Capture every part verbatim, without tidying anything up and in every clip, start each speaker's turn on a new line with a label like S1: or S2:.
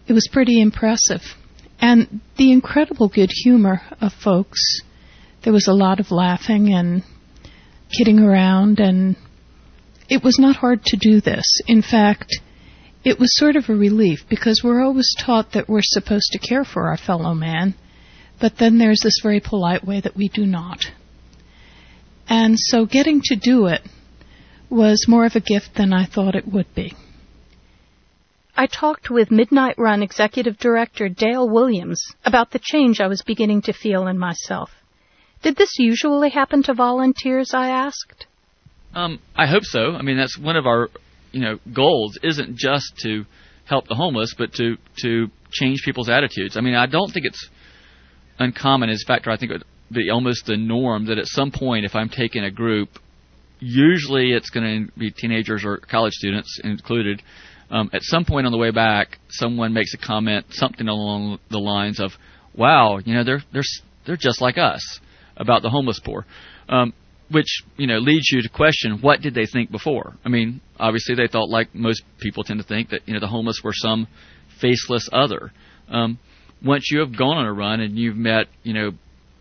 S1: it was pretty impressive. And the incredible good humor of folks. There was a lot of laughing and kidding around, and it was not hard to do this. In fact, it was sort of a relief, because we're always taught that we're supposed to care for our fellow man, but then there's this very polite way that we do not. And so getting to do it was more of a gift than I thought it would be. I talked with Midnight Run Executive Director Dale Williams about the change I was beginning to feel in myself. Did this usually happen to volunteers, I asked?
S2: Um, I hope so. I mean, that's one of our, you know, goals isn't just to help the homeless, but to, to change people's attitudes. I mean, I don't think it's uncommon. In fact, I think it would be almost the norm that at some point, if I'm taking a group, usually it's going to be teenagers or college students included. Um, at some point on the way back, someone makes a comment, something along the lines of, "Wow, you know, they're they're they're just like us," about the homeless poor, um, which, you know, leads you to question, what did they think before? I mean, obviously they thought, like most people tend to think, that, you know, the homeless were some faceless other. Um, once you have gone on a run and you've met, you know,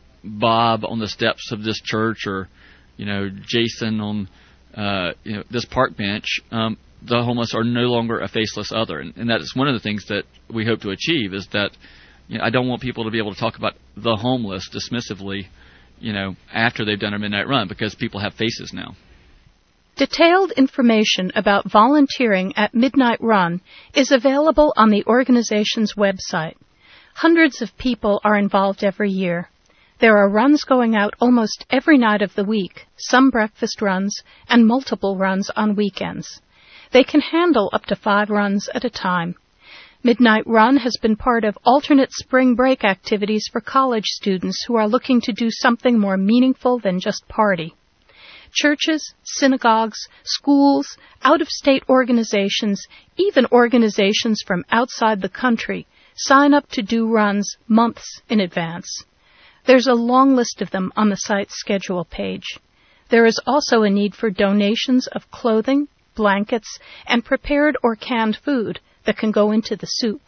S2: Bob on the steps of this church, or, you know, Jason on, uh, you know, this park bench, um, the homeless are no longer a faceless other. And, and that's one of the things that we hope to achieve, is that, you know, I don't want people to be able to talk about the homeless dismissively, you know, after they've done a midnight run, because people have faces now.
S1: Detailed information about volunteering at Midnight Run is available on the organization's website. Hundreds of people are involved every year. There are runs going out almost every night of the week, some breakfast runs, and multiple runs on weekends. They can handle up to five runs at a time. Midnight Run has been part of alternate spring break activities for college students who are looking to do something more meaningful than just party. Churches, synagogues, schools, out-of-state organizations, even organizations from outside the country sign up to do runs months in advance. There's a long list of them on the site's schedule page. There is also a need for donations of clothing, blankets, and prepared or canned food that can go into the soup.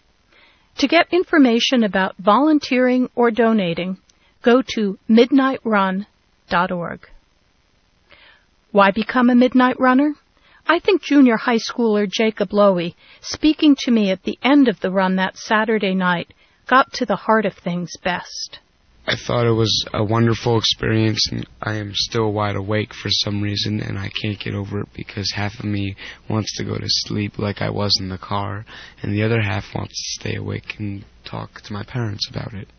S1: To get information about volunteering or donating, go to midnight run dot org. Why become a Midnight Runner? I think junior high schooler Jacob Lowy, speaking to me at the end of the run that Saturday night, got to the heart of things best.
S3: I thought it was a wonderful experience, and I am still wide awake for some reason, and I can't get over it because half of me wants to go to sleep like I was in the car, and the other half wants to stay awake and talk to my parents about it.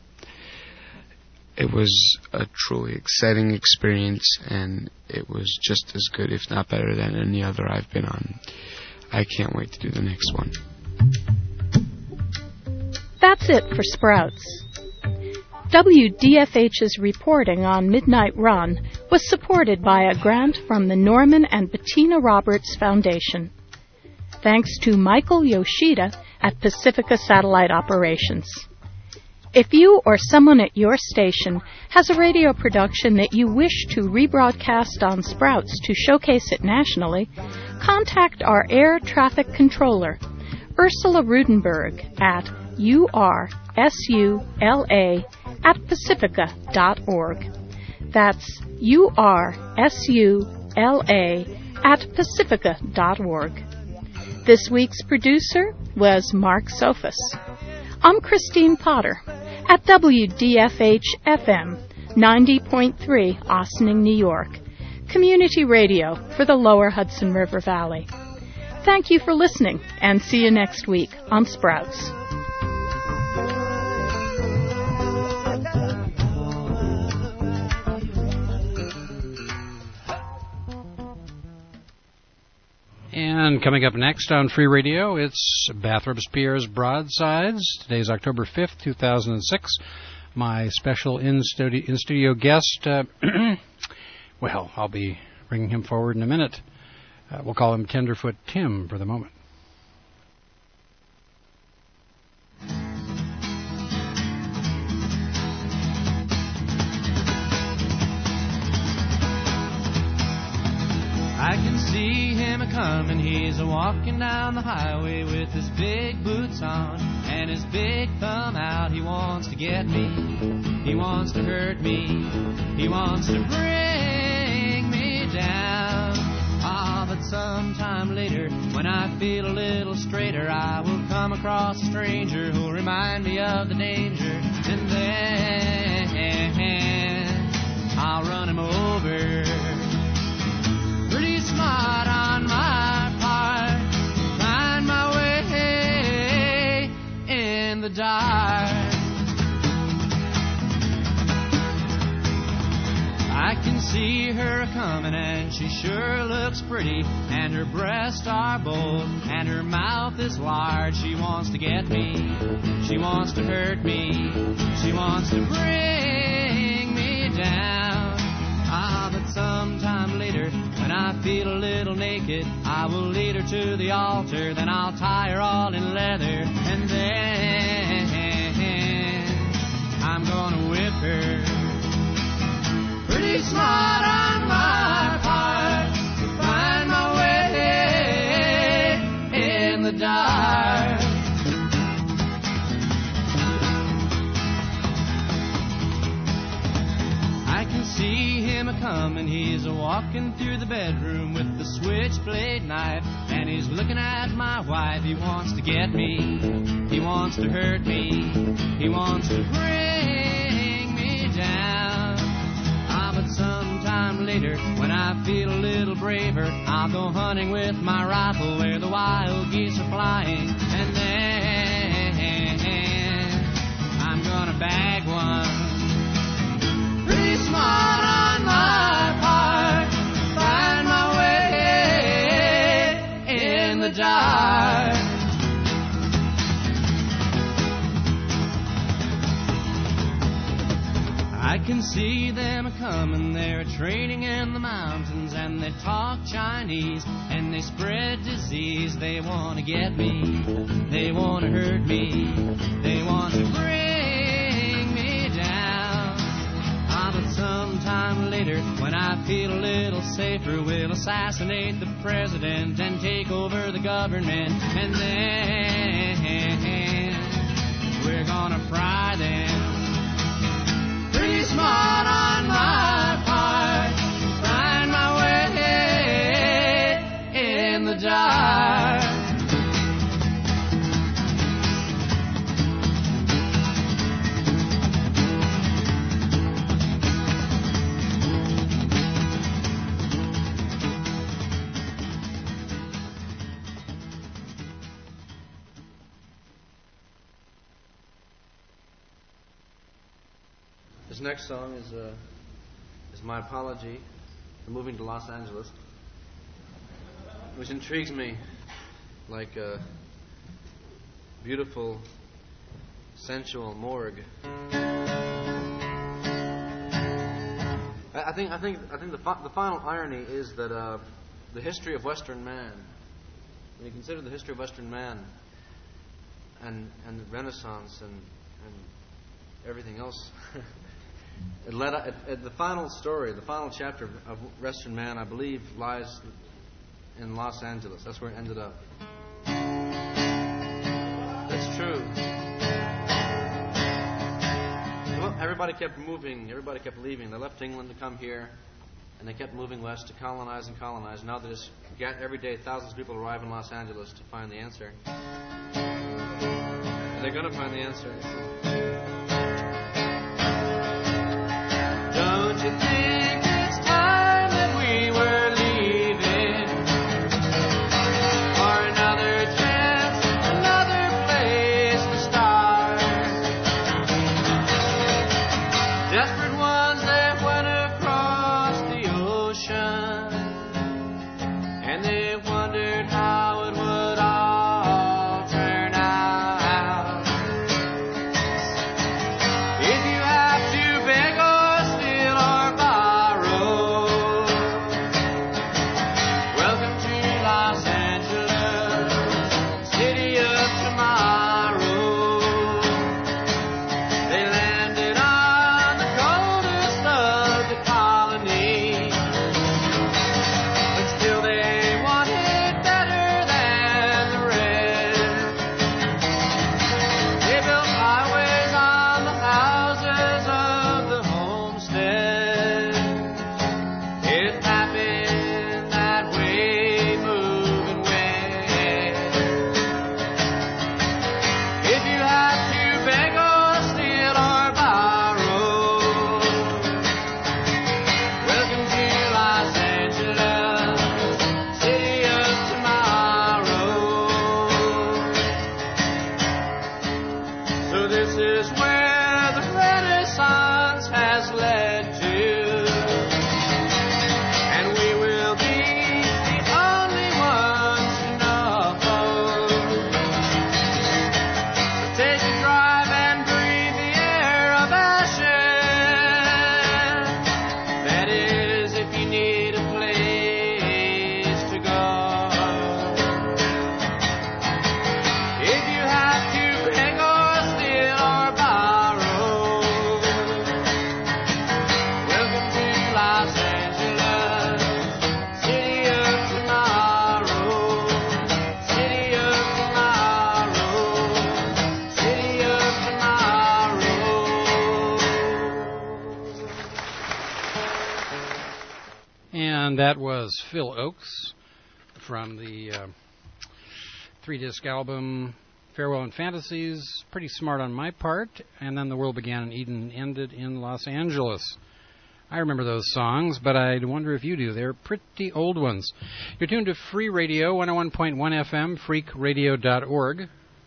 S3: It was a truly exciting experience, and it was just as good, if not better, than any other I've been on. I can't wait to do the next one.
S1: That's it for Sprouts. W D F H's reporting on Midnight Run was supported by a grant from the Norman and Bettina Roberts Foundation. Thanks to Michael Yoshida at Pacifica Satellite Operations. If you or someone at your station has a radio production that you wish to rebroadcast on Sprouts to showcase it nationally, contact our air traffic controller, Ursula Rudenberg, at U R S U L A at pacifica dot org. That's U R S U L A at pacifica dot org. This week's producer was Mark Sophus. I'm Christine Potter at W D F H F M ninety point three, Ossining, New York, community radio for the lower Hudson River Valley. Thank you for listening, and see you next week on Sprouts.
S4: And coming up next on Free Radio, it's Bathrop Spears Broadsides. Today's October fifth, two thousand six. My special in-studio, in-studio guest, uh, well, I'll be bringing him forward in a minute. Uh, we'll call him Tenderfoot Tim for the moment.
S5: I can see him a-comin', he's a-walking down the highway with his big boots on. and his big thumb out. He wants to get me, he wants to hurt me, he wants to bring me down. Ah, but sometime later, when I feel a little straighter, I will come across a stranger who'll remind me of the danger, and then I'll run him over. Pretty smart on my part, find my way in the dark. I can see her coming and she sure looks pretty, and her breasts are bold and her mouth is large. She wants to get me, she wants to hurt me, she wants to bring me down. Ah, but sometime later, when I feel a little naked, I will lead her to the altar, then I'll tie her all in leather, and then I'm gonna whip her. Pretty smart on my part to find my way in the dark. I can see him a-comin', he's a-walking through the bedroom with the switchblade knife, and he's looking at my wife. He wants to get me, he wants to hurt me, he wants to bring me down. But sometime later, when I feel a little braver, I'll go hunting with my rifle where the wild geese are flying, and then I'm gonna bag one. Pretty smart on my part, find my way in the dark. I can see them a-comin', they're training in the mountains, and they talk Chinese, and they spread disease. They want to get me, they want to hurt me, they want to bring me down. Ah, but sometime later, when I feel a little safer, we'll assassinate the president and take over the government, and then we're gonna fry them. Pretty smart on my part, find my way in the dark.
S6: This next song is uh, is my apology for moving to Los Angeles, which intrigues me like a beautiful, sensual morgue. I, I think I think I think the fi- the final irony is that uh, the history of Western man, when you consider the history of Western man and and the Renaissance and and everything else. It led at, at the final story, the final chapter of Western Man, I believe, lies in Los Angeles. That's where it ended up. That's true. Well, everybody kept moving. Everybody kept leaving. They left England to come here, and they kept moving west to colonize and colonize. Now they just get every day thousands of people arrive in Los Angeles to find the answer. And they're going to find the answer. Don't you think it's time that we were leaving for another chance, another place to start? Desperate ones that went across the ocean, and they wondered how it would all turn out. If you have to beg or steal or buy
S5: this is where the Renaissance has led to. And we will be the only ones to know. So take a drive and breathe the air of ashes. That is, if you need a place to go. If you have to beg or steal or borrow, welcome to Los Angeles, city of tomorrow, city of tomorrow, city of tomorrow.
S4: And that was Phil Oakes from the uh, three-disc album Farewell and Fantasies. Pretty smart on my part. And then The World Began in Eden and Ended in Los Angeles. I remember those songs, but I wonder if you do. They're pretty old ones. You're tuned to Free Radio, one oh one point one F M, freak radio dot org.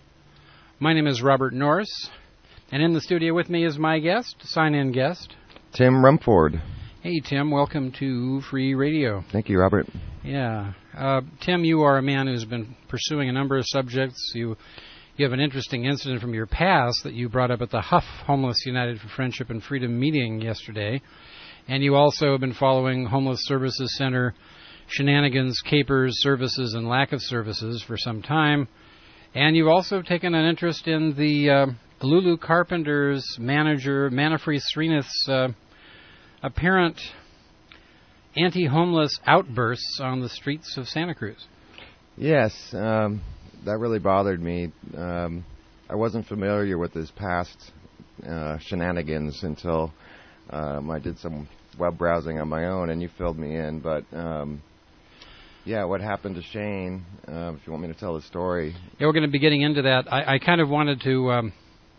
S4: My name is Robert Norris, and in the studio with me is my guest, sign-in guest.
S7: Tim Rumford.
S4: Hey, Tim, welcome to Free Radio.
S7: Thank you, Robert.
S4: Yeah. Uh, Tim, you are a man who's been pursuing a number of subjects. You you have an interesting incident from your past that you brought up at the Huff Homeless United for Friendship and Freedom meeting yesterday. And you also have been following Homeless Services Center shenanigans, capers, services, and lack of services for some time. And you've also taken an interest in the uh, Lulu Carpenter's manager, Manafree Srinath's uh, apparent anti-homeless outbursts on the streets of Santa Cruz.
S7: Yes, um, that really bothered me. Um, I wasn't familiar with his past uh, shenanigans until um, I did some web browsing on my own, and you filled me in. But um, yeah, what happened to Shane, uh, if you want me to tell the story.
S4: Yeah, we're going to be getting into that. I, I kind of wanted to... Um,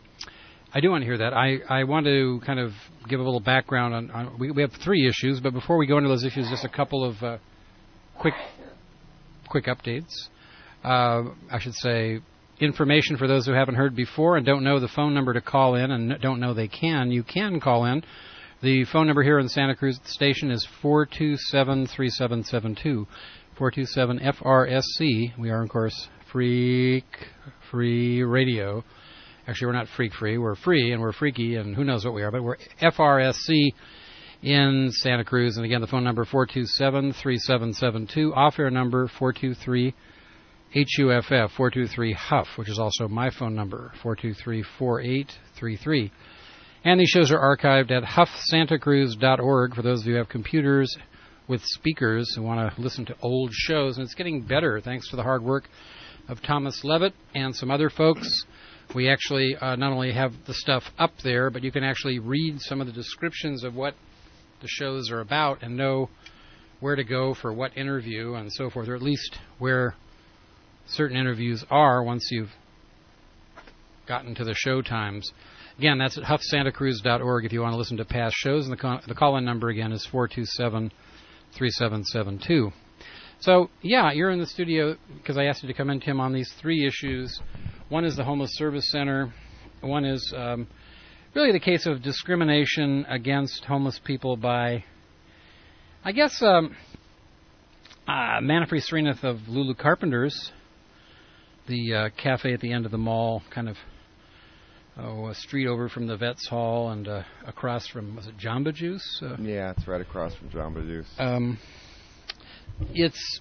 S4: I do want to hear that. I, I want to kind of give a little background on... on we, we have three issues, but before we go into those issues, just a couple of uh, quick quick updates. Uh, I should say information for those who haven't heard before and don't know the phone number to call in and don't know they can. You can call in. The phone number here in Santa Cruz station is four two seven, three seven seven two, four two seven F R S C. We are, of course, Freak Free Radio. Actually, we're not freak-free. We're free, and we're freaky, and who knows what we are, but we're F R S C in Santa Cruz. And again, the phone number four two seven, three seven seven two. Off-air number four two three H U F F, four two three Huff, which is also my phone number, four two three, four eight three three. And these shows are archived at huff santa cruz dot org for those of you who have computers with speakers who want to listen to old shows. And it's getting better thanks to the hard work of Thomas Levitt and some other folks. We actually uh, not only have the stuff up there, but you can actually read some of the descriptions of what the shows are about and know where to go for what interview and so forth, or at least where certain interviews are once you've gotten to the show times. Again, that's at huff santa cruz dot org if you want to listen to past shows. And the, call- the call-in number, again, is four two seven, three seven seven two. So, yeah, you're in the studio because I asked you to come in, Tim, on these three issues. One is the Homeless Service Center. One is um, really the case of discrimination against homeless people by, I guess, um, uh, Manafree Srinath of Lulu Carpenters, the uh, cafe at the end of the mall, kind of oh, a street over from the Vets Hall and uh, across from, was it Jamba Juice? Uh,
S7: yeah, it's right across from Jamba Juice.
S4: Um, it's...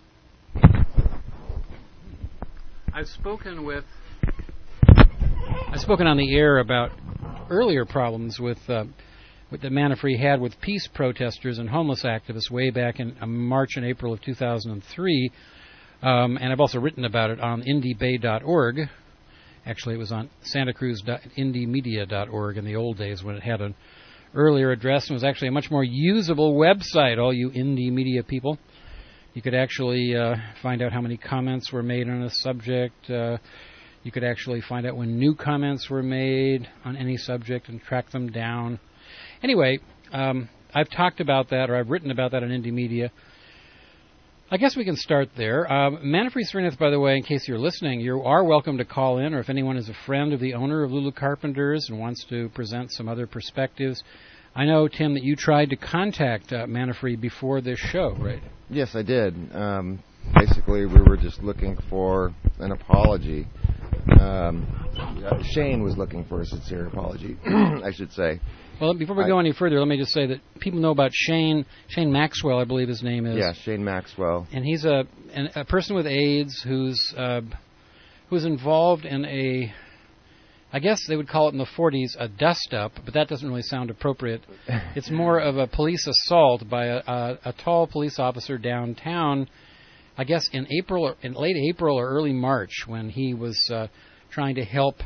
S4: I've spoken with... I've spoken on the air about earlier problems with, uh, with that Manafree had with peace protesters and homeless activists way back in uh, March and April of two thousand three. Um, and I've also written about it on indie bay dot org. Actually, it was on santa cruz dot indie media dot org in the old days when it had an earlier address and was actually a much more usable website, all you indie media people. You could actually uh, find out how many comments were made on a subject. Uh, you could actually find out when new comments were made on any subject and track them down. Anyway, um, I've talked about that, or I've written about that on Indie Media. I guess we can start there. Um, Manfrey Srinath, by the way, in case you're listening, you are welcome to call in, or if anyone is a friend of the owner of Lulu Carpenters and wants to present some other perspectives. I know, Tim, that you tried to contact uh, Manfrey before this show, right?
S7: Yes, I did. Um, basically, we were just looking for an apology. Um, Shane was looking for a sincere apology, I should say.
S4: Well, before we
S7: I,
S4: go any further, let me just say that people know about Shane, Shane Maxwell, I believe his name is.
S7: Yeah, Shane Maxwell.
S4: And he's a an, a person with AIDS who's uh, who's involved in a, I guess they would call it in the forties, a dust-up, but that doesn't really sound appropriate. It's more of a police assault by a, a, a tall police officer downtown, I guess in April, or in late April or early March, when he was uh, trying to help,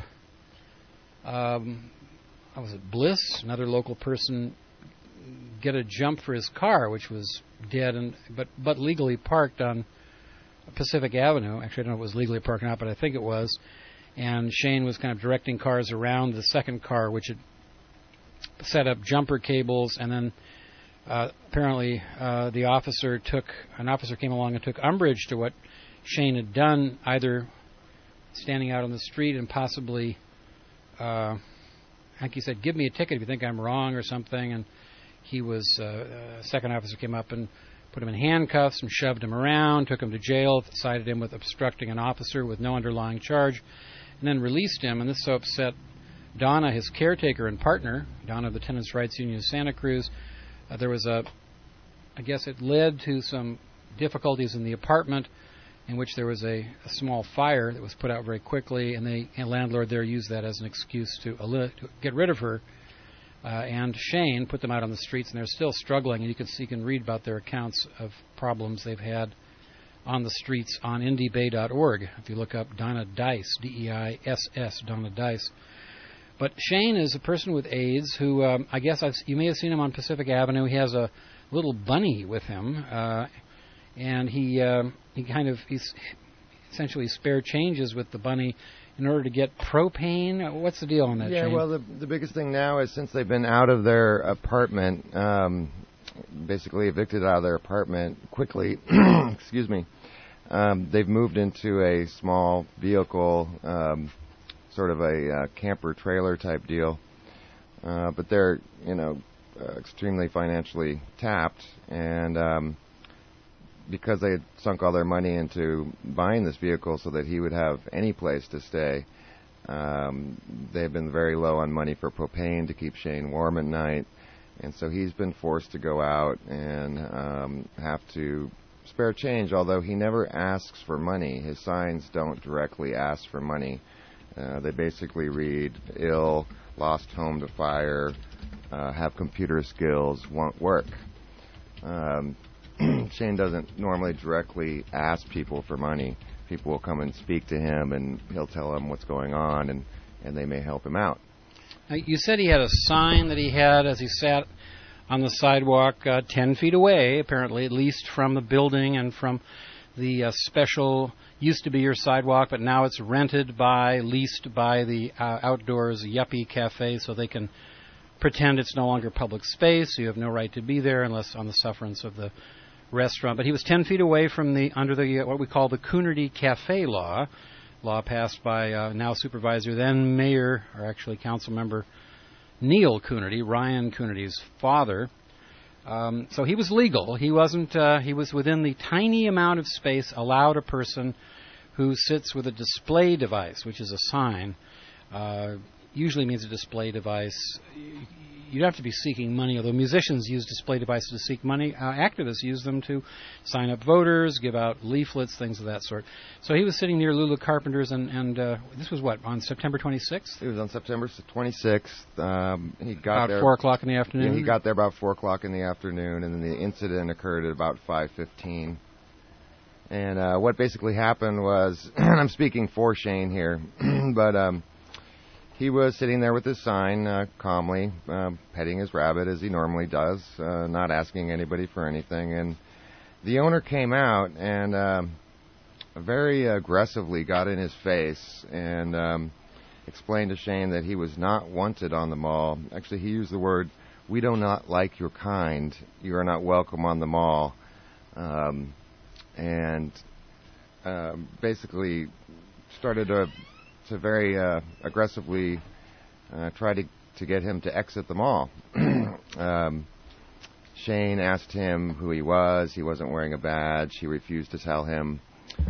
S4: um, how was it, Bliss, another local person, get a jump for his car, which was dead and but but legally parked on Pacific Avenue. Actually, I don't know if it was legally parked or not, but I think it was. And Shane was kind of directing cars around the second car, which had set up jumper cables, and then uh, apparently uh, the officer took an officer came along and took umbrage to what Shane had done, either standing out on the street and possibly, uh, I think he said, "Give me a ticket if you think I'm wrong," or something. And he was uh, a second officer came up and put him in handcuffs and shoved him around, took him to jail, cited him with obstructing an officer with no underlying charge, and then released him. And this so upset Donna, his caretaker and partner, Donna of the Tenants' Rights Union of Santa Cruz. Uh, there was a, I guess it led to some difficulties in the apartment, in which there was a, a small fire that was put out very quickly, and the and landlord there used that as an excuse to, uh, to get rid of her. Uh, and Shane put them out on the streets, and they're still struggling. And you can see, you can read about their accounts of problems they've had on the streets on indie bay dot org. If you look up Donna Dice, D E I S S, Donna Dice. But Shane is a person with AIDS who, um, I guess I've, you may have seen him on Pacific Avenue. He has a little bunny with him, uh, and he uh, he kind of he's essentially spare changes with the bunny in order to get propane. What's the deal on that,
S7: Yeah,
S4: Shane?
S7: well, the, the biggest thing now is since they've been out of their apartment, um, basically evicted out of their apartment quickly, excuse me, um, they've moved into a small vehicle, um, sort of a uh, camper trailer type deal. Uh, but they're, you know, uh, extremely financially tapped, and um, because they had sunk all their money into buying this vehicle so that he would have any place to stay, um, they've been very low on money for propane to keep Shane warm at night, and so he's been forced to go out and um, have to spare change, although he never asks for money. His signs don't directly ask for money. Uh, they basically read ill, lost home to fire, uh, have computer skills, want work. Um, Shane doesn't normally directly ask people for money. People will come and speak to him, and he'll tell them what's going on, and, and they may help him out.
S4: Now, you said he had a sign that he had as he sat on the sidewalk uh, ten feet away, apparently, at least from the building and from the uh, special, used to be your sidewalk, but now it's rented by, leased by the uh, Outdoors Yuppie Cafe, so they can pretend it's no longer public space, so you have no right to be there unless on the sufferance of the restaurant. But he was ten feet away from the, under the, uh, what we call the Coonerty Cafe law, law passed by uh, now supervisor, then mayor, or actually council member Neil Coonerty, Ryan Coonerty's father. Um, so he was legal. He wasn't, uh, he was within the tiny amount of space allowed a person who sits with a display device, which is a sign, uh, usually means a display device. You'd have to be seeking money, although musicians use display devices to seek money. Uh, activists use them to sign up voters, give out leaflets, things of that sort. So he was sitting near Lulu Carpenter's, and, and uh, this was what, on September twenty-sixth?
S7: It was on September twenty-sixth. Um, he got
S4: about
S7: there
S4: four o'clock in the afternoon.
S7: Yeah, he got there about four o'clock in the afternoon, and then the incident occurred at about five fifteen. And uh, what basically happened was, and I'm speaking for Shane here, but um, he was sitting there with his sign, uh, calmly, uh, petting his rabbit as he normally does, uh, not asking anybody for anything. And the owner came out and um, very aggressively got in his face and um, explained to Shane that he was not wanted on the mall. Actually, he used the word, "We do not like your kind. You are not welcome on the mall." Um, and um, basically started to, to very uh, aggressively uh, try to, to get him to exit the mall. um, Shane asked him who he was. He wasn't wearing a badge. He refused to tell him.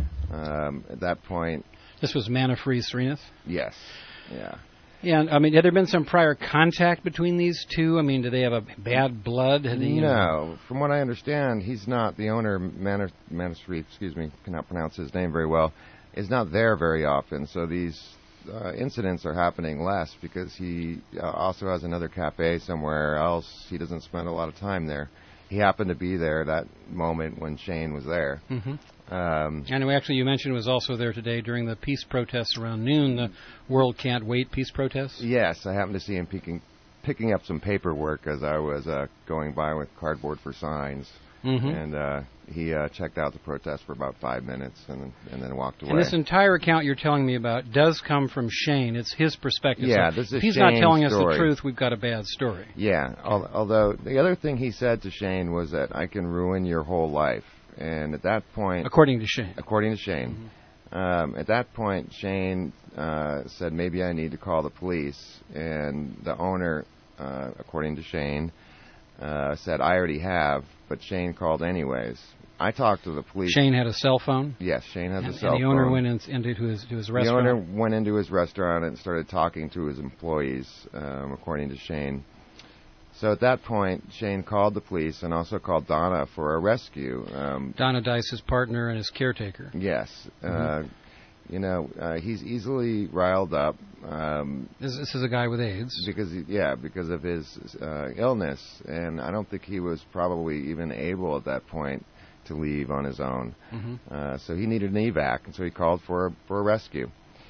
S7: Um, at that point...
S4: This was Manafree Srinath?
S7: Yes. Yeah.
S4: Yeah, I mean, had there been some prior contact between these two? I mean, do they have a bad blood? Had they,
S7: no. From what I understand, he's not the owner, Manaf- Manafree, excuse me, cannot pronounce his name very well, is not there very often. So these uh, incidents are happening less because he uh, also has another cafe somewhere else. He doesn't spend a lot of time there. He happened to be there that moment when Shane was there.
S4: Mm-hmm.
S7: Um,
S4: and actually, you mentioned was also there today during the peace protests around noon, the World Can't Wait peace protests?
S7: Yes, I happened to see him picking, picking up some paperwork as I was uh, going by with cardboard for signs.
S4: Mm-hmm.
S7: And uh, he uh, checked out the protest for about five minutes and, and then walked away.
S4: And this entire account you're telling me about does come from Shane. It's his perspective.
S7: Yeah,
S4: so
S7: this is
S4: if he's
S7: Shane's
S4: not telling us
S7: story.
S4: the truth, we've got a bad story.
S7: Yeah, al- although the other thing he said to Shane was that I can ruin your whole life. And at that point...
S4: According to Shane.
S7: According to Shane. Mm-hmm. Um, at that point, Shane uh, said, maybe I need to call the police. And the owner, uh, according to Shane, uh, said, I already have, but Shane called anyways. I talked to the police.
S4: Shane had a cell phone?
S7: Yes, Shane has
S4: and,
S7: a cell phone.
S4: And the owner phone. went in, into his, to his restaurant?
S7: The owner went into his restaurant and started talking to his employees, um, according to Shane. So at that point, Shane called the police and also called Donna for a rescue. Um,
S4: Donna Dice, his partner and his caretaker.
S7: Yes.
S4: Mm-hmm.
S7: Uh, you know, uh, he's easily riled up. Um,
S4: this, this is a guy with AIDS.
S7: Because, he, yeah, because of his uh, illness. And I don't think he was probably even able at that point to leave on his own.
S4: Mm-hmm.
S7: Uh, so he needed an evac, and so he called for a, for a rescue.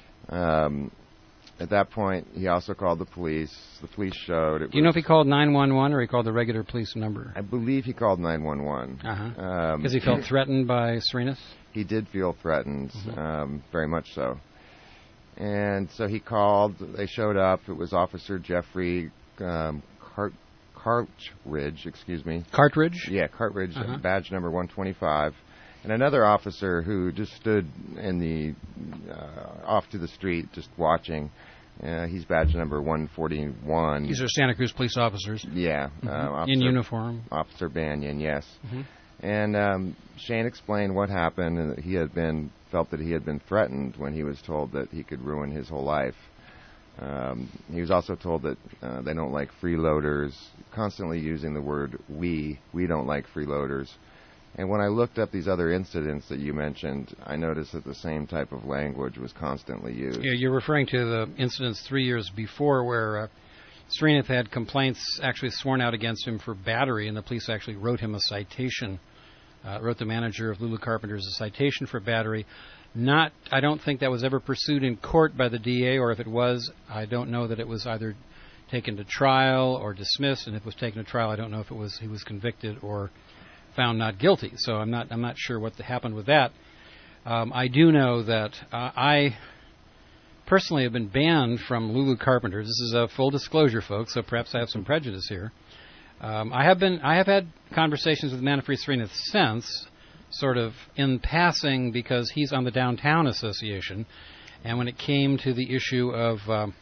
S7: Um, At that point, he also called the police. The police showed. It
S4: Do you know if he called nine one one or he called the regular police number?
S7: I believe he called nine one one.
S4: Uh-huh.
S7: Um,
S4: because he felt threatened by Srinath?
S7: He did feel threatened,
S4: mm-hmm.
S7: um, very much so. And so he called. They showed up. It was Officer Jeffrey um, Cart- Cartridge, excuse me.
S4: Cartridge?
S7: Yeah, Cartridge,
S4: uh-huh.
S7: badge number one twenty-five. And another officer who just stood in the uh, off to the street, just watching. Uh, he's badge number one forty-one.
S4: These are Santa Cruz police officers.
S7: Yeah,
S4: mm-hmm.
S7: uh, officer,
S4: in uniform.
S7: Officer Banyan, yes.
S4: Mm-hmm.
S7: And um, Shane explained what happened, and that he had been felt that he had been threatened when he was told that he could ruin his whole life. Um, he was also told that uh, they don't like freeloaders, constantly using the word we. We don't like freeloaders. And when I looked up these other incidents that you mentioned, I noticed that the same type of language was constantly used.
S4: Yeah, you're referring to the incidents three years before where uh, Srinath had complaints actually sworn out against him for battery, and the police actually wrote him a citation, uh, wrote the manager of Lulu Carpenter's a citation for battery. Not, I don't think that was ever pursued in court by the D A, or if it was, I don't know that it was either taken to trial or dismissed, and if it was taken to trial, I don't know if it was he was convicted or found not guilty. So I'm not I'm not sure what happened with that. Um, I do know that uh, I personally have been banned from Lulu Carpenter's. This is a full disclosure, folks, so perhaps I have some prejudice here. Um, I have been I have had conversations with Manafree Srinath since, sort of in passing, because he's on the Downtown Association, and when it came to the issue of um,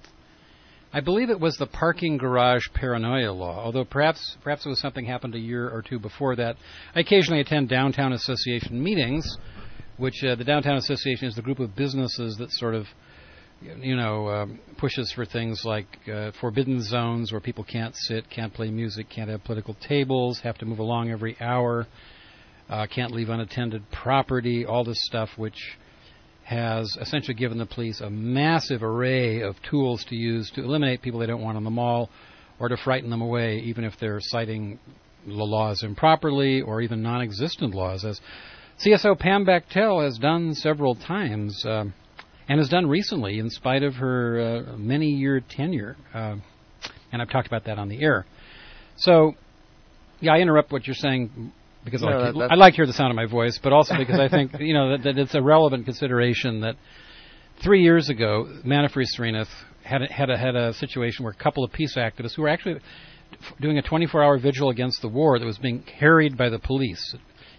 S4: I believe it was the parking garage paranoia law, although perhaps perhaps it was something happened a year or two before that. I occasionally attend Downtown Association meetings, which uh, the Downtown Association is the group of businesses that sort of, you know, um, pushes for things like uh, forbidden zones where people can't sit, can't play music, can't have political tables, have to move along every hour, uh, can't leave unattended property, all this stuff which has essentially given the police a massive array of tools to use to eliminate people they don't want on the mall or to frighten them away, even if they're citing the laws improperly or even non-existent laws, as C S O Pam Bechtel has done several times um, and has done recently in spite of her uh, many-year tenure. Uh, and I've talked about that on the air. So, yeah, I interrupt what you're saying because no, I, like to, I like to hear the sound of my voice, but also because I think you know that, that it's a relevant consideration that three years ago, Manafree Srinath had a, had a, had a situation where a couple of peace activists who were actually doing a twenty-four hour vigil against the war that was being harried by the police,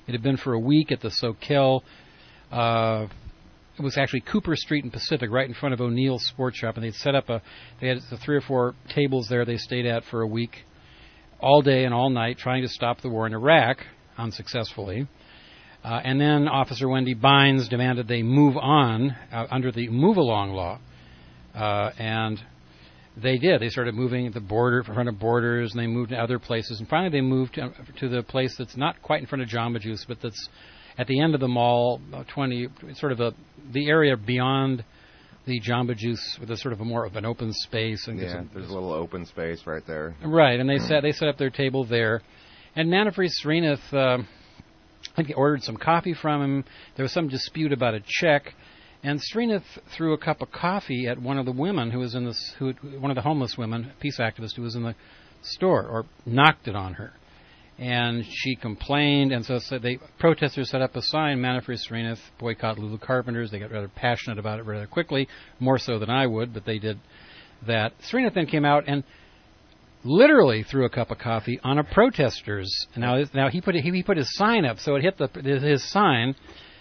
S4: It had been for a week at the Soquel. Uh, it was actually Cooper Street and Pacific, right in front of O'Neill's Sports Shop, and they'd set up a. They had the three or four tables there. They stayed at for a week, all day and all night, trying to stop the war in Iraq, unsuccessfully. Uh, and then Officer Wendy Bynes demanded they move on uh, under the move-along law, uh, and they did. They started moving at the border, in front of Borders, and they moved to other places. And finally they moved to, to the place that's not quite in front of Jamba Juice, but that's at the end of the mall, twenty, sort of a, the area beyond the Jamba Juice, with a sort of a more of an open space. And
S7: yeah,
S4: some,
S7: there's a little open space right there.
S4: Right, and they set they set up their table there. And Manfred Sreenath, uh, I think, ordered some coffee from him. There was some dispute about a check. And Sreenath threw a cup of coffee at one of the women who was in this, who, one of the homeless women, peace activist who was in the store, or knocked it on her. And she complained, and so, so they protesters set up a sign, Manfred Sreenath, boycott Lulu Carpenters. They got rather passionate about it rather quickly, more so than I would, but they did that. Sreenath then came out and literally threw a cup of coffee on a protester's. Now, now he put he, he put his sign up, so it hit the his sign.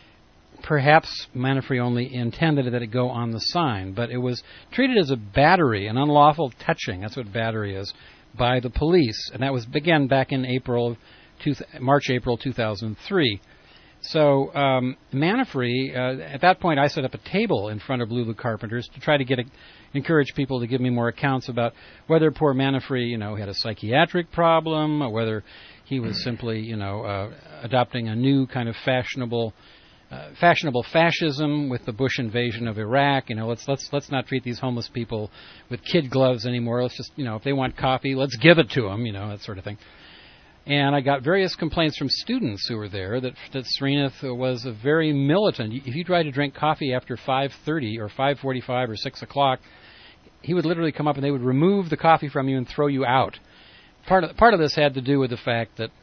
S4: Perhaps Manfred only intended that it go on the sign, but it was treated as a battery, an unlawful touching. That's what battery is, by the police, and that was began back in April, two, March, April two thousand three. So um, Manfred, uh, at that point, I set up a table in front of Lulu Carpenters to try to get a, encourage people to give me more accounts about whether poor Manfred, you know, had a psychiatric problem, or whether he was simply, you know, uh, adopting a new kind of fashionable. Uh, fashionable fascism with the Bush invasion of Iraq. You know, let's let's let's not treat these homeless people with kid gloves anymore. Let's just, you know, if they want coffee, let's give it to them. You know, that sort of thing. And I got various complaints from students who were there that that Sreenath was a very militant. If you tried to drink coffee after five thirty or five forty-five or six o'clock, he would literally come up and they would remove the coffee from you and throw you out. Part of part of this had to do with the fact that.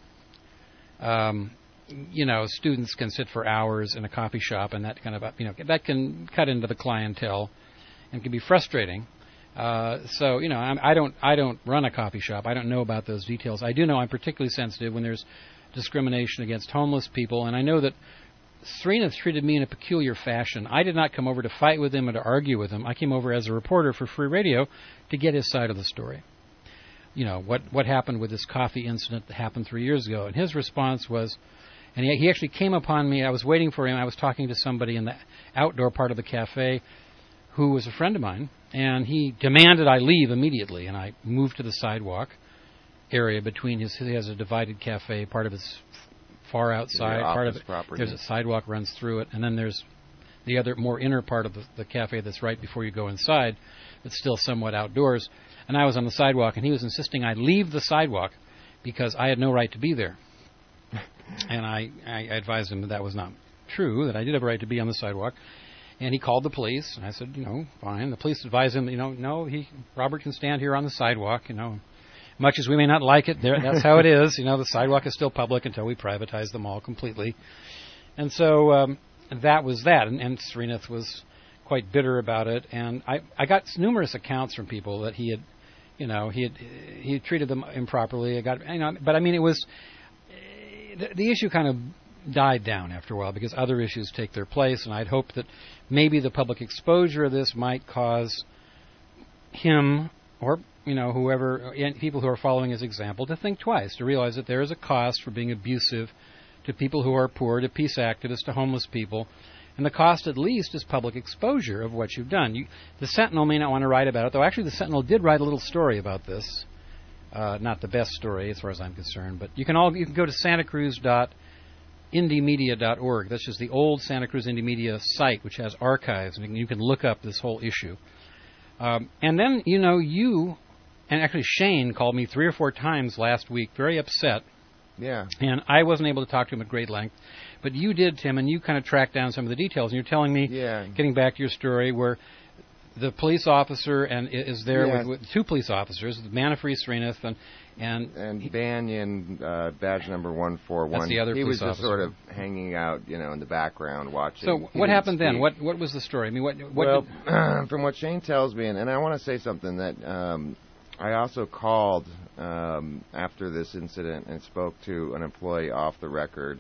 S4: Um, You know, students can sit for hours in a coffee shop, and that kind of, you know, that can cut into the clientele, and can be frustrating. Uh, so, you know, I'm, I don't, I don't run a coffee shop. I don't know about those details. I do know I'm particularly sensitive when there's discrimination against homeless people, and I know that Sreenath treated me in a peculiar fashion. I did not come over to fight with him or to argue with him. I came over as a reporter for Free Radio to get his side of the story. You know, what what happened with this coffee incident that happened three years ago, and his response was. And he, he actually came upon me. I was waiting for him. I was talking to somebody in the outdoor part of the cafe who was a friend of mine, and he demanded I leave immediately. And I moved to the sidewalk area between his. He has a divided cafe. Part of it's far outside. Part of it,
S7: property.
S4: There's a sidewalk runs through it, and then there's the other more inner part of the, the cafe that's right before you go inside. It's still somewhat outdoors. And I was on the sidewalk, and he was insisting I leave the sidewalk because I had no right to be there. And I, I advised him that that was not true, that I did have a right to be on the sidewalk. And he called the police, and I said, you know, fine. The police advised him, you know, no, he Robert can stand here on the sidewalk, you know. Much as we may not like it, there, that's how it is. You know, the sidewalk is still public until we privatize the mall completely. And so um, that was that. And, and Sreenath was quite bitter about it. And I, I got numerous accounts from people that he had, you know, he had he had treated them improperly. I got, you know, but I mean, it was. The, the issue kind of died down after a while because other issues take their place, and I'd hoped that maybe the public exposure of this might cause him or, you know, whoever, people who are following his example to think twice, to realize that there is a cost for being abusive to people who are poor, to peace activists, to homeless people, and the cost at least is public exposure of what you've done. You, the Sentinel may not want to write about it, though actually the Sentinel did write a little story about this. Uh, not the best story as far as I'm concerned, but you can all you can go to santa cruz dot indie media dot org. That's just the old Santa Cruz Indie Media site, which has archives, and you can look up this whole issue. Um, and then, you know, you, and actually Shane called me three or four times last week, very upset.
S7: Yeah.
S4: And I wasn't able to talk to him at great length, but you did, Tim, and you kind of tracked down some of the details, and you're telling me,
S7: yeah.
S4: getting back to your story, where the police officer and is there
S7: yeah.
S4: with, with two police officers, Manfred Sreenath and and,
S7: and Banyan, uh, badge number one four one.
S4: That's the other
S7: he
S4: police
S7: was just
S4: officer.
S7: sort of hanging out, you know, in the background watching.
S4: So
S7: He
S4: what
S7: didn't
S4: happened
S7: speak.
S4: then? What what was the story? I mean, what what?
S7: Well,
S4: did...
S7: from what Shane tells me, and, and I want to say something that um, I also called um, after this incident and spoke to an employee off the record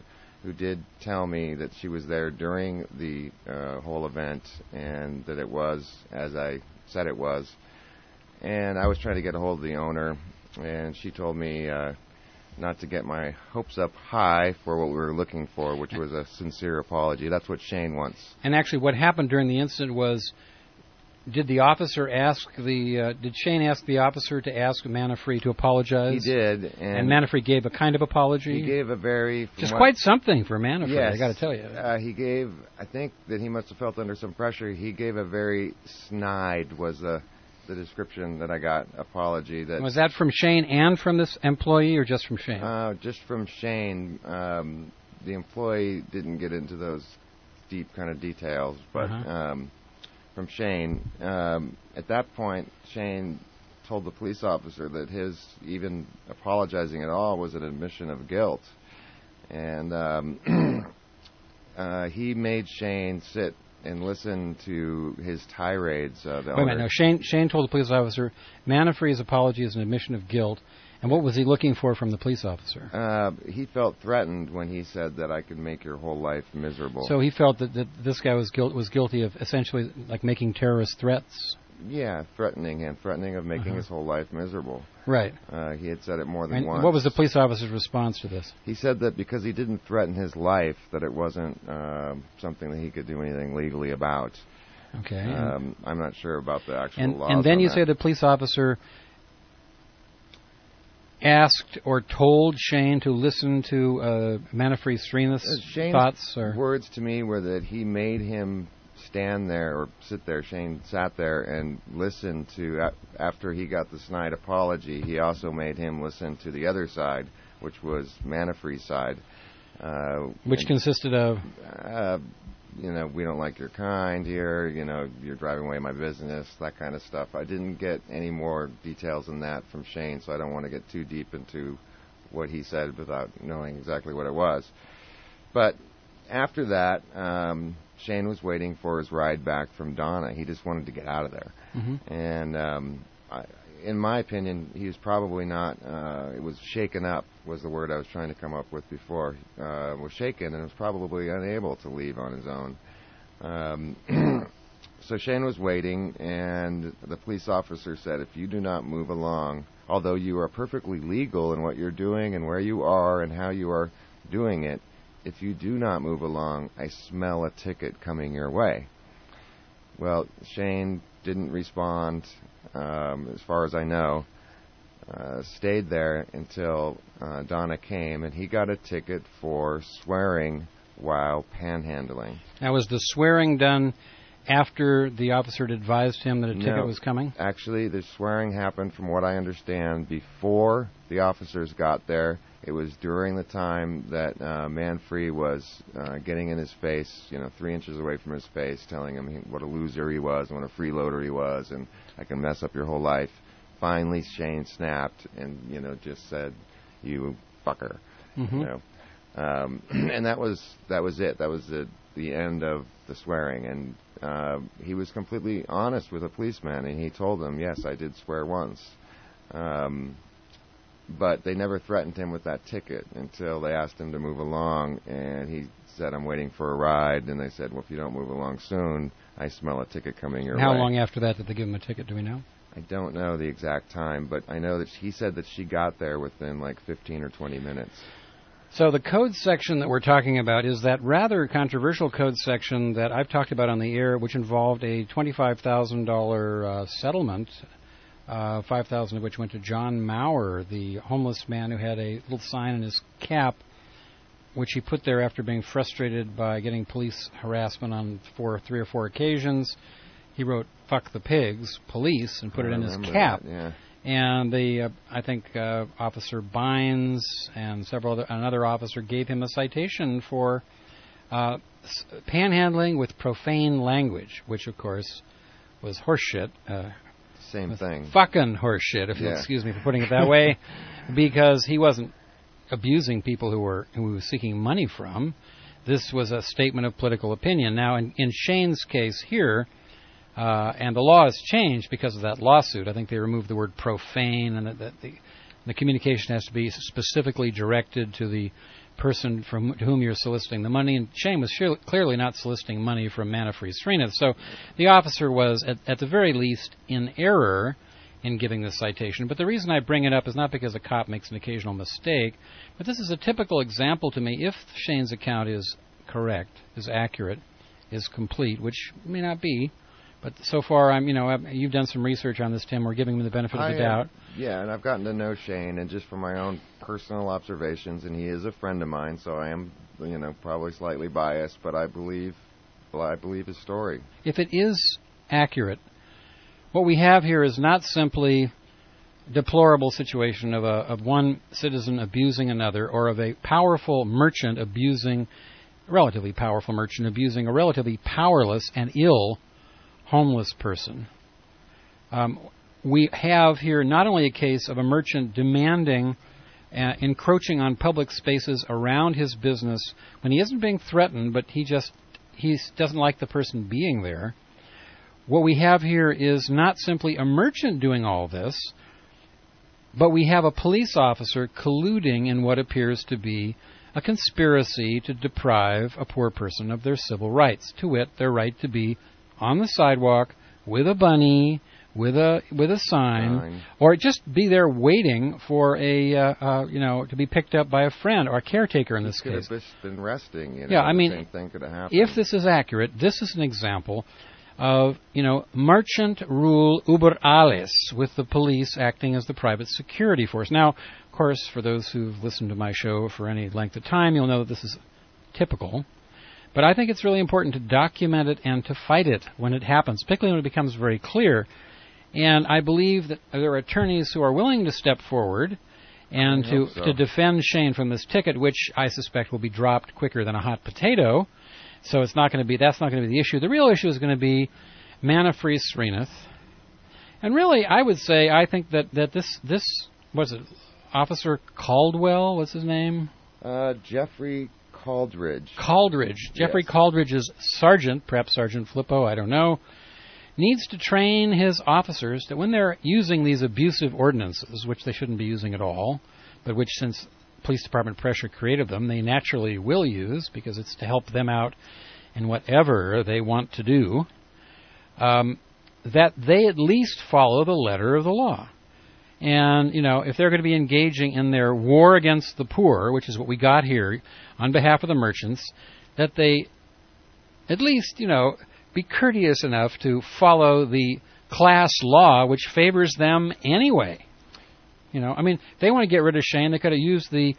S7: who did tell me that she was there during the uh, whole event and that it was as I said it was. And I was trying to get a hold of the owner, and she told me uh, not to get my hopes up high for what we were looking for, which was a sincere apology. That's what Shane wants.
S4: And actually what happened during the incident was, did the officer ask the, uh, did Shane ask the officer to ask Manafree to apologize?
S7: He did.
S4: And, and Manafree gave a kind of apology?
S7: He gave a very...
S4: Just quite something for Manafree,
S7: yes,
S4: I got to tell you.
S7: Uh, he gave, I think that he must have felt under some pressure. He gave a very snide, was the, the description that I got, apology. That
S4: was that from Shane and from this employee, or just from Shane?
S7: Uh, just from Shane. Um, the employee didn't get into those deep kind of details, but...
S4: Uh-huh.
S7: Um, from Shane. Um, at that point, Shane told the police officer that his even apologizing at all was an admission of guilt. And um, uh, he made Shane sit and listen to his tirades. Uh, the
S4: Wait a minute. No, Shane, Shane told the police officer Manafree's apology is an admission of guilt. And what was he looking for from the police officer?
S7: Uh, he felt threatened when he said that I could make your whole life miserable.
S4: So he felt that, that this guy was guilt, was guilty of essentially like making terrorist threats?
S7: Yeah, threatening him, threatening of making uh-huh. his whole life miserable.
S4: Right.
S7: Uh, he had said it more than
S4: and
S7: once.
S4: What was the police officer's response to this?
S7: He said that because he didn't threaten his life, that it wasn't uh, something that he could do anything legally about.
S4: Okay.
S7: Um, I'm not sure about the actual
S4: and,
S7: laws.
S4: And then
S7: on
S4: you
S7: that.
S4: say the police officer asked or told Shane to listen to uh, Manafree Srinath's
S7: Shane's
S4: thoughts? Or?
S7: words to me were that he made him stand there or sit there. Shane sat there and listened to, after he got the snide apology, he also made him listen to the other side, which was Manafree's side. Uh,
S4: which
S7: and,
S4: consisted of?
S7: Uh, you know, we don't like your kind here, you know, you're driving away my business, that kind of stuff. I didn't get any more details than that from Shane, so I don't want to get too deep into what he said without knowing exactly what it was. But after that, um, Shane was waiting for his ride back from Donna. He just wanted to get out of there.
S4: Mm-hmm.
S7: And um, I, in my opinion, he was probably not, uh, it was shaken up, was the word I was trying to come up with before, uh, was shaken and was probably unable to leave on his own. Um, so Shane was waiting, and the police officer said, if you do not move along, although you are perfectly legal in what you're doing and where you are and how you are doing it, if you do not move along, I smell a ticket coming your way. Well, Shane didn't respond, um, as far as I know. Uh, stayed there until uh, Donna came, and he got a ticket for swearing while panhandling.
S4: Now, was the swearing done after the officer had advised him that a ticket
S7: no,
S4: was coming?
S7: Actually, the swearing happened, from what I understand, before the officers got there. It was during the time that uh, Manafree was uh, getting in his face, you know, three inches away from his face, telling him he, what a loser he was and what a freeloader he was, and I can mess up your whole life. Finally, Shane snapped and, you know, just said, "You fucker,"
S4: mm-hmm.
S7: you know, um, and that was that was it. That was the the end of the swearing, and uh, he was completely honest with a policeman, and he told them, "Yes, I did swear once." Um, But they never threatened him with that ticket until they asked him to move along, and he said, "I'm waiting for a ride." And they said, "Well, if you don't move along soon, I smell a ticket coming your
S4: How
S7: way."
S4: How long after that did they give him a ticket, do we know?
S7: I don't know the exact time, but I know that he said that she got there within like fifteen or twenty minutes.
S4: So the code section that we're talking about is that rather controversial code section that I've talked about on the air, which involved a twenty-five thousand dollars uh, settlement, uh, five thousand dollars of which went to John Maurer, the homeless man who had a little sign in his cap, which he put there after being frustrated by getting police harassment on four, three or four occasions. He wrote, "Fuck the pigs, police," and put
S7: I
S4: it in his cap.
S7: That, yeah.
S4: And the, uh, I think, uh, Officer Bynes and several other, another officer gave him a citation for uh, panhandling with profane language, which, of course, was horseshit. Uh,
S7: Same thing.
S4: Fucking horseshit, if
S7: yeah.
S4: you'll excuse me for putting it that way, because he wasn't abusing people who were who he was seeking money from. This was a statement of political opinion. Now, in, in Shane's case here, Uh, and the law has changed because of that lawsuit. I think they removed the word profane, and that, that the, the communication has to be specifically directed to the person from whom you're soliciting the money. And Shane was sure, clearly not soliciting money from Manafree Srinath. So the officer was, at, at the very least, in error in giving this citation. But the reason I bring it up is not because a cop makes an occasional mistake, but this is a typical example to me. If Shane's account is correct, is accurate, is complete, which may not be, but so far, I'm, you know, you've done some research on this, Tim. We're giving him the benefit of the
S7: I,
S4: doubt.
S7: Uh, yeah, and I've gotten to know Shane, and just from my own personal observations, and he is a friend of mine, so I am, you know, probably slightly biased, but I believe, well, I believe his story.
S4: If it is accurate, what we have here is not simply deplorable situation of a of one citizen abusing another, or of a powerful merchant abusing, relatively powerful merchant abusing a relatively powerless and ill homeless person. Um, we have here not only a case of a merchant demanding, uh, encroaching on public spaces around his business when he isn't being threatened, but he just he doesn't like the person being there. What we have here is not simply a merchant doing all this, but we have a police officer colluding in what appears to be a conspiracy to deprive a poor person of their civil rights, to wit, their right to be on the sidewalk with a bunny, with a with a sign,
S7: Fine.
S4: or just be there waiting for a uh, uh, you know to be picked up by a friend or a caretaker in this
S7: He could
S4: case.
S7: have just been resting. You know,
S4: Yeah, I
S7: the
S4: mean,
S7: same thing could have happened.
S4: If this is accurate, this is an example of, you know, merchant rule über alles, with the police acting as the private security force. Now, of course, for those who've listened to my show for any length of time, you'll know that this is typical. But I think it's really important to document it and to fight it when it happens, particularly when it becomes very clear. And I believe that there are attorneys who are willing to step forward and
S7: I
S4: to,
S7: hope so.
S4: to defend Shane from this ticket, which I suspect will be dropped quicker than a hot potato. So it's not going to be, that's not going to be the issue. The real issue is going to be Manafree Srinath. And really, I would say, I think that, that this, this, what's it, Officer Caldwell, what's his name?
S7: Uh, Jeffrey Caldridge.
S4: Caldridge. Jeffrey
S7: Yes.
S4: Caldridge's sergeant, perhaps Sergeant Flippo, I don't know, needs to train his officers that when they're using these abusive ordinances, which they shouldn't be using at all, but which, since police department pressure created them, they naturally will use because it's to help them out in whatever they want to do, um, that they at least follow the letter of the law. And, you know, if they're going to be engaging in their war against the poor, which is what we got here on behalf of the merchants, that they at least, you know, be courteous enough to follow the class law, which favors them anyway. You know, I mean, if they want to get rid of Shane, they could have used the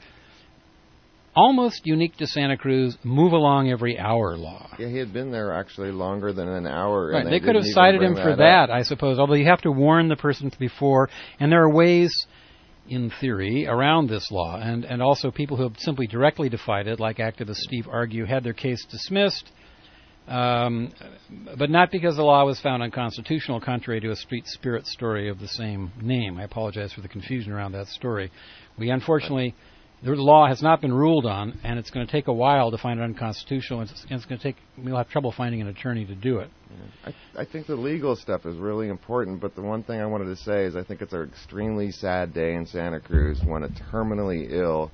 S4: almost unique to Santa Cruz move along every hour law.
S7: Yeah, he had been there actually longer than an hour.
S4: Right,
S7: and
S4: they,
S7: they
S4: could have
S7: didn't even
S4: cited him
S7: bring
S4: for
S7: that
S4: that,
S7: up.
S4: I suppose, although you have to warn the person before, and there are ways, in theory, around this law, and, and also people who have simply directly defied it, like activist Steve Argue, had their case dismissed, um, but not because the law was found unconstitutional, contrary to a Street Spirit story of the same name. I apologize for the confusion around that story. We unfortunately... The law has not been ruled on, and it's going to take a while to find it unconstitutional, and it's, and it's going to take, we'll have trouble finding an attorney to do it.
S7: Yeah. I, I think the legal stuff is really important, but the one thing I wanted to say is I think it's an extremely sad day in Santa Cruz when a terminally ill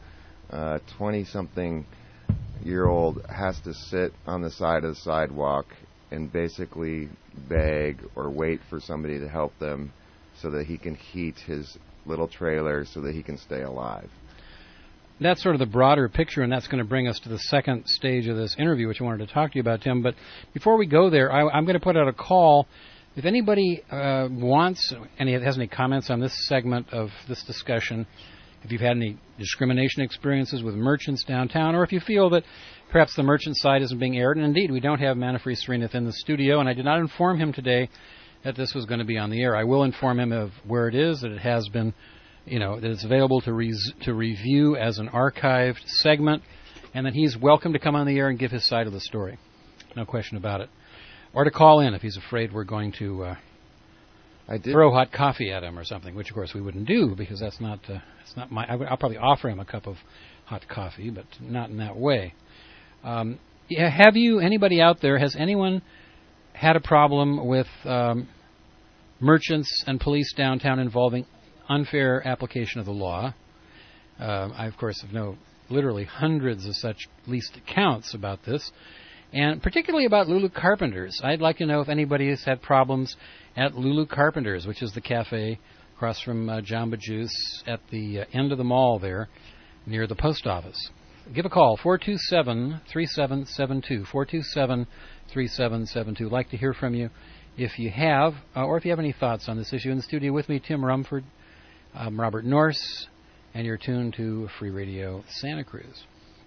S7: twenty-something-year-old has to sit on the side of the sidewalk and basically beg or wait for somebody to help them so that he can heat his little trailer so that he can stay alive.
S4: That's sort of the broader picture, and that's going to bring us to the second stage of this interview, which I wanted to talk to you about, Tim. But before we go there, I, I'm going to put out a call. If anybody uh, wants, any has any comments on this segment of this discussion, if you've had any discrimination experiences with merchants downtown, or if you feel that perhaps the merchant side isn't being aired, and indeed we don't have Manafree Srinath in the studio, and I did not inform him today that this was going to be on the air. I will inform him of where it is, that it has been, you know, that it's available to res- to review as an archived segment, and that he's welcome to come on the air and give his side of the story. No question about it. Or to call in if he's afraid we're going to uh,
S7: I did.
S4: throw hot coffee at him or something, which of course we wouldn't do because that's not uh, it's not my. I w- I'll probably offer him a cup of hot coffee, but not in that way. Um, yeah, have you, anybody out there, has anyone had a problem with um, merchants and police downtown involving unfair application of the law? Uh, I, of course, have no literally hundreds of such leased accounts about this, and particularly about Lulu Carpenter's. I'd like to know if anybody has had problems at Lulu Carpenter's, which is the cafe across from uh, Jamba Juice at the uh, end of the mall there near the post office. Give a call, four two seven, three seven seven two, four two seven, three seven seven two. I'd like to hear from you if you have, uh, or if you have any thoughts on this issue. In the studio with me, Tim Rumford, I'm Robert Norse, and you're tuned to Free Radio Santa Cruz.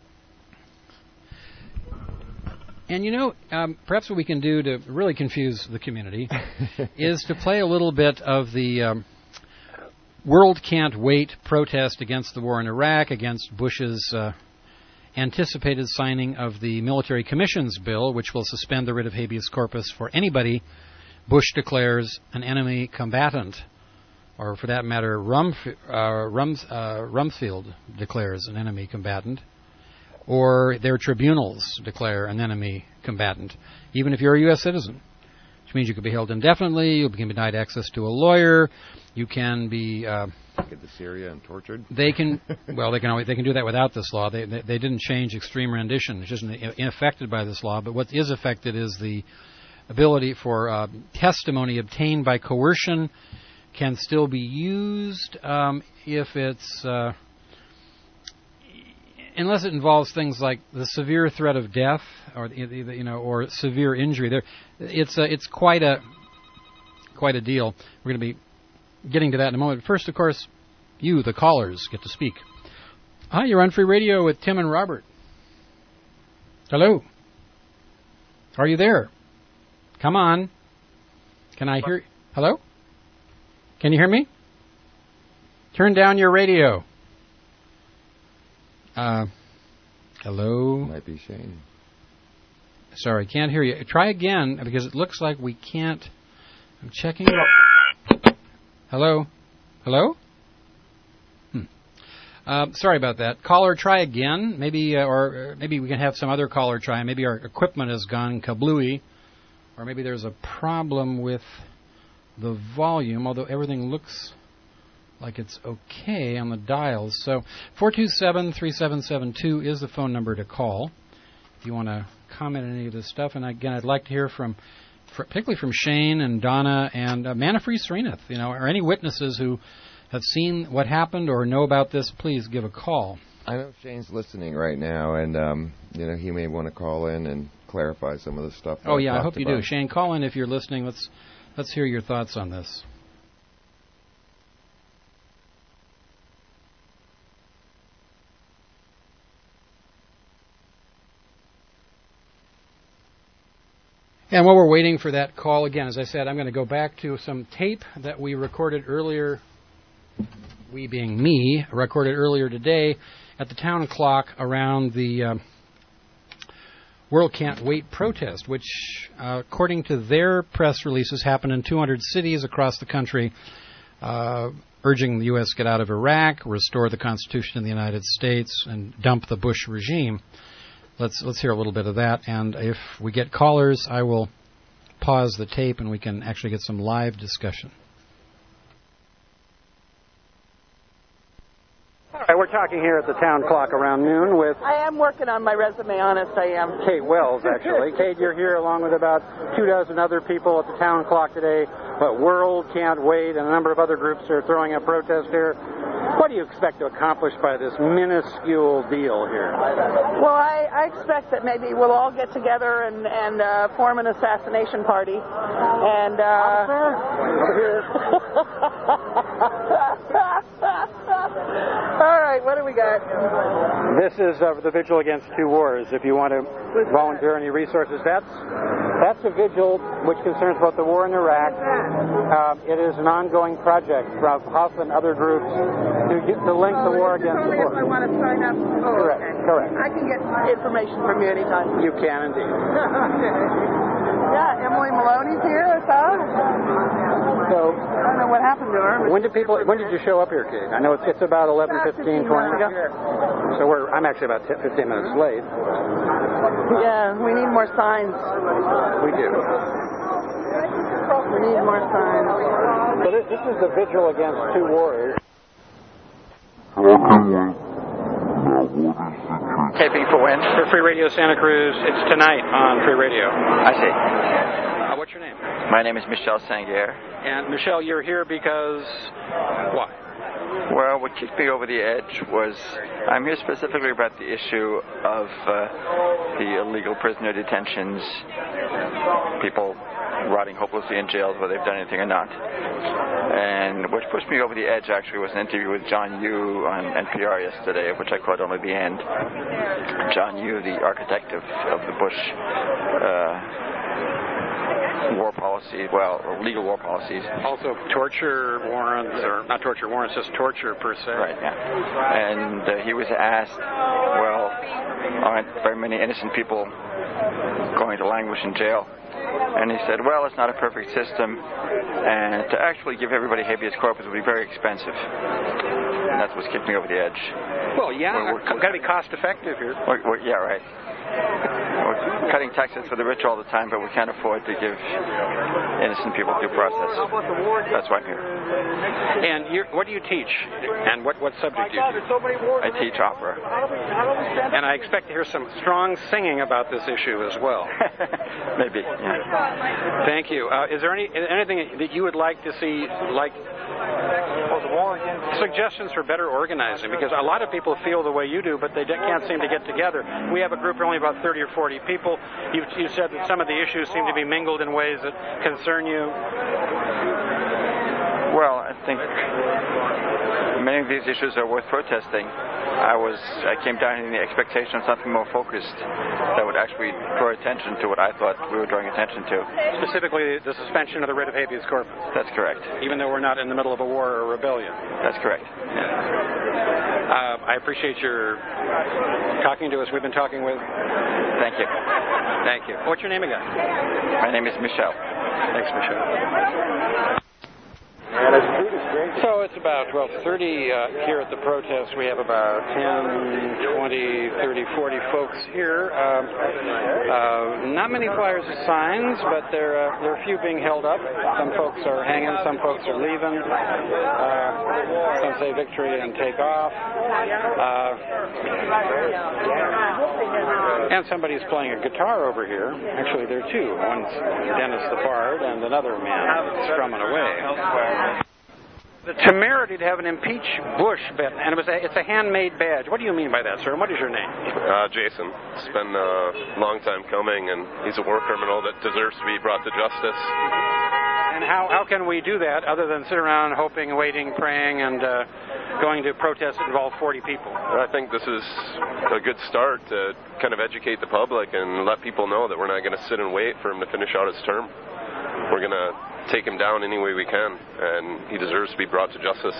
S4: And you know, um, perhaps what we can do to really confuse the community is to play a little bit of the um, World Can't Wait protest against the war in Iraq, against Bush's uh, anticipated signing of the Military Commissions Bill, which will suspend the writ of habeas corpus for anybody Bush declares an enemy combatant, or for that matter, Rumf, uh, Rums, uh, Rumsfeld declares an enemy combatant, or their tribunals declare an enemy combatant, even if you're a U S citizen, which means you could be held indefinitely, you can be denied access to a lawyer, you can be uh,
S7: Get to Syria and tortured.
S4: They can, well, they can always, they can do that without this law. They they, they didn't change extreme rendition, which isn't affected by this law. But what is affected is the ability for uh, testimony obtained by coercion can still be used um, if it's uh, unless it involves things like the severe threat of death or you know or severe injury. There, it's a, it's quite a quite a deal. We're going to be getting to that in a moment. First, of course, you, the callers, get to speak. Hi, you're on Free Radio with Tim and Robert. Hello. Are you there? Come on. Can I hear... Hello? Can you hear me? Turn down your radio. Uh, hello?
S7: Might be Shane.
S4: Sorry, can't hear you. Try again, because it looks like we can't... I'm checking... Hello? Hello? Hmm. Uh, sorry about that. Caller, try again. Maybe, uh, or uh, maybe we can have some other caller try. Maybe our equipment has gone kablooey, or maybe there's a problem with the volume, although everything looks like it's okay on the dials. So four two seven, three seven seven two is the phone number to call if you want to comment on any of this stuff. And again, I'd like to hear from... particularly from Shane and Donna and uh, Manafree Srinath, you know, or any witnesses who have seen what happened or know about this, please give a call.
S7: I know Shane's listening right now, and, um, you know, he may want to call in and clarify some of the stuff.
S4: Oh, yeah, I hope
S7: about.
S4: you do. Shane, call in if you're listening. Let's let's hear your thoughts on this. And while we're waiting for that call, again, as I said, I'm going to go back to some tape that we recorded earlier, we being me, recorded earlier today at the town clock around the uh, World Can't Wait protest, which, uh, according to their press releases, happened in two hundred cities across the country, uh, urging the U S get out of Iraq, restore the Constitution in the United States, and dump the Bush regime. Let's let's hear a little bit of that, and if we get callers, I will pause the tape and we can actually get some live discussion. All right, we're talking here at the town clock around noon with...
S8: I am working on my resume, honest, I am.
S4: Kate Wells, actually. Kate, you're here along with about two dozen other people at the town clock today, but World Can't Wait and a number of other groups are throwing a protest here. What do you expect to accomplish by this minuscule deal here?
S8: Well, I, I expect that maybe we'll all get together and, and uh, form an assassination party. And, uh... all right, what do we got?
S4: This is uh, the Vigil Against Two Wars. If you want to volunteer any resources, that's that's a vigil which concerns both the war in Iraq. Uh, it is an ongoing project from Huff and other groups to, get, to link the war against the war.
S8: If I want to sign up. Oh,
S4: correct,
S8: okay.
S4: correct.
S8: I can get information from you anytime.
S4: You can indeed.
S8: Yeah, Emily Maloney's here, I saw.
S4: So,
S8: I don't know what happened to her.
S4: When did people? When did you show up here, Kate? I know it's, it's about eleven, fifteen, twenty ago. So we're. I'm actually about fifteen minutes late.
S8: Yeah, we need more signs.
S4: We do.
S8: We need more signs.
S4: So this, this is the Vigil Against Two Wars.
S9: Hello, Taping for when?
S4: For Free Radio Santa Cruz. It's tonight on Free Radio.
S9: I see.
S4: Uh, what's your name?
S9: My name is Michel Sanguier.
S4: And Michel, you're here because why?
S9: Well, what kicked me over the edge was I'm here specifically about the issue of uh, the illegal prisoner detentions, people rotting hopelessly in jails whether they've done anything or not. And what pushed me over the edge actually was an interview with John Yoo on N P R yesterday, of which I caught only the end. John Yoo, the architect of, of the Bush uh, war policy, well, or legal war policies.
S4: Also torture warrants, or not torture warrants, just torture per se.
S9: Right, yeah. And uh, he was asked, well, aren't very many innocent people going to languish in jail? And he said, well, it's not a perfect system, and to actually give everybody habeas corpus would be very expensive. And that's what's kicked me over the edge.
S4: Well, yeah, we're, we're, got to be cost effective here.
S9: We're, we're, yeah, right. We're cutting taxes for the rich all the time, but we can't afford to give innocent people due process. That's why I'm here.
S4: And you're, what do you teach? And what, what subject do you teach?
S9: I teach opera.
S4: And I expect to hear some strong singing about this issue as well.
S9: Maybe, yeah.
S4: Thank you. Uh, is there any anything that you would like to see, like suggestions for better organizing? Because a lot of people feel the way you do, but they can't seem to get together. We have a group of only about thirty or forty people. You, you said that some of the issues seem to be mingled in ways that concern you.
S9: Well, I think many of these issues are worth protesting. I was, I came down in the expectation of something more focused that would actually draw attention to what I thought we were drawing attention to.
S4: Specifically, the suspension of the writ of habeas corpus.
S9: That's correct.
S4: Even though we're not in the middle of a war or a rebellion.
S9: That's correct. Yeah.
S4: Uh, I appreciate your talking to us. We've been talking with...
S9: Thank you.
S4: Thank you. What's your name again?
S9: My name is Michel.
S4: Thanks, Michel. So it's about twelve thirty uh, here at the protest. We have about ten, twenty, thirty, forty folks here. Um, uh, not many flyers or signs, but there, uh, there are a few being held up. Some folks are hanging, some folks are leaving. Uh, some say victory and take off. Uh, and somebody's playing a guitar over here. Actually, there are two. One's Dennis the Bard and another man strumming away. The temerity to have an impeach Bush bit, and it was a, it's a handmade badge. What do you mean by that, sir? And what is your name?
S10: Uh, Jason. It's been a long time coming, and he's a war criminal that deserves to be brought to justice.
S4: And how, how can we do that other than sit around hoping, waiting, praying, and uh, going to protests that involve forty people?
S10: I think this is a good start to kind of educate the public and let people know that we're not going to sit and wait for him to finish out his term. We're going to take him down any way we can, and he deserves to be brought to justice.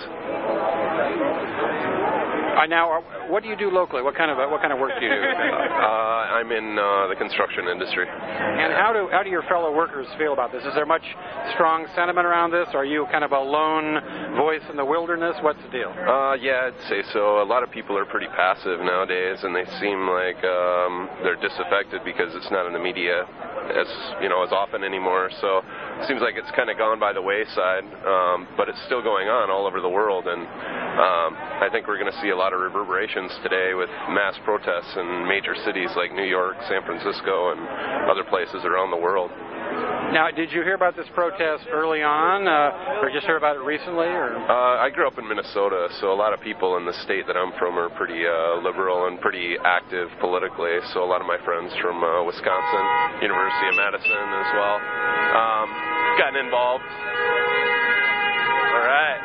S4: Uh, now, what do you do locally? What kind of uh, what kind of work do you do?
S10: uh, I'm in uh, the construction industry.
S4: And how do how do your fellow workers feel about this? Is there much strong sentiment around this? Are you kind of a lone voice in the wilderness? What's the deal?
S10: Uh, yeah, I'd say so. A lot of people are pretty passive nowadays, and they seem like um, they're disaffected because it's not in the media as you know as often anymore. So it seems like it's kind of gone by the wayside, um, but it's still going on all over the world, and um, I think we're going to see a lot of reverberations today with mass protests in major cities like New York, San Francisco, and other places around the world.
S4: Now, did you hear about this protest early on, uh, or just hear about it recently? Or?
S10: Uh, I grew up in Minnesota, so a lot of people in the state that I'm from are pretty uh, liberal and pretty active politically. So a lot of my friends from uh, Wisconsin, University of Madison as well, um, gotten involved. All right.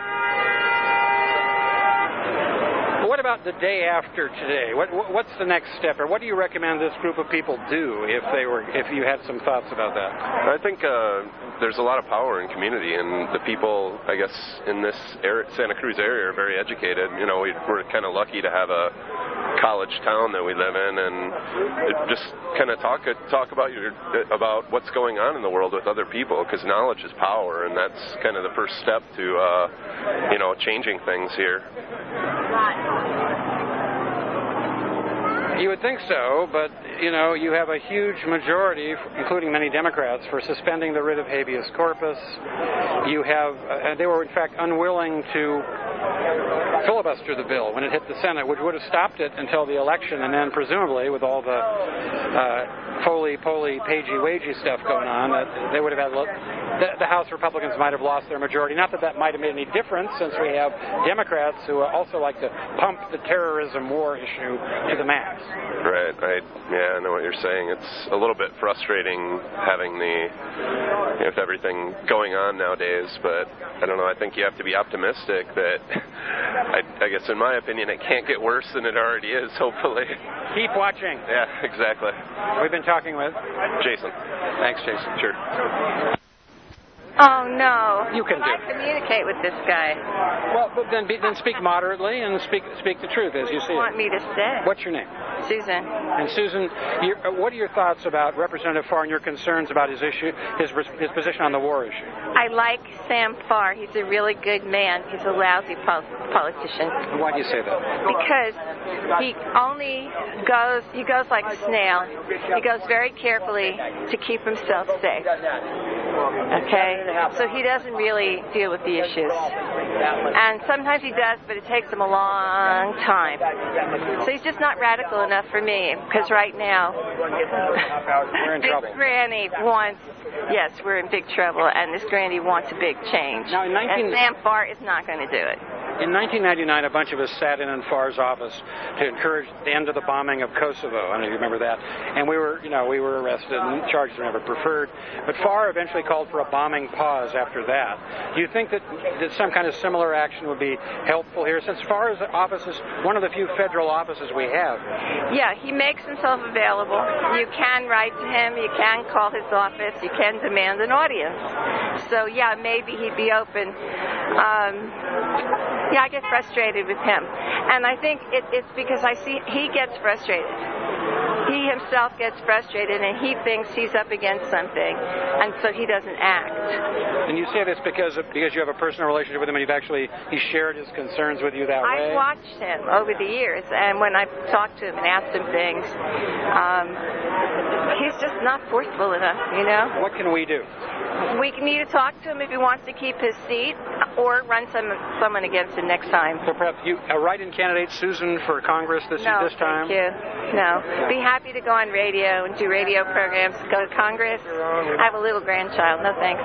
S4: What about the day after today? What, what, what's the next step, or what do you recommend this group of people do if they were, if you had some thoughts about that?
S10: I think uh, there's a lot of power in community, and the people, I guess, in this area, Santa Cruz area are very educated. You know, we, we're kind of lucky to have a college town that we live in, and just kind of talk talk about your about what's going on in the world with other people, because knowledge is power, and that's kind of the first step to uh, you know changing things here.
S4: You would think so, but, you know, you have a huge majority, including many Democrats, for suspending the writ of habeas corpus. You have, uh, they were in fact unwilling to filibuster the bill when it hit the Senate, which would have stopped it until the election, and then presumably with all the uh, Foley-Poley, Pagey-Wagey stuff going on, uh, they would have had, the, the House Republicans might have lost their majority. Not that that might have made any difference, since we have Democrats who also like to pump the terrorism war issue to the max.
S10: Right, I, yeah, I know what you're saying. It's a little bit frustrating having the, you know, with everything going on nowadays, but I don't know, I think you have to be optimistic that, I, I guess in my opinion, it can't get worse than it already is, hopefully.
S4: Keep watching.
S10: Yeah, exactly.
S4: We've been talking with
S10: Jason.
S4: Thanks, Jason.
S10: Sure.
S11: Oh, no.
S4: You can do.
S11: I communicate with this guy.
S4: Well, but then be, then speak moderately and speak speak the truth as you see it.
S11: Want me to stay?
S4: What's your name?
S11: Susan.
S4: And Susan, your, uh, what are your thoughts about Representative Farr and your concerns about his issue, his his position on the war issue?
S11: I like Sam Farr. He's a really good man. He's a lousy pol- politician.
S4: Why do you say that?
S11: Because he only goes, he goes like a snail. He goes very carefully to keep himself safe. Okay? So he doesn't really deal with the issues. And sometimes he does, but it takes him a long time. So he's just not radical enough for me, because right now,
S4: we're in
S11: this
S4: trouble.
S11: Granny wants, yes, we're in big trouble, and this Granny wants a big change.
S4: Now, in nineteen
S11: and Sam Farr is not going to do it.
S4: In nineteen ninety-nine, a bunch of us sat in in Farr's office to encourage the end of the bombing of Kosovo. I don't know if you remember that. And we were, you know, we were arrested and charged were never preferred. But Farr eventually called for a bombing pause after that. Do you think that, that some kind of similar action would be helpful here? Since Farr's office is one of the few federal offices we have.
S11: Yeah, he makes himself available. You can write to him. You can call his office. You can demand an audience. So, yeah, maybe he'd be open. Um... Yeah, I get frustrated with him. And I think it, it's because I see he gets frustrated. He himself gets frustrated, and he thinks he's up against something, and so he doesn't act.
S4: And you say this because of, because you have a personal relationship with him, and you've actually, he shared his concerns with you that way?
S11: I've watched him over the years, and when I've talked to him and asked him things, um, he's just not forceful enough, you know?
S4: What can we do?
S11: We need to talk to him if he wants to keep his seat, or run some someone against him next time.
S4: So perhaps you, a write-in candidate, Susan, for Congress this
S11: no,
S4: this time?
S11: No, thank you. No. Be happy to go on radio and do radio programs. Go to Congress. I have a little grandchild. No thanks.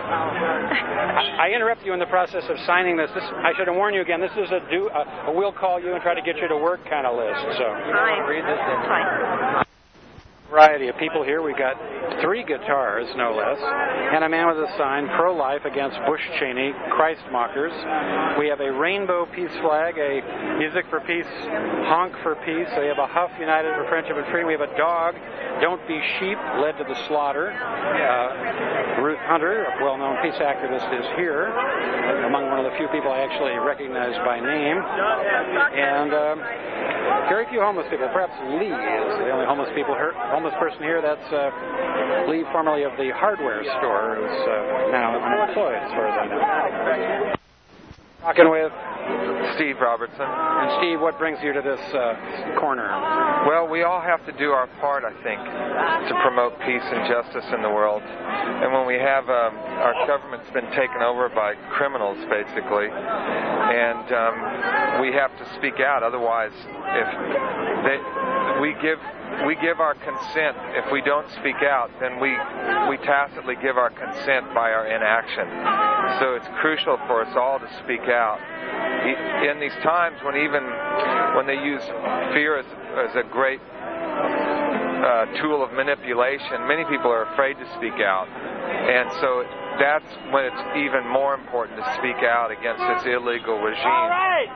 S4: I, I interrupt you in the process of signing this. This I should have warned you again. This is a do. A, a we'll call you and try to get you to work kind of list. So
S11: Fine.
S4: read this in.
S11: Fine.
S4: Variety of people here. We got three guitars, no less, and a man with a sign, pro-life against Bush Cheney, Christ mockers. We have a rainbow peace flag, a music for peace, honk for peace. We have a Huff United for Friendship and Free. We have a dog, don't be sheep, led to the slaughter. Uh, Ruth Hunter, a well-known peace activist, is here, among one of the few people I actually recognize by name. And um, very few homeless people. Perhaps Lee is the only homeless people here. Homeless person here, that's uh, Lee, formerly of the hardware store, who's uh, now unemployed, as far as I know. Talking with
S12: Steve Robertson.
S4: And Steve, what brings you to this uh, corner?
S12: Well, we all have to do our part, I think, to promote peace and justice in the world. And when we have um, our government's been taken over by criminals, basically, and um, we have to speak out. Otherwise, if they, we give we give our consent, if we don't speak out, then we we tacitly give our consent by our inaction. So it's crucial for us all to speak out. In these times when even when they use fear as, as a great uh, tool of manipulation, many people are afraid to speak out. And so that's when it's even more important to speak out against this illegal regime.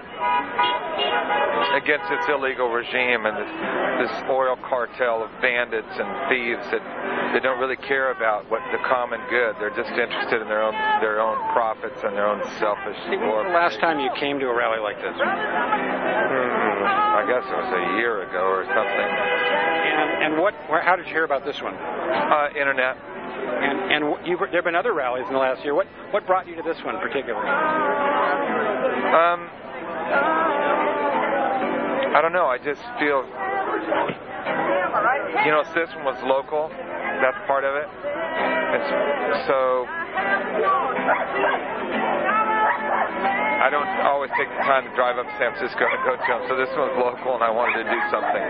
S12: Against its illegal regime and this, this oil cartel of bandits and thieves that they don't really care about what the common good. They're just interested in their own their own profits and their own selfish.
S4: When was the last time you came to a rally like this?
S12: Hmm, I guess it was a year ago or something.
S4: And, and what? Where, how did you hear about this one?
S12: Uh, internet.
S4: And, and you've, there have been other rallies in the last year. What what brought you to this one particularly?
S12: Um, I don't know. I just feel, you know, this one was local. That's part of it. And so I I don't always take the time to drive up to San Francisco and go to them. So this one's local, and I wanted to do something.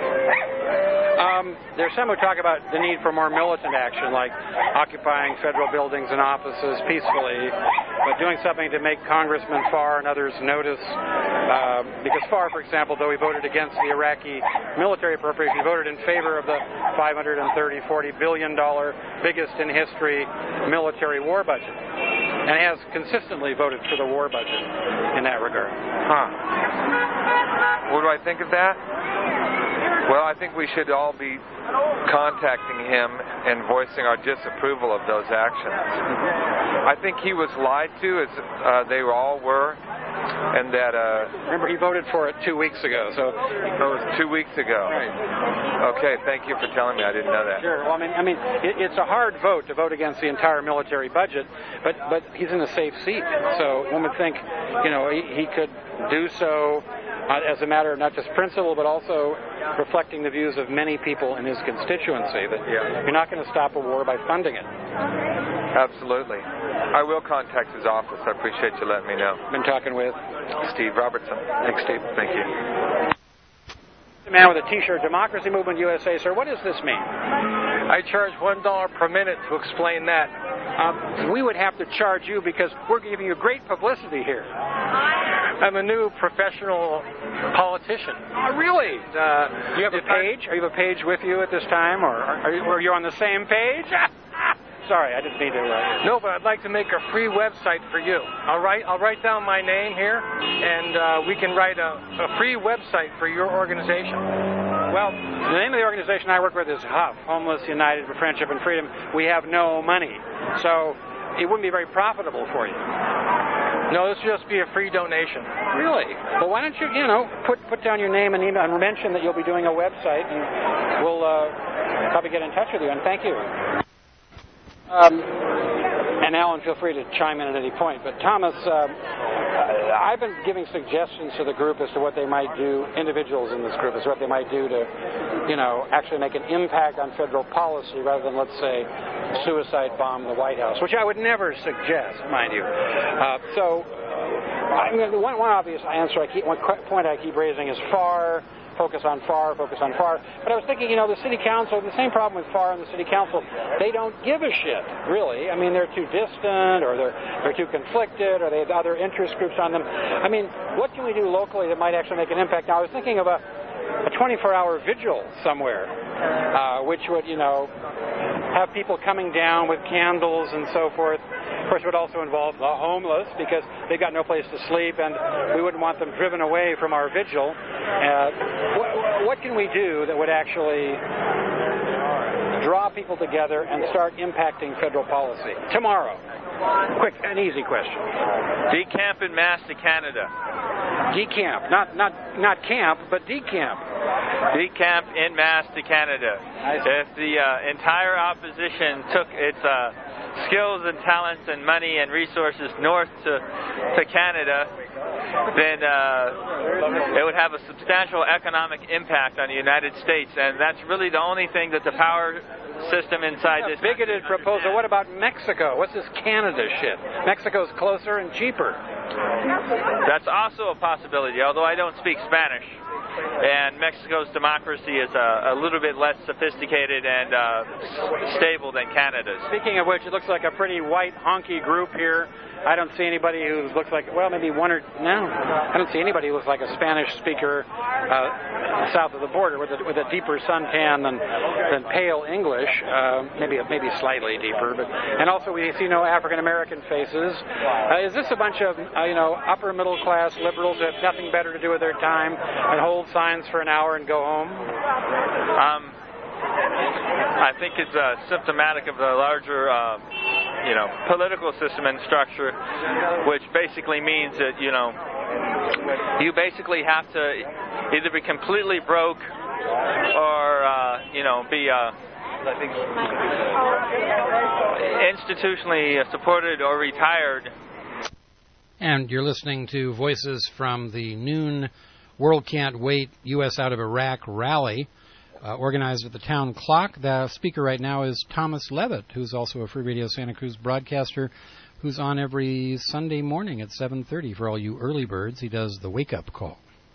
S13: Um, there's some who talk about the need for more militant action, like occupying federal buildings and offices peacefully, but doing something to make Congressman Farr and others notice. Uh, because Farr, for example, though he voted against the Iraqi military appropriation, he voted in favor of the five hundred thirty, forty billion dollars biggest in history military war budget, and has consistently voted for the war budget in that regard.
S12: Huh. What do I think of that? Well, I think we should all be contacting him and voicing our disapproval of those actions. I think he was lied to, as uh, they all were, and that... Uh,
S13: Remember, he voted for it two weeks ago, so...
S12: It was two weeks ago. Right. Okay, thank you for telling me. I didn't know that.
S13: Sure. Well, I mean, I mean, it, it's a hard vote to vote against the entire military budget, but but he's in a safe seat, so one would think, you know, he, he could do so uh, as a matter of not just principle, but also reflecting the views of many people in his constituency, that
S12: yeah.
S13: you're not going to stop a war by funding it.
S12: Absolutely. I will contact his office. I appreciate you letting me know.
S13: Been talking with
S12: Steve Robertson.
S13: Thanks, Steve.
S12: Thank you.
S13: The man with a T-shirt, Democracy Movement U S A, sir. What does this mean?
S14: I charge one dollar per minute to explain that.
S13: Um, we would have to charge you because we're giving you great publicity here.
S14: I'm a new professional politician.
S13: Oh, really? Uh, you have a page? Are you have a page with you at this time, or are you, are you on the same page? Sorry, I didn't mean to. Uh...
S14: No, but I'd like to make a free website for you. I'll write. I'll write down my name here, and uh, we can write a, a free website for your organization.
S13: Well, the name of the organization I work with is H U F, Homeless United for Friendship and Freedom. We have no money, so it wouldn't be very profitable for you.
S14: No, this will just be a free donation.
S13: Really? Well, why don't you, you know, put put down your name and email and mention that you'll be doing a website, and we'll uh, probably get in touch with you. And thank you. Um, and Alan, feel free to chime in at any point. But Thomas, uh, I've been giving suggestions to the group as to what they might do, individuals in this group, as to what they might do to, you know, actually make an impact on federal policy rather than, let's say, suicide bomb the White House, which I would never suggest, mind you. Uh, so, I mean, one, one obvious answer, I keep, one point I keep raising is FAR. Focus on FAR, focus on FAR. But I was thinking, you know, the city council, the same problem with FAR and the city council, they don't give a shit, really. I mean, they're too distant, or they're they're too conflicted, or they have other interest groups on them. I mean, what can we do locally that might actually make an impact? Now, I was thinking of a, a twenty-four hour vigil somewhere, uh, which would, you know, have people coming down with candles and so forth. Of course, it would also involve the homeless because they've got no place to sleep, and we wouldn't want them driven away from our vigil. Uh, what, what can we do that would actually draw people together and start impacting federal policy? Tomorrow. Quick, an easy question.
S15: Decamp en masse to Canada.
S13: Decamp, not not not camp, but decamp.
S15: Decamp en masse to Canada. If the uh, entire opposition took its uh, skills and talents and money and resources north to to Canada, then uh, it would have a substantial economic impact on the United States, and that's really the only thing that the power system inside
S13: a
S15: this
S13: bigoted proposal. What about Mexico? What's this Canada shit? Mexico's closer and cheaper.
S15: That's also a possibility, although I don't speak Spanish. And Mexico's democracy is a, a little bit less sophisticated and uh, stable than Canada's.
S13: Speaking of which, it looks like a pretty white, honky group here. I don't see anybody who looks like, well, maybe one or, no, I don't see anybody who looks like a Spanish speaker uh, south of the border with a, with a deeper suntan than, than pale English, uh, maybe maybe slightly deeper. But and also we see no African-American faces. Uh, is this a bunch of, uh, you know, upper middle-class liberals who have nothing better to do with their time and hold signs for an hour and go home?
S15: Um, I think it's uh, symptomatic of the larger, uh, you know, political system and structure, which basically means that, you know, you basically have to either be completely broke or, uh, you know, be uh, institutionally supported or retired.
S4: And you're listening to voices from the noon World Can't Wait U S Out of Iraq rally. Uh, organized at the Town Clock. The speaker right now is Thomas Levitt, who's also a Free Radio Santa Cruz broadcaster who's on every Sunday morning at seven thirty. For all you early birds, he does the wake-up call.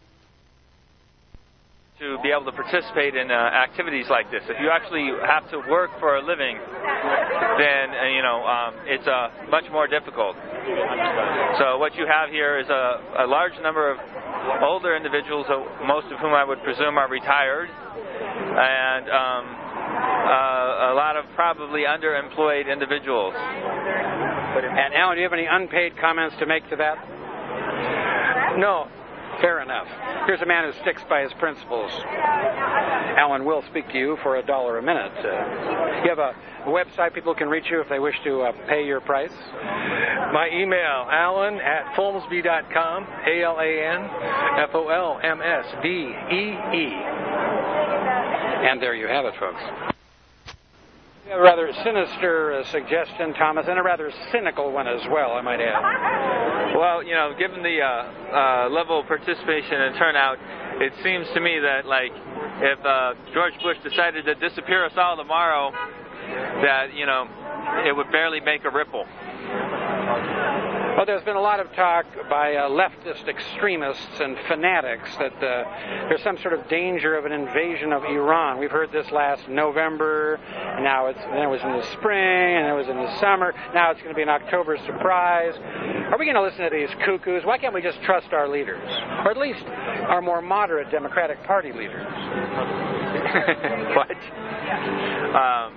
S15: To be able to participate in uh, activities like this. If you actually have to work for a living, then, uh, you know, um, it's uh, much more difficult. So what you have here is a, a large number of older individuals, uh, most of whom I would presume are retired, and um, uh, a lot of probably underemployed individuals.
S13: And Alan, do you have any unpaid comments to make to that? No. Fair enough. Here's a man who sticks by his principles. Alan will speak to you for a dollar a minute. Uh, you have a, a website people can reach you if they wish to uh, pay your price?
S14: My email, alan at folmsby dot com, A L A N F O L M S B E E.
S13: And there you have it, folks. A rather sinister uh, suggestion, Thomas, and a rather cynical one as well, I might add.
S15: Well, you know, given the uh, uh, level of participation and turnout, it seems to me that, like, if uh, George Bush decided to disappear us all tomorrow, that, you know, it would barely make a ripple.
S13: Well, there's been a lot of talk by uh, leftist extremists and fanatics that uh, there's some sort of danger of an invasion of Iran. We've heard this last November, and now it's, then it was in the spring, and it was in the summer. Now it's going to be an October surprise. Are we going to listen to these cuckoos? Why can't we just trust our leaders? Or at least our more moderate Democratic Party leaders?
S15: What? Um,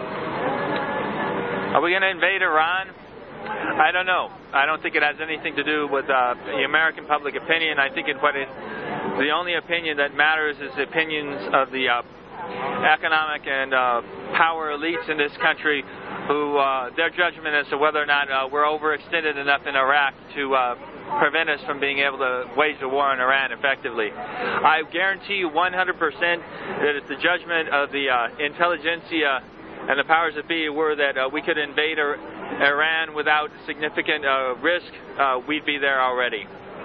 S15: are we going to invade Iran? I don't know. I don't think it has anything to do with uh, the American public opinion. I think it, what it, the only opinion that matters is the opinions of the uh, economic and uh, power elites in this country, who uh, their judgment as to whether or not uh, we're overextended enough in Iraq to uh, prevent us from being able to wage a war on Iran effectively. I guarantee you one hundred percent that it's the judgment of the uh, intelligentsia and the powers that be were that uh, we could invade Iran without significant uh, risk. Uh, we'd be there already.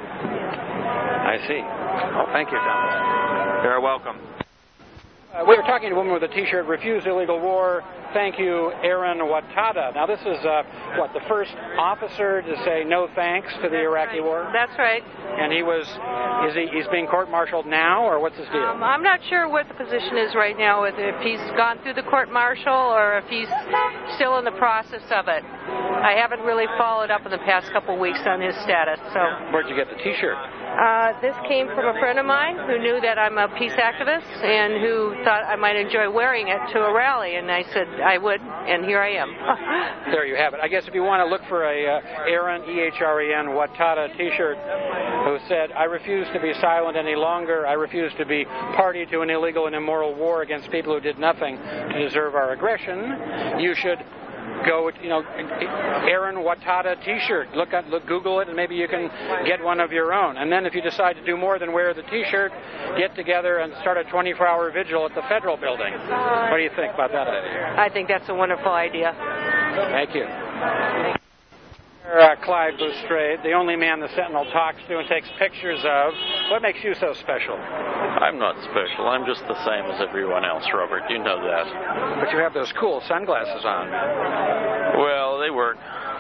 S13: I see. Well, thank you, Thomas.
S15: You're welcome.
S13: Uh, we were talking to a woman with a T-shirt, Refuse Illegal War. Thank you, Aaron Watada. Now, this is, uh, what, the first officer to say no thanks to the Iraqi war?
S16: That's right.
S13: And he was, is he, he's being court-martialed now, or what's his deal?
S16: Um, I'm not sure what the position is right now, if he's gone through the court-martial or if he's still in the process of it. I haven't really followed up in the past couple of weeks on his status. So.
S13: Where'd you get the T-shirt?
S16: Uh, this came from a friend of mine who knew that I'm a peace activist and who thought I might enjoy wearing it to a rally, and I said I would, and here I am.
S13: There you have it. I guess if you want to look for a uh, Aaron, E H R E N, Watada T-shirt who said, I refuse to be silent any longer, I refuse to be party to an illegal and immoral war against people who did nothing to deserve our aggression, you should go with, you know, Aaron Watada T-shirt. Look at, look, Google it, and maybe you can get one of your own. And then if you decide to do more than wear the T-shirt, get together and start a twenty-four hour vigil at the Federal Building. What do you think about that idea?
S16: I think that's a wonderful idea.
S13: Thank you. Uh, Clive Boustrade, the only man the Sentinel talks to and takes pictures of. What makes you so special?
S17: I'm not special. I'm just the same as everyone else, Robert. You know that.
S13: But you have those cool sunglasses on.
S17: Well, they work.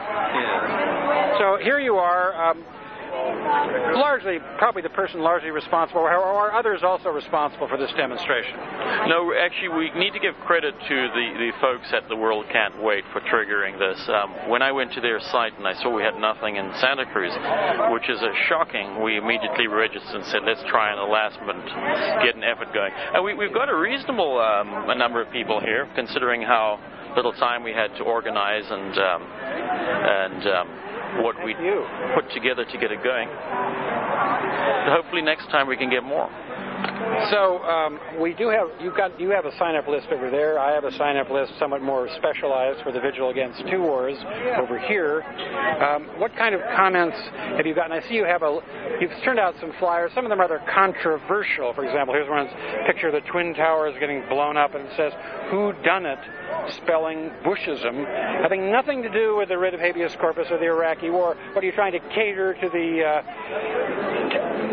S13: Yeah. So here you are, um, largely, probably the person largely responsible, or are others also responsible for this demonstration?
S17: No, actually, we need to give credit to the, the folks at the World Can't Wait for triggering this. Um, when I went to their site and I saw we had nothing in Santa Cruz, which is a shocking, we immediately registered and said, let's try in the last minute get an effort going. And we, we've got a reasonable um, a number of people here, considering how little time we had to organize and um, and um, what we put together to get it going. Hopefully next time we can get more.
S13: So um, we do have you got you have a sign-up list over there. I have a sign-up list, somewhat more specialized for the Vigil Against Two Wars over here. Um, what kind of comments have you gotten? I see you have a you've turned out some flyers. Some of them are rather controversial. For example, here's one picture of the Twin Towers getting blown up, and it says "Who done it?" spelling Bushism, having nothing to do with the writ of habeas corpus or the Iraqi war. What are you trying to cater to the uh,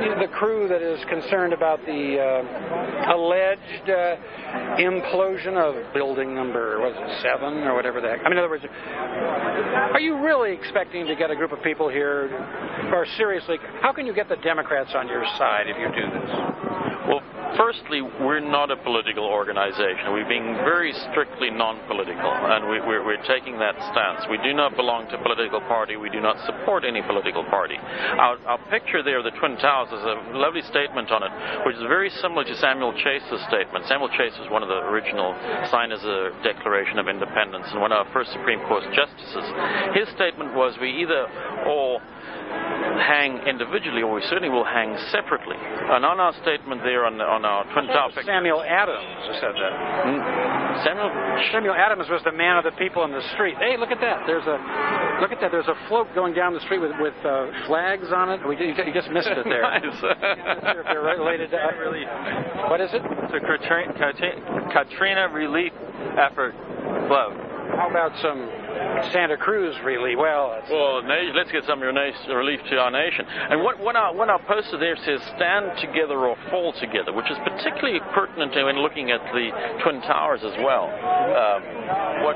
S13: the crew that is concerned about the uh, alleged uh, implosion of building number, was it seven or whatever the heck? I mean, in other words, are you really expecting to get a group of people here, or seriously, how can you get the Democrats on your side if you do this?
S17: Well, firstly, we're not a political organization. We're being very strictly non-political, and we, we're, we're taking that stance. We do not belong to a political party. We do not support any political party. Our, our picture there, the Twin Towers, is a lovely statement on it, which is very similar to Samuel Chase's statement. Samuel Chase was one of the original signers of the Declaration of Independence and one of our first Supreme Court justices. His statement was, we either all hang individually, or we certainly will hang separately. And on our statement there on, on our Twin Tower picture,
S13: Samuel Adams who said that.
S17: Mm, Samuel
S13: Samuel Adams was the man of the people in the street. Hey, look at that! There's a look at that. There's a float going down the street with with uh, flags on it. We you, you just missed it there.
S17: Nice.
S13: I'm not sure if they're related to uh, relief. What is it?
S17: It's a Katrina, Katrina relief effort float.
S13: How about some Santa Cruz relief? Well, that's
S17: well, let's get some relief to our nation. And what, what, our, what our poster there says, stand together or fall together, which is particularly pertinent when looking at the Twin Towers as well. Um, what?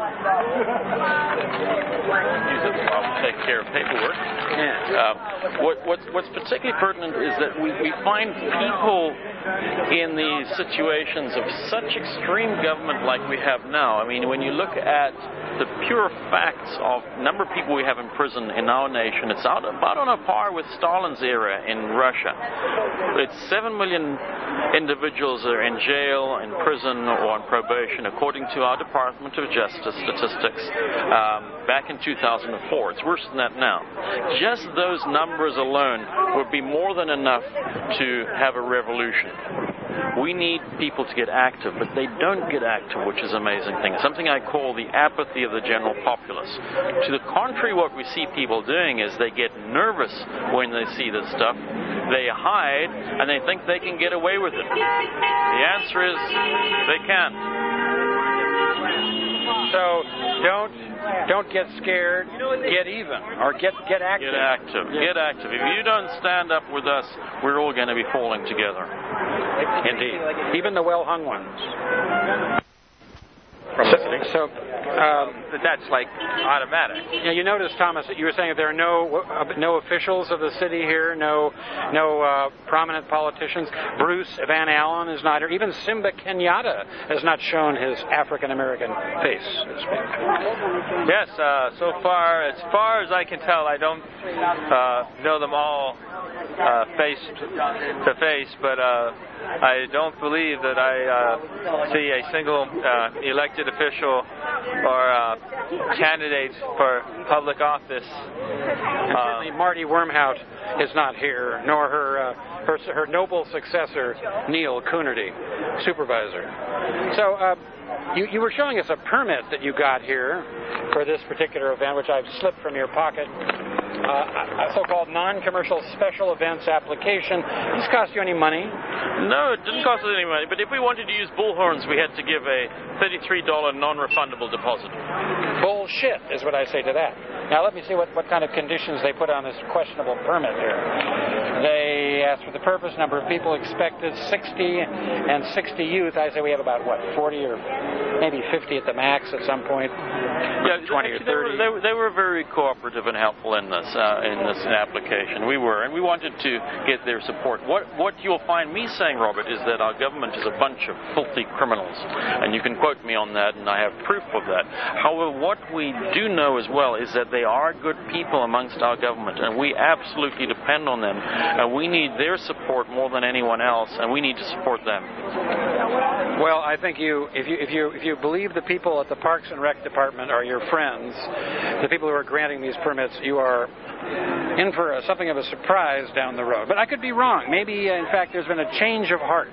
S17: I'll take care of paperwork.
S13: Yeah.
S17: Um, what, what, what's particularly pertinent is that we, we find people in these situations of such extreme government like we have now. I mean, when you look at the pure facts of number of people we have in prison in our nation, it's out, about on a par with Stalin's era in Russia. It's seven million individuals are in jail, in prison, or on probation, according to our Department of Justice statistics um, back in two thousand four. It's worse than that now. Just those numbers alone would be more than enough to have a revolution. We need people to get active, but they don't get active, which is an amazing thing. Something I call the apathy of the general populace. To the contrary, what we see people doing is they get nervous when they see this stuff. They hide, and they think they can get away with it. The answer is they can't.
S13: So don't don't get scared. Get even, or get get active.
S17: Get active. Get active. If you don't stand up with us, we're all going to be falling together.
S13: Indeed. Even the well-hung ones. So, so um,
S15: that's like automatic.
S13: Yeah, you notice, Thomas, that you were saying that there are no uh, no officials of the city here, no no uh, prominent politicians. Bruce Van Allen is not here. Even Simba Kenyatta has not shown his African American face, so to speak.
S15: Yes, uh, so far, as far as I can tell, I don't uh, know them all uh, face to face, but uh, I don't believe that I uh, see a single uh, elected official or uh, candidate for public office.
S13: And certainly uh, Marty Wormhout is not here, nor her, uh, her her noble successor, Neil Coonerty, supervisor. So uh, you, you were showing us a permit that you got here for this particular event, which I've slipped from your pocket. Uh, a so-called non-commercial special events application. Did this cost you any money?
S17: No, it didn't cost us any money, but if we wanted to use bullhorns, we had to give a thirty-three dollars non-refundable deposit.
S13: Bullshit is what I say to that. Now let me see what, what kind of conditions they put on this questionable permit here. They asked for the purpose, number of people expected, sixty and sixty youth. I say we have about, what, forty or maybe fifty at the max at some point?
S17: Yeah, twenty or thirty. They were, they were very cooperative and helpful in this uh, in this application. We were, and we wanted to get their support. What what you'll find me saying, Robert, is that our government is a bunch of filthy criminals, and you can quote me on that, and I have proof of that. However, what we do know as well is that they are good people amongst our government, and we absolutely depend on them, and we need their support more than anyone else, and we need to support them.
S13: Well, I think you, if you if you if you believe the people at the Parks and Rec Department are your friends, the people who are granting these permits, you are in for a, something of a surprise down the road. But I could be wrong. Maybe, uh, in fact, there's been a change of heart.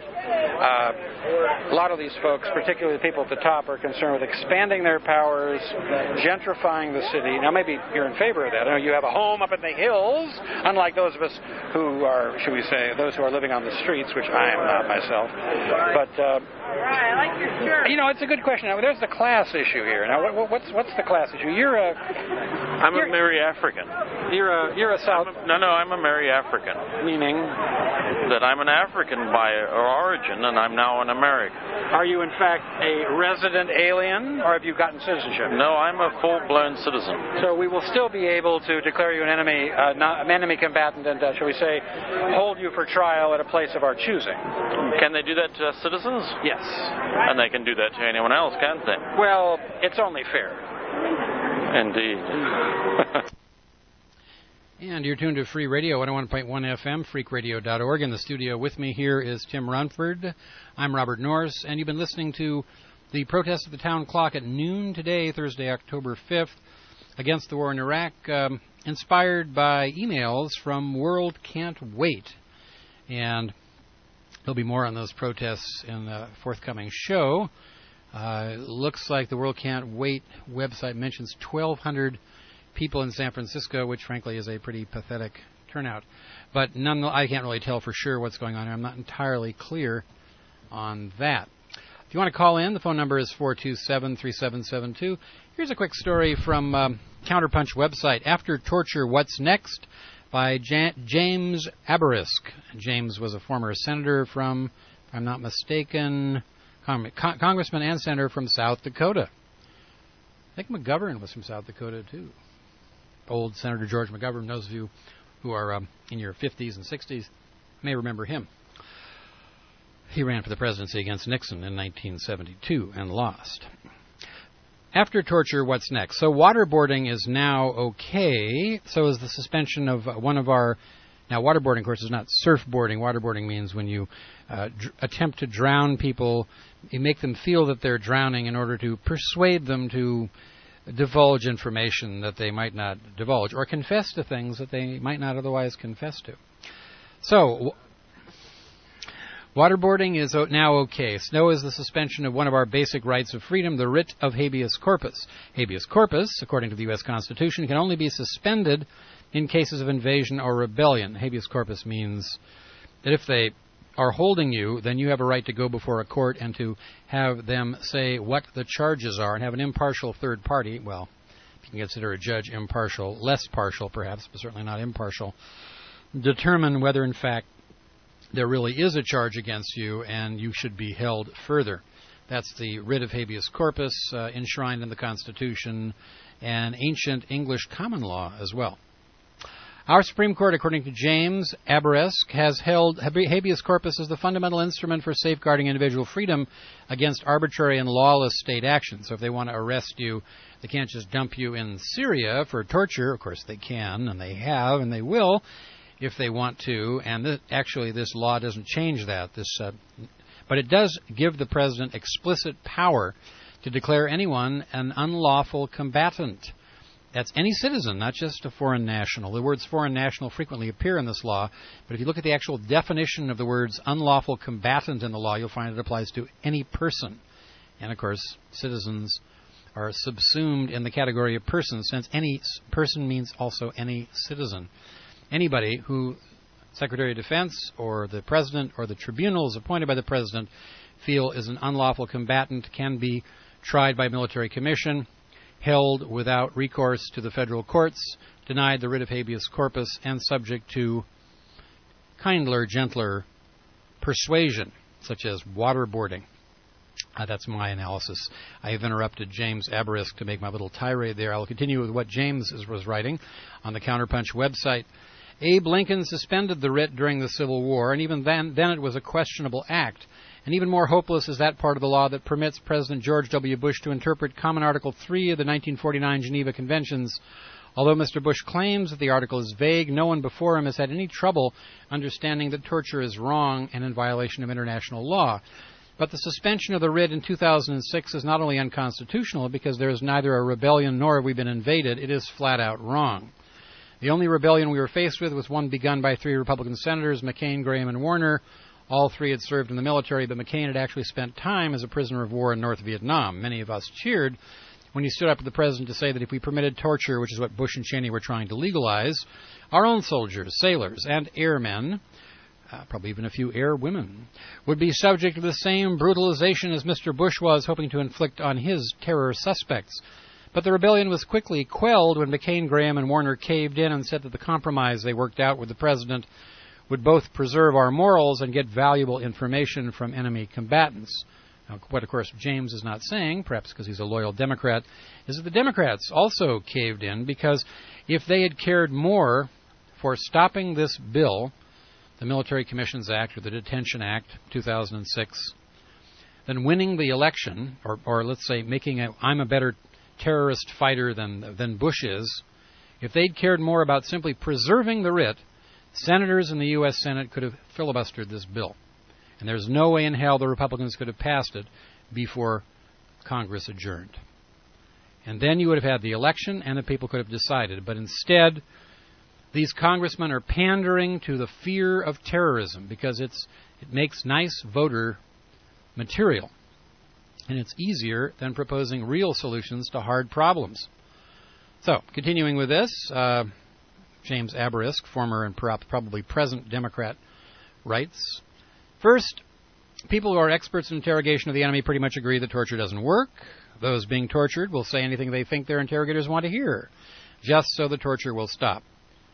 S13: Uh, a lot of these folks, particularly the people at the top, are concerned with expanding their powers, gentrifying the city. Now, maybe you're in favor of that. I know you have a home up in the hills, unlike those of us who are, should we say, those who are living on the streets, which I am not myself. But, uh,
S11: I like your shirt.
S13: You know, it's a good question. Now, there's the class issue here. Now, what, what's what's the class issue? You're a...
S17: I'm
S13: you're,
S17: a Merry African.
S13: You're a, you're a South...
S17: A, no, no, I'm a Merry African.
S13: Meaning?
S17: that I'm an African by origin, and I'm now an American.
S13: Are you, in fact, a resident alien, or have you gotten citizenship?
S17: No, I'm a full-blown citizen.
S13: So we will still be able to declare you an enemy, uh, not, an enemy combatant, and, uh, shall we say, hold you for trial at a place of our choosing.
S17: Can they do that to citizens?
S13: Yes.
S17: And they can do that to anyone else, can't they?
S13: Well, it's only fair.
S17: Indeed.
S4: And you're tuned to Free Radio, one oh one point one F M, freak radio dot org. In the studio with me here is Tim Runford. I'm Robert Norris, and you've been listening to the protest at the town clock at noon today, Thursday, October fifth, against the war in Iraq, um, inspired by emails from World Can't Wait. And there'll be more on those protests in the forthcoming show. Uh, looks like the World Can't Wait website mentions twelve hundred people in San Francisco, which frankly is a pretty pathetic turnout. But none, I can't really tell for sure what's going on here. I'm not entirely clear on that. If you want to call in, the phone number is four two seven, three seven seven two. Here's a quick story from um, Counterpunch website. After Torture, What's Next? By Jan- James Abarisk. James was a former senator from, if I'm not mistaken, con- con- congressman and senator from South Dakota. I think McGovern was from South Dakota, too. Old Senator George McGovern, those of you who are um, in your fifties and sixties may remember him. He ran for the presidency against Nixon in nineteen seventy-two and lost. After Torture, What's Next? So waterboarding is now okay. So is the suspension of one of our... Now, waterboarding, of course, is not surfboarding. Waterboarding means when you uh, dr- attempt to drown people, you make them feel that they're drowning in order to persuade them to divulge information that they might not divulge, or confess to things that they might not otherwise confess to. So, w- waterboarding is now okay. Snow is the suspension of one of our basic rights of freedom, the writ of habeas corpus. Habeas corpus, according to the U S Constitution, can only be suspended in cases of invasion or rebellion. Habeas corpus means that if they are holding you, then you have a right to go before a court and to have them say what the charges are and have an impartial third party, well, if you can consider a judge impartial, less partial perhaps, but certainly not impartial, determine whether in fact there really is a charge against you and you should be held further. That's the writ of habeas corpus uh, enshrined in the Constitution and ancient English common law as well. Our Supreme Court, according to James Abarisk, has held habeas corpus as the fundamental instrument for safeguarding individual freedom against arbitrary and lawless state action. So if they want to arrest you, they can't just dump you in Syria for torture. Of course, they can, and they have, and they will if they want to. And th- actually, this law doesn't change that. This, uh, but it does give the president explicit power to declare anyone an unlawful combatant. That's any citizen, not just a foreign national. The words foreign national frequently appear in this law, but if you look at the actual definition of the words unlawful combatant in the law, you'll find it applies to any person. And, of course, citizens are subsumed in the category of person, since any person means also any citizen. Anybody who Secretary of Defense or the President or the tribunals appointed by the President feel is an unlawful combatant can be tried by military commission, held without recourse to the federal courts, denied the writ of habeas corpus, and subject to kindler, gentler persuasion, such as waterboarding. Uh, that's my analysis. I have interrupted James Abarisk to make my little tirade there. I'll continue with what James is, was writing on the Counterpunch website. Abe Lincoln suspended the writ during the Civil War, and even then, then it was a questionable act. And even more hopeless is that part of the law that permits President George W. Bush to interpret Common Article three of the nineteen forty-nine Geneva Conventions. Although Mister Bush claims that the article is vague, no one before him has had any trouble understanding that torture is wrong and in violation of international law. But the suspension of the writ in two thousand six is not only unconstitutional because there is neither a rebellion nor have we been invaded, it is flat out wrong. The only rebellion we were faced with was one begun by three Republican senators, McCain, Graham, and Warner. All three had served in the military, but McCain had actually spent time as a prisoner of war in North Vietnam. Many of us cheered when he stood up to the president to say that if we permitted torture, which is what Bush and Cheney were trying to legalize, our own soldiers, sailors, and airmen, uh, probably even a few air women, would be subject to the same brutalization as Mister Bush was hoping to inflict on his terror suspects. But the rebellion was quickly quelled when McCain, Graham, and Warner caved in and said that the compromise they worked out with the president would both preserve our morals and get valuable information from enemy combatants. Now, what, of course, James is not saying, perhaps because he's a loyal Democrat, is that the Democrats also caved in, because if they had cared more for stopping this bill, the Military Commissions Act or the Detention Act, two thousand six, than winning the election, or, or let's say making a I'm a better terrorist fighter than than Bush is, if they'd cared more about simply preserving the writ, senators in the U S Senate could have filibustered this bill. And there's no way in hell the Republicans could have passed it before Congress adjourned. And then you would have had the election and the people could have decided. But instead, these congressmen are pandering to the fear of terrorism because it's it makes nice voter material. And it's easier than proposing real solutions to hard problems. So, continuing with this, uh, James Abarisk, former and probably present Democrat, writes, first, people who are experts in interrogation of the enemy pretty much agree that torture doesn't work. Those being tortured will say anything they think their interrogators want to hear, just so the torture will stop.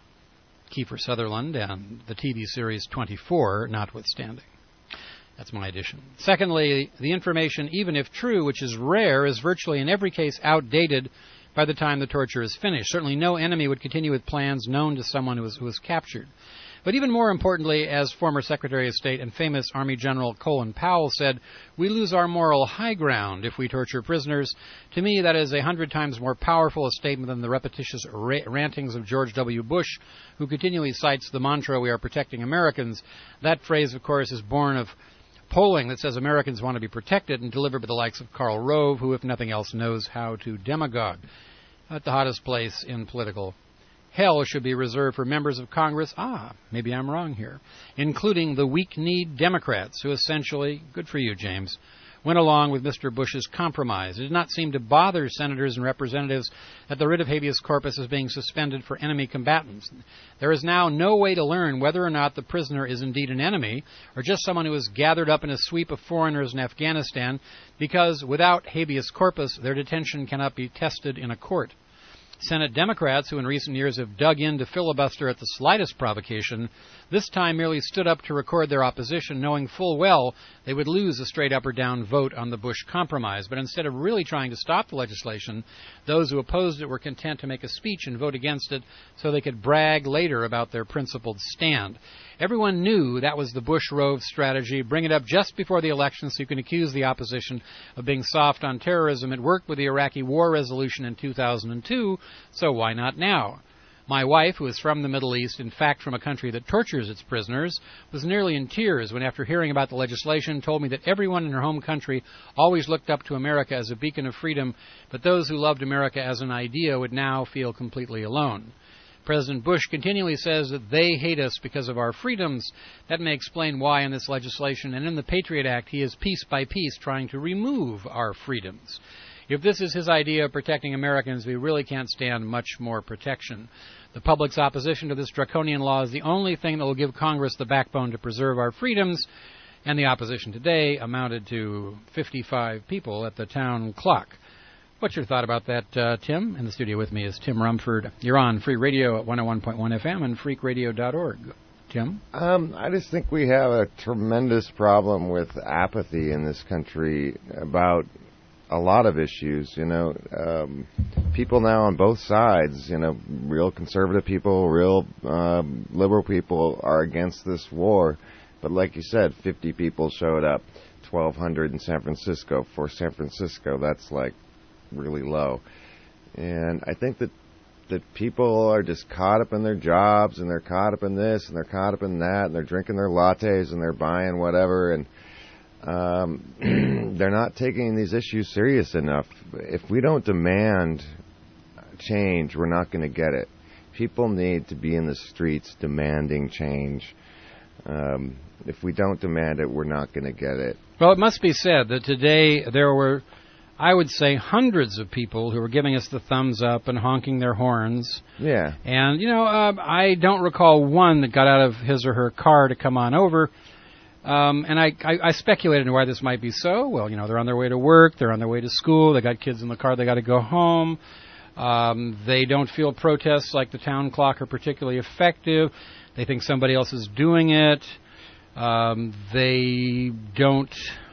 S4: Kiefer Sutherland and the T V series twenty-four notwithstanding. That's my addition. Secondly, the information, even if true, which is rare, is virtually in every case outdated by the time the torture is finished. Certainly no enemy would continue with plans known to someone who was, who was captured. But even more importantly, as former Secretary of State and famous Army General Colin Powell said, we lose our moral high ground if we torture prisoners. To me, that is a hundred times more powerful a statement than the repetitious ra- rantings of George W. Bush, who continually cites the mantra, we are protecting Americans. That phrase, of course, is born of polling that says Americans want to be protected and delivered by the likes of Karl Rove, who, if nothing else, knows how to demagogue. At the hottest place in political hell should be reserved for members of Congress, ah, maybe I'm wrong here, including the weak-kneed Democrats who essentially, good for you, James, went along with Mister Bush's compromise. It did not seem to bother senators and representatives that the writ of habeas corpus is being suspended for enemy combatants. There is now no way to learn whether or not the prisoner is indeed an enemy or just someone who was gathered up in a sweep of foreigners in Afghanistan, because without habeas corpus, their detention cannot be tested in a court. Senate Democrats, who in recent years have dug in to filibuster at the slightest provocation, this time merely stood up to record their opposition, knowing full well they would lose a straight up or down vote on the Bush compromise. But instead of really trying to stop the legislation, those who opposed it were content to make a speech and vote against it so they could brag later about their principled stand. Everyone knew that was the Bush-Rove strategy. Bring it up just before the election so you can accuse the opposition of being soft on terrorism. It worked with the Iraqi war resolution in two thousand two, so why not now? My wife, who is from the Middle East, in fact from a country that tortures its prisoners, was nearly in tears when, after hearing about the legislation, told me that everyone in her home country always looked up to America as a beacon of freedom, but those who loved America as an idea would now feel completely alone. President Bush continually says that they hate us because of our freedoms. That may explain why in this legislation and in the Patriot Act he is piece by piece trying to remove our freedoms. If this is his idea of protecting Americans, we really can't stand much more protection. The public's opposition to this draconian law is the only thing that will give Congress the backbone to preserve our freedoms, and the opposition today amounted to fifty-five people at the town clock. What's your thought about that, uh, Tim? In the studio with me is Tim Rumford. You're on Free Radio at one oh one point one F M and freak radio dot org. Tim?
S7: Um, I just think we have a tremendous problem with apathy in this country about a lot of issues. You know, um, people now on both sides, you know, real conservative people, real um, liberal people are against this war. But like you said, fifty people showed up, twelve hundred in San Francisco. For San Francisco, that's like really low. And I think that that people are just caught up in their jobs, and they're caught up in this, and they're caught up in that, and they're drinking their lattes, and they're buying whatever, and um, they're not taking these issues serious enough. If we don't demand change, we're not going to get it. People need to be in the streets demanding change. Um, if we don't demand it, we're not going to get it.
S4: Well, it must be said that today there were, I would say, hundreds of people who were giving us the thumbs up and honking their horns.
S7: Yeah.
S4: And, you know, uh, I don't recall one that got out of his or her car to come on over. Um, and I, I, I speculated on why this might be so. Well, you know, they're on their way to work. They're on their way to school. They got kids in the car. They got to go home. Um, they don't feel protests like the town clock are particularly effective. They think somebody else is doing it. Um, they don't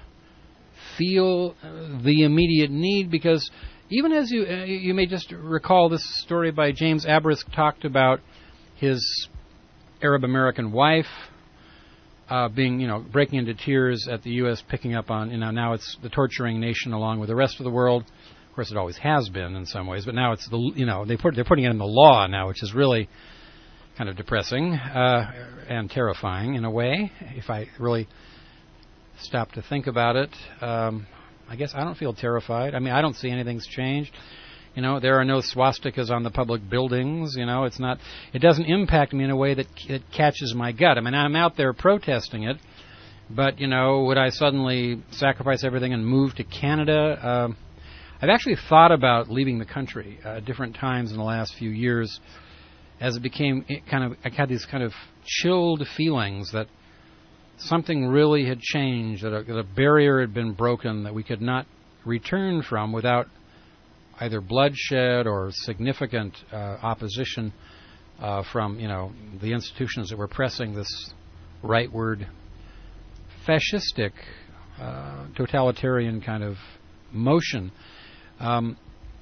S4: feel the immediate need, because even as you uh, you may just recall this story by James Abrisk, talked about his Arab American wife uh, being, you know, breaking into tears at the U S picking up on, you know, now it's the torturing nation along with the rest of the world. Of course, it always has been in some ways, but now it's the, you know, they put they're putting it in the law now, which is really kind of depressing uh, and terrifying in a way, if I really stop to think about it. Um, I guess I don't feel terrified. I mean, I don't see anything's changed. You know, there are no swastikas on the public buildings. You know, it's not. It doesn't impact me in a way that it catches my gut. I mean, I'm out there protesting it, but you know, would I suddenly sacrifice everything and move to Canada? Um, I've actually thought about leaving the country uh, at different times in the last few years, as it became it kind of. I had these kind of chilled feelings that something really had changed, that a, that a barrier had been broken that we could not return from without either bloodshed or significant uh, opposition uh, from, you know, the institutions that were pressing this rightward, fascistic, uh, totalitarian kind of motion. Um,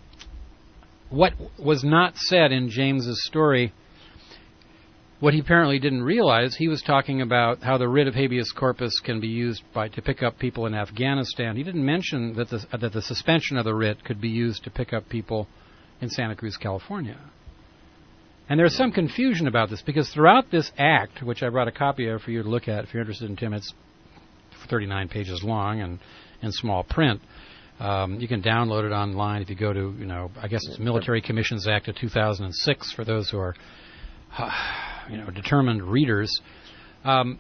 S4: what was not said in James's story, what he apparently didn't realize, he was talking about how the writ of habeas corpus can be used by to pick up people in Afghanistan. He didn't mention that the, uh, that the suspension of the writ could be used to pick up people in Santa Cruz, California. And there's some confusion about this, because throughout this act, which I brought a copy of for you to look at if you're interested in Tim, it's thirty-nine pages long and in small print. Um, you can download it online if you go to, you know, I guess it's Military Commissions Act of two thousand six for those who are you know, determined readers. Um,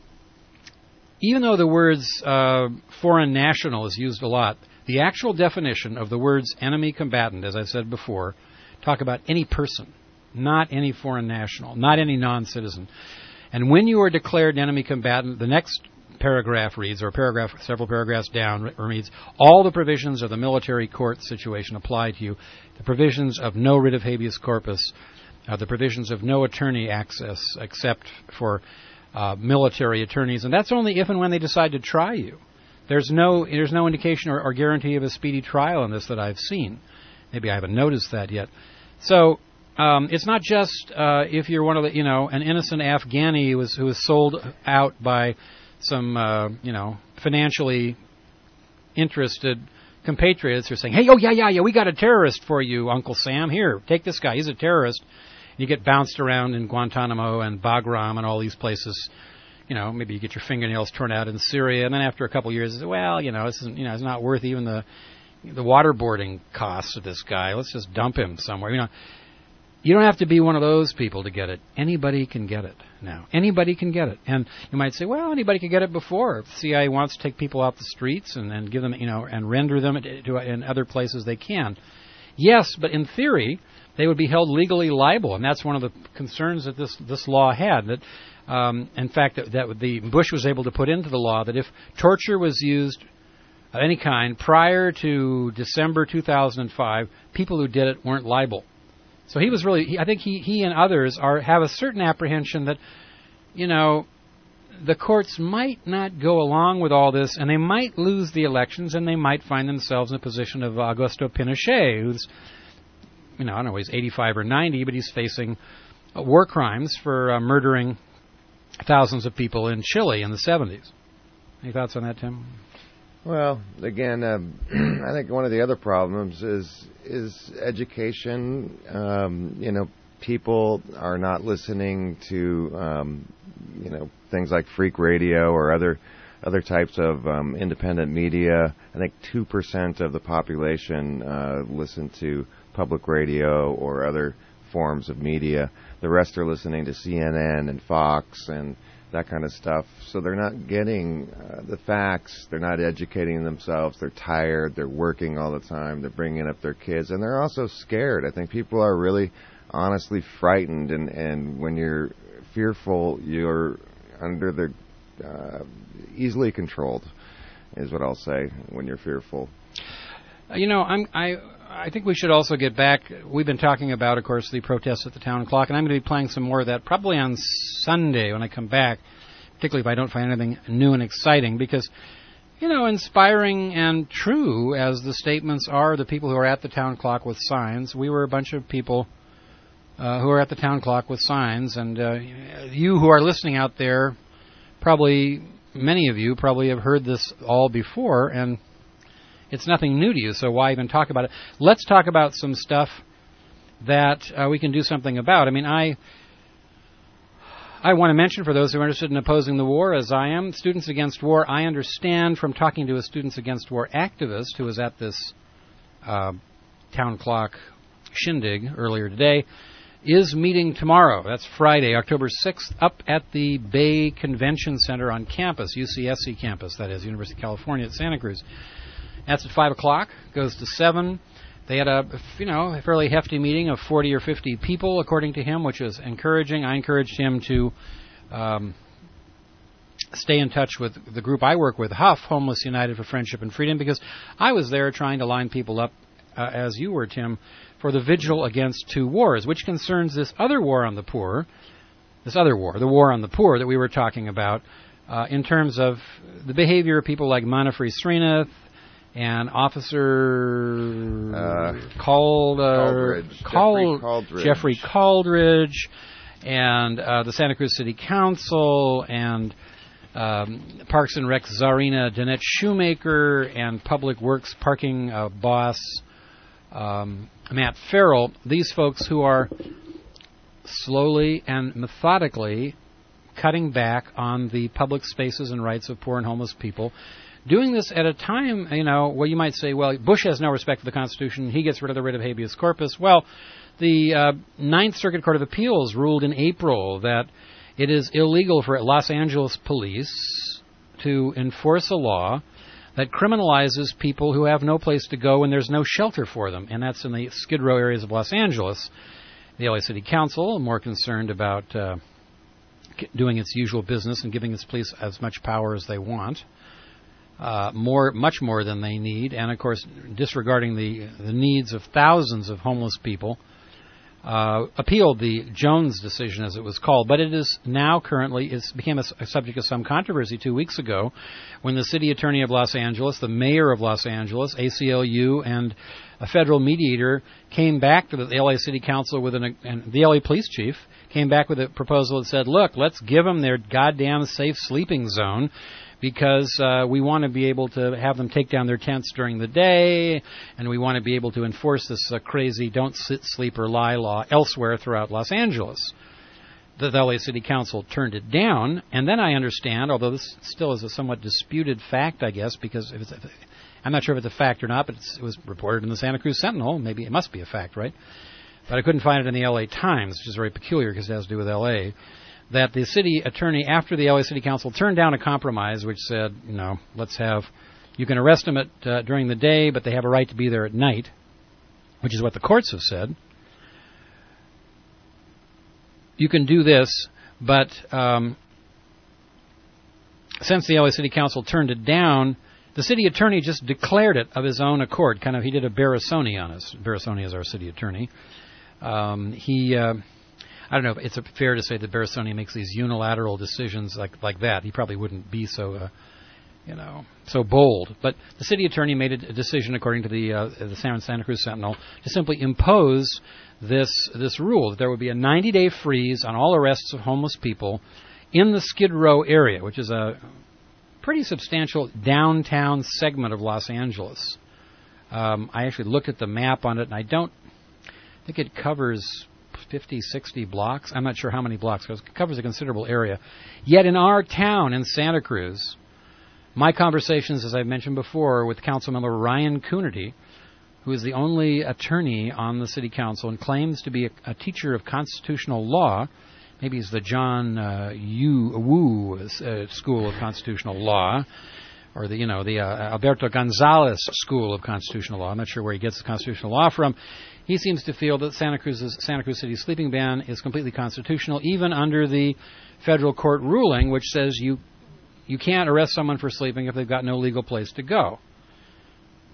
S4: even though the words uh, foreign national is used a lot, the actual definition of the words enemy combatant, as I've said before, talk about any person, not any foreign national, not any non-citizen. And when you are declared an enemy combatant, the next paragraph reads, or paragraph, several paragraphs down reads, all the provisions of the military court situation apply to you. The provisions of no writ of habeas corpus, Uh, the provisions of no attorney access except for uh, military attorneys, and that's only if and when they decide to try you. There's no there's no indication or, or guarantee of a speedy trial in this that I've seen. Maybe I haven't noticed that yet. So um, it's not just uh, if you're one of the, you know, an innocent Afghani who was who was sold out by some uh, you know financially interested compatriots who are saying, hey, oh yeah yeah yeah we got a terrorist for you, Uncle Sam. Here, take this guy. He's a terrorist. You get bounced around in Guantanamo and Bagram and all these places. You know, maybe you get your fingernails torn out in Syria, and then after a couple of years, you say, well, you know, this isn't, you know, it's not worth even the the waterboarding costs of this guy. Let's just dump him somewhere. You know, you don't have to be one of those people to get it. Anybody can get it now. Anybody can get it. And you might say, well, anybody could get it before. If the C I A wants to take people off the streets and, and give them, you know, and render them to, to in other places, they can. Yes, but in theory, they would be held legally liable, and that's one of the concerns that this this law had. That, um, in fact, that, that the Bush was able to put into the law that if torture was used of any kind prior to December two thousand five, people who did it weren't liable. So he was really, he, I think he he and others are have a certain apprehension that, you know, the courts might not go along with all this, and they might lose the elections, and they might find themselves in a position of Augusto Pinochet, who's, you know, I don't know, he's eighty-five or ninety, but he's facing uh, war crimes for uh, murdering thousands of people in Chile in the seventies. Any thoughts on that, Tim?
S7: Well, again, um, I think one of the other problems is is education. Um, you know, people are not listening to, um, you know, things like Freak Radio or other other types of um, independent media. I think two percent of the population uh, listen to public radio or other forms of media. The rest are listening to C N N and Fox and that kind of stuff. So they're not getting uh, the facts. They're not educating themselves. They're tired. They're working all the time. They're bringing up their kids. And they're also scared. I think people are really honestly frightened. And, and when you're fearful, you're under the uh, easily controlled, is what I'll say, when you're fearful.
S4: Uh, you know, I'm, I I think we should also get back. We've been talking about, of course, the protests at the town clock, and I'm going to be playing some more of that probably on Sunday when I come back, particularly if I don't find anything new and exciting, because, you know, inspiring and true as the statements are, the people who are at the town clock with signs, we were a bunch of people uh, who are at the town clock with signs, and uh, you who are listening out there, probably, many of you probably have heard this all before, and it's nothing new to you, so why even talk about it? Let's talk about some stuff that uh, we can do something about. I mean, I I want to mention for those who are interested in opposing the war, as I am, Students Against War, I understand from talking to a Students Against War activist who was at this uh, town clock shindig earlier today, is meeting tomorrow. That's Friday, October sixth, up at the Bay Convention Center on campus, U C S C campus, that is, University of California at Santa Cruz. That's at five o'clock, goes to seven. They had a, you know, a fairly hefty meeting of forty or fifty people, according to him, which is encouraging. I encouraged him to um, stay in touch with the group I work with, Huff, Homeless United for Friendship and Freedom, because I was there trying to line people up, uh, as you were, Tim, for the vigil against two wars, which concerns this other war on the poor, this other war, the war on the poor that we were talking about, uh, in terms of the behavior of people like Manafri Srinath, and Officer uh, Cald, uh,
S7: Caldridge,
S4: Cald,
S7: Jeffrey Caldridge.
S4: Jeffrey Caldridge, and uh, the Santa Cruz City Council, and um, Parks and Rec Czarina Danette Shoemaker, and Public Works parking uh, boss um, Matt Farrell. These folks who are slowly and methodically cutting back on the public spaces and rights of poor and homeless people, doing this at a time, you know, where you might say, well, Bush has no respect for the Constitution. He gets rid of the writ of habeas corpus. Well, the uh, Ninth Circuit Court of Appeals ruled in April that it is illegal for Los Angeles police to enforce a law that criminalizes people who have no place to go and there's no shelter for them. And that's in the Skid Row areas of Los Angeles. The L A City Council, more concerned about uh, doing its usual business and giving its police as much power as they want. Uh, more, much more than they need, and of course, disregarding the, the needs of thousands of homeless people, uh, appealed the Jones decision, as it was called. But it is now currently, it became a, a subject of some controversy two weeks ago when the city attorney of Los Angeles, the mayor of Los Angeles, A C L U, and a federal mediator came back to the L A City Council with an, and the L A police chief came back with a proposal that said, look, let's give them their goddamn safe sleeping zone, because uh, we want to be able to have them take down their tents during the day, and we want to be able to enforce this uh, crazy don't sit, sleep, or lie law elsewhere throughout Los Angeles. The L A City Council turned it down, and then I understand, although this still is a somewhat disputed fact, I guess, because if it's, if, I'm not sure if it's a fact or not, but it's, it was reported in the Santa Cruz Sentinel. Maybe it must be a fact, right? But I couldn't find it in the L A Times, which is very peculiar because it has to do with L A, that the city attorney, after the L A City Council turned down a compromise which said, you know, let's have, you can arrest them at, uh, during the day, but they have a right to be there at night, which is what the courts have said. You can do this, but um, since the L A City Council turned it down, the city attorney just declared it of his own accord. Kind of, he did a Barasoni on us. Barasoni is our city attorney. Um, he... Uh, I don't know if it's fair to say that Barasoni makes these unilateral decisions like like that. He probably wouldn't be so, uh, you know, so bold. But the city attorney made a decision, according to the uh, the San Santa Cruz Sentinel, to simply impose this this rule that there would be a ninety-day freeze on all arrests of homeless people in the Skid Row area, which is a pretty substantial downtown segment of Los Angeles. Um, I actually looked at the map on it, and I don't think it covers fifty, sixty blocks. I'm not sure how many blocks, because it covers a considerable area. Yet in our town, in Santa Cruz, my conversations, as I've mentioned before, with Councilmember Ryan Coonerty, who is the only attorney on the city council and claims to be a, a teacher of constitutional law. Maybe he's the John uh, Yu, Wu uh, School of Constitutional Law, or the, you know, the uh, Alberto Gonzalez School of Constitutional Law. I'm not sure where he gets the constitutional law from. He seems to feel that Santa Cruz's Santa Cruz City's sleeping ban is completely constitutional, even under the federal court ruling, which says you you can't arrest someone for sleeping if they've got no legal place to go.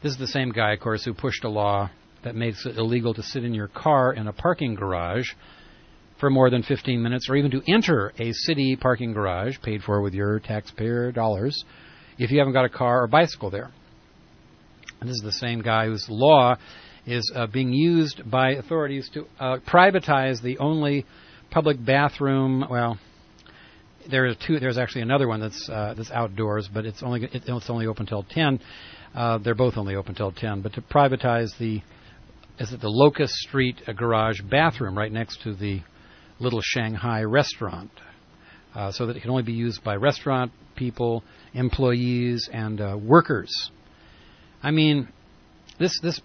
S4: This is the same guy, of course, who pushed a law that makes it illegal to sit in your car in a parking garage for more than fifteen minutes, or even to enter a city parking garage paid for with your taxpayer dollars if you haven't got a car or bicycle there. And this is the same guy whose law is uh, being used by authorities to uh, privatize the only public bathroom. Well, there are two. There's actually another one that's uh, that's outdoors, but it's only it, it's only open till ten. Uh, they're both only open till ten. But to privatize the is it the Locust Street uh, garage bathroom right next to the Little Shanghai restaurant, uh, so that it can only be used by restaurant people, employees, and uh, workers. I mean, this this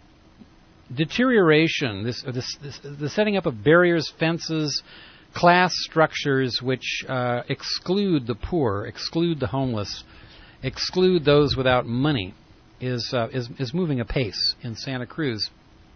S4: deterioration, this, this this the setting up of barriers, fences, class structures which uh, exclude the poor, exclude the homeless, exclude those without money, is uh, is is moving apace in Santa Cruz.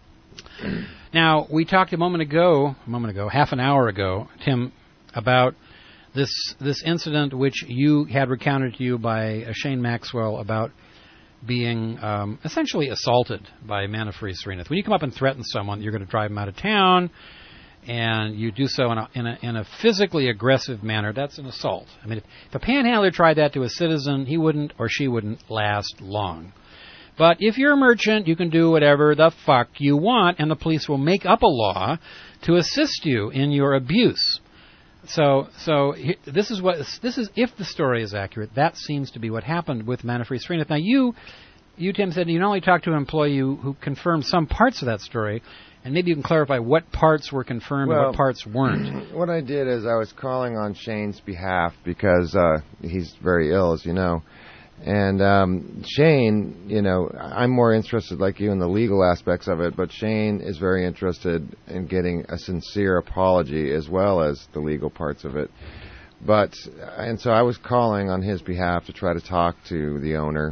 S4: Now, we talked a moment ago, a moment ago, half an hour ago, Tim, about this this incident which you had recounted to you by uh, Shane Maxwell about being um, essentially assaulted by Manafree Srinath. When you come up and threaten someone, you're going to drive them out of town, and you do so in a, in a, in a physically aggressive manner, that's an assault. I mean, if, if a panhandler tried that to a citizen, he wouldn't or she wouldn't last long. But if you're a merchant, you can do whatever the fuck you want, and the police will make up a law to assist you in your abuse. So, so this is what this is. If the story is accurate, that seems to be what happened with Manafree Srinath. Now, you, you Tim said you not only talked to an employee who, who confirmed some parts of that story, and maybe you can clarify what parts were confirmed
S7: well,
S4: and what parts weren't.
S7: What I did is I was calling on Shane's behalf because uh, he's very ill, as you know. And um, Shane, you know, I'm more interested, like you, in the legal aspects of it, but Shane is very interested in getting a sincere apology as well as the legal parts of it. But, and so I was calling on his behalf to try to talk to the owner.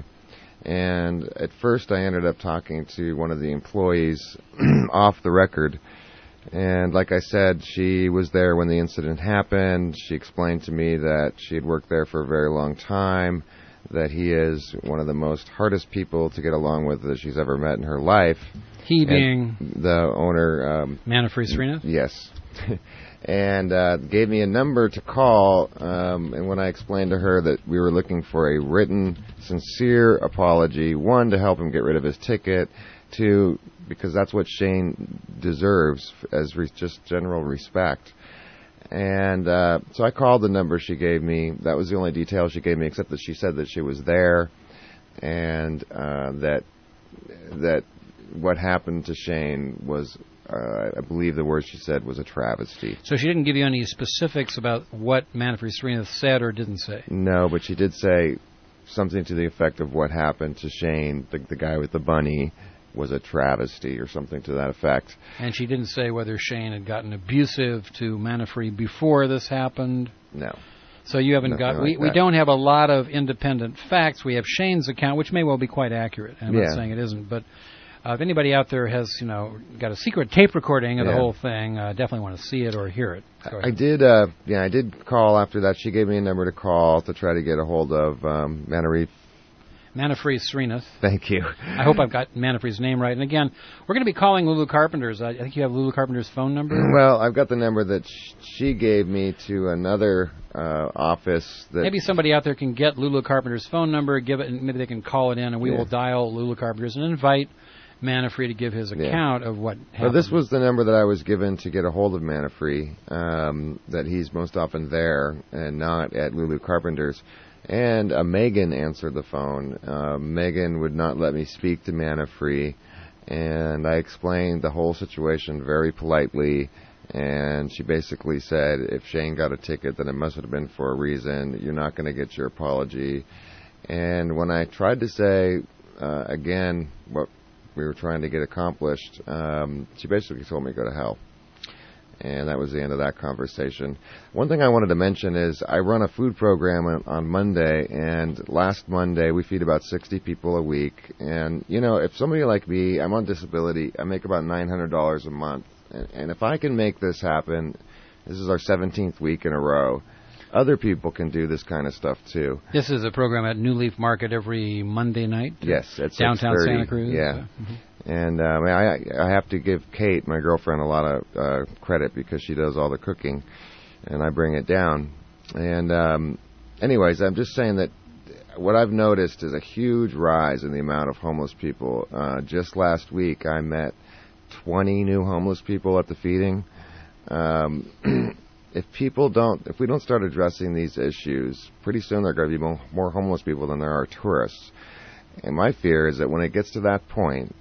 S7: And at first I ended up talking to one of the employees off the record. And like I said, she was there when the incident happened. She explained to me that she had worked there for a very long time, that he is one of the most hardest people to get along with that she's ever met in her life.
S4: He
S7: and
S4: being
S7: the owner, um,
S4: Manafree Srinath?
S7: Yes. and uh, gave me a number to call, um, and when I explained to her that we were looking for a written, sincere apology, one, to help him get rid of his ticket, two, because that's what Shane deserves as re- just general respect. And uh, so I called the number she gave me. That was the only detail she gave me, except that she said that she was there, and uh, that that what happened to Shane was, uh, I believe the word she said was a travesty.
S4: So she didn't give you any specifics about what Manafree Srinath said or didn't say?
S7: No, but she did say something to the effect of what happened to Shane, the, the guy with the bunny, was a travesty or something to that effect.
S4: And she didn't say whether Shane had gotten abusive to Manafree before this happened?
S7: No.
S4: So you haven't
S7: Nothing
S4: got...
S7: like
S4: we, we don't have a lot of independent facts. We have Shane's account, which may well be quite accurate. I'm
S7: yeah.
S4: not saying it isn't, but uh, if anybody out there has, you know, got a secret tape recording of
S7: yeah.
S4: the whole thing, uh, definitely want to see it or hear it.
S7: I did, uh, yeah, I did call after that. She gave me a number to call to try to get a hold of um, Manafree
S4: Manafree Srinath.
S7: Thank you.
S4: I hope I've got Manafree's name right. And again, we're going to be calling Lulu Carpenter's. I think you have Lulu Carpenter's phone number?
S7: Well, I've got the number that sh- she gave me to another uh, office. That
S4: maybe somebody out there can get Lulu Carpenter's phone number, give it, and maybe they can call it in, and we yeah. will dial Lulu Carpenter's and invite Manafree to give his account yeah. of what happened.
S7: Well, this was the number that I was given to get a hold of Manafree, um, that he's most often there and not at Lulu Carpenter's. And uh, Megan answered the phone. Uh, Megan would not let me speak to Manafree, and I explained the whole situation very politely, and she basically said, if Shane got a ticket, then it must have been for a reason. You're not going to get your apology. And when I tried to say, uh, again, what we were trying to get accomplished, um, she basically told me to go to hell. And that was the end of that conversation. One thing I wanted to mention is I run a food program on, on Monday, and last Monday we feed about sixty people a week. And, you know, if somebody like me, I'm on disability, I make about nine hundred dollars a month. And, and if I can make this happen, this is our seventeenth week in a row, other people can do this kind of stuff too.
S4: This is a program at New Leaf Market every Monday night.
S7: Yes, at
S4: downtown Santa Cruz.
S7: Yeah,
S4: so, mm-hmm.
S7: and um, I I have to give Kate, my girlfriend, a lot of uh, credit because she does all the cooking, and I bring it down. And um, anyways, I'm just saying that what I've noticed is a huge rise in the amount of homeless people. Uh, just last week, I met twenty new homeless people at the feeding. Um, if people don't, if we don't start addressing these issues, pretty soon there are going to be more, more homeless people than there are tourists. And my fear is that when it gets to that point,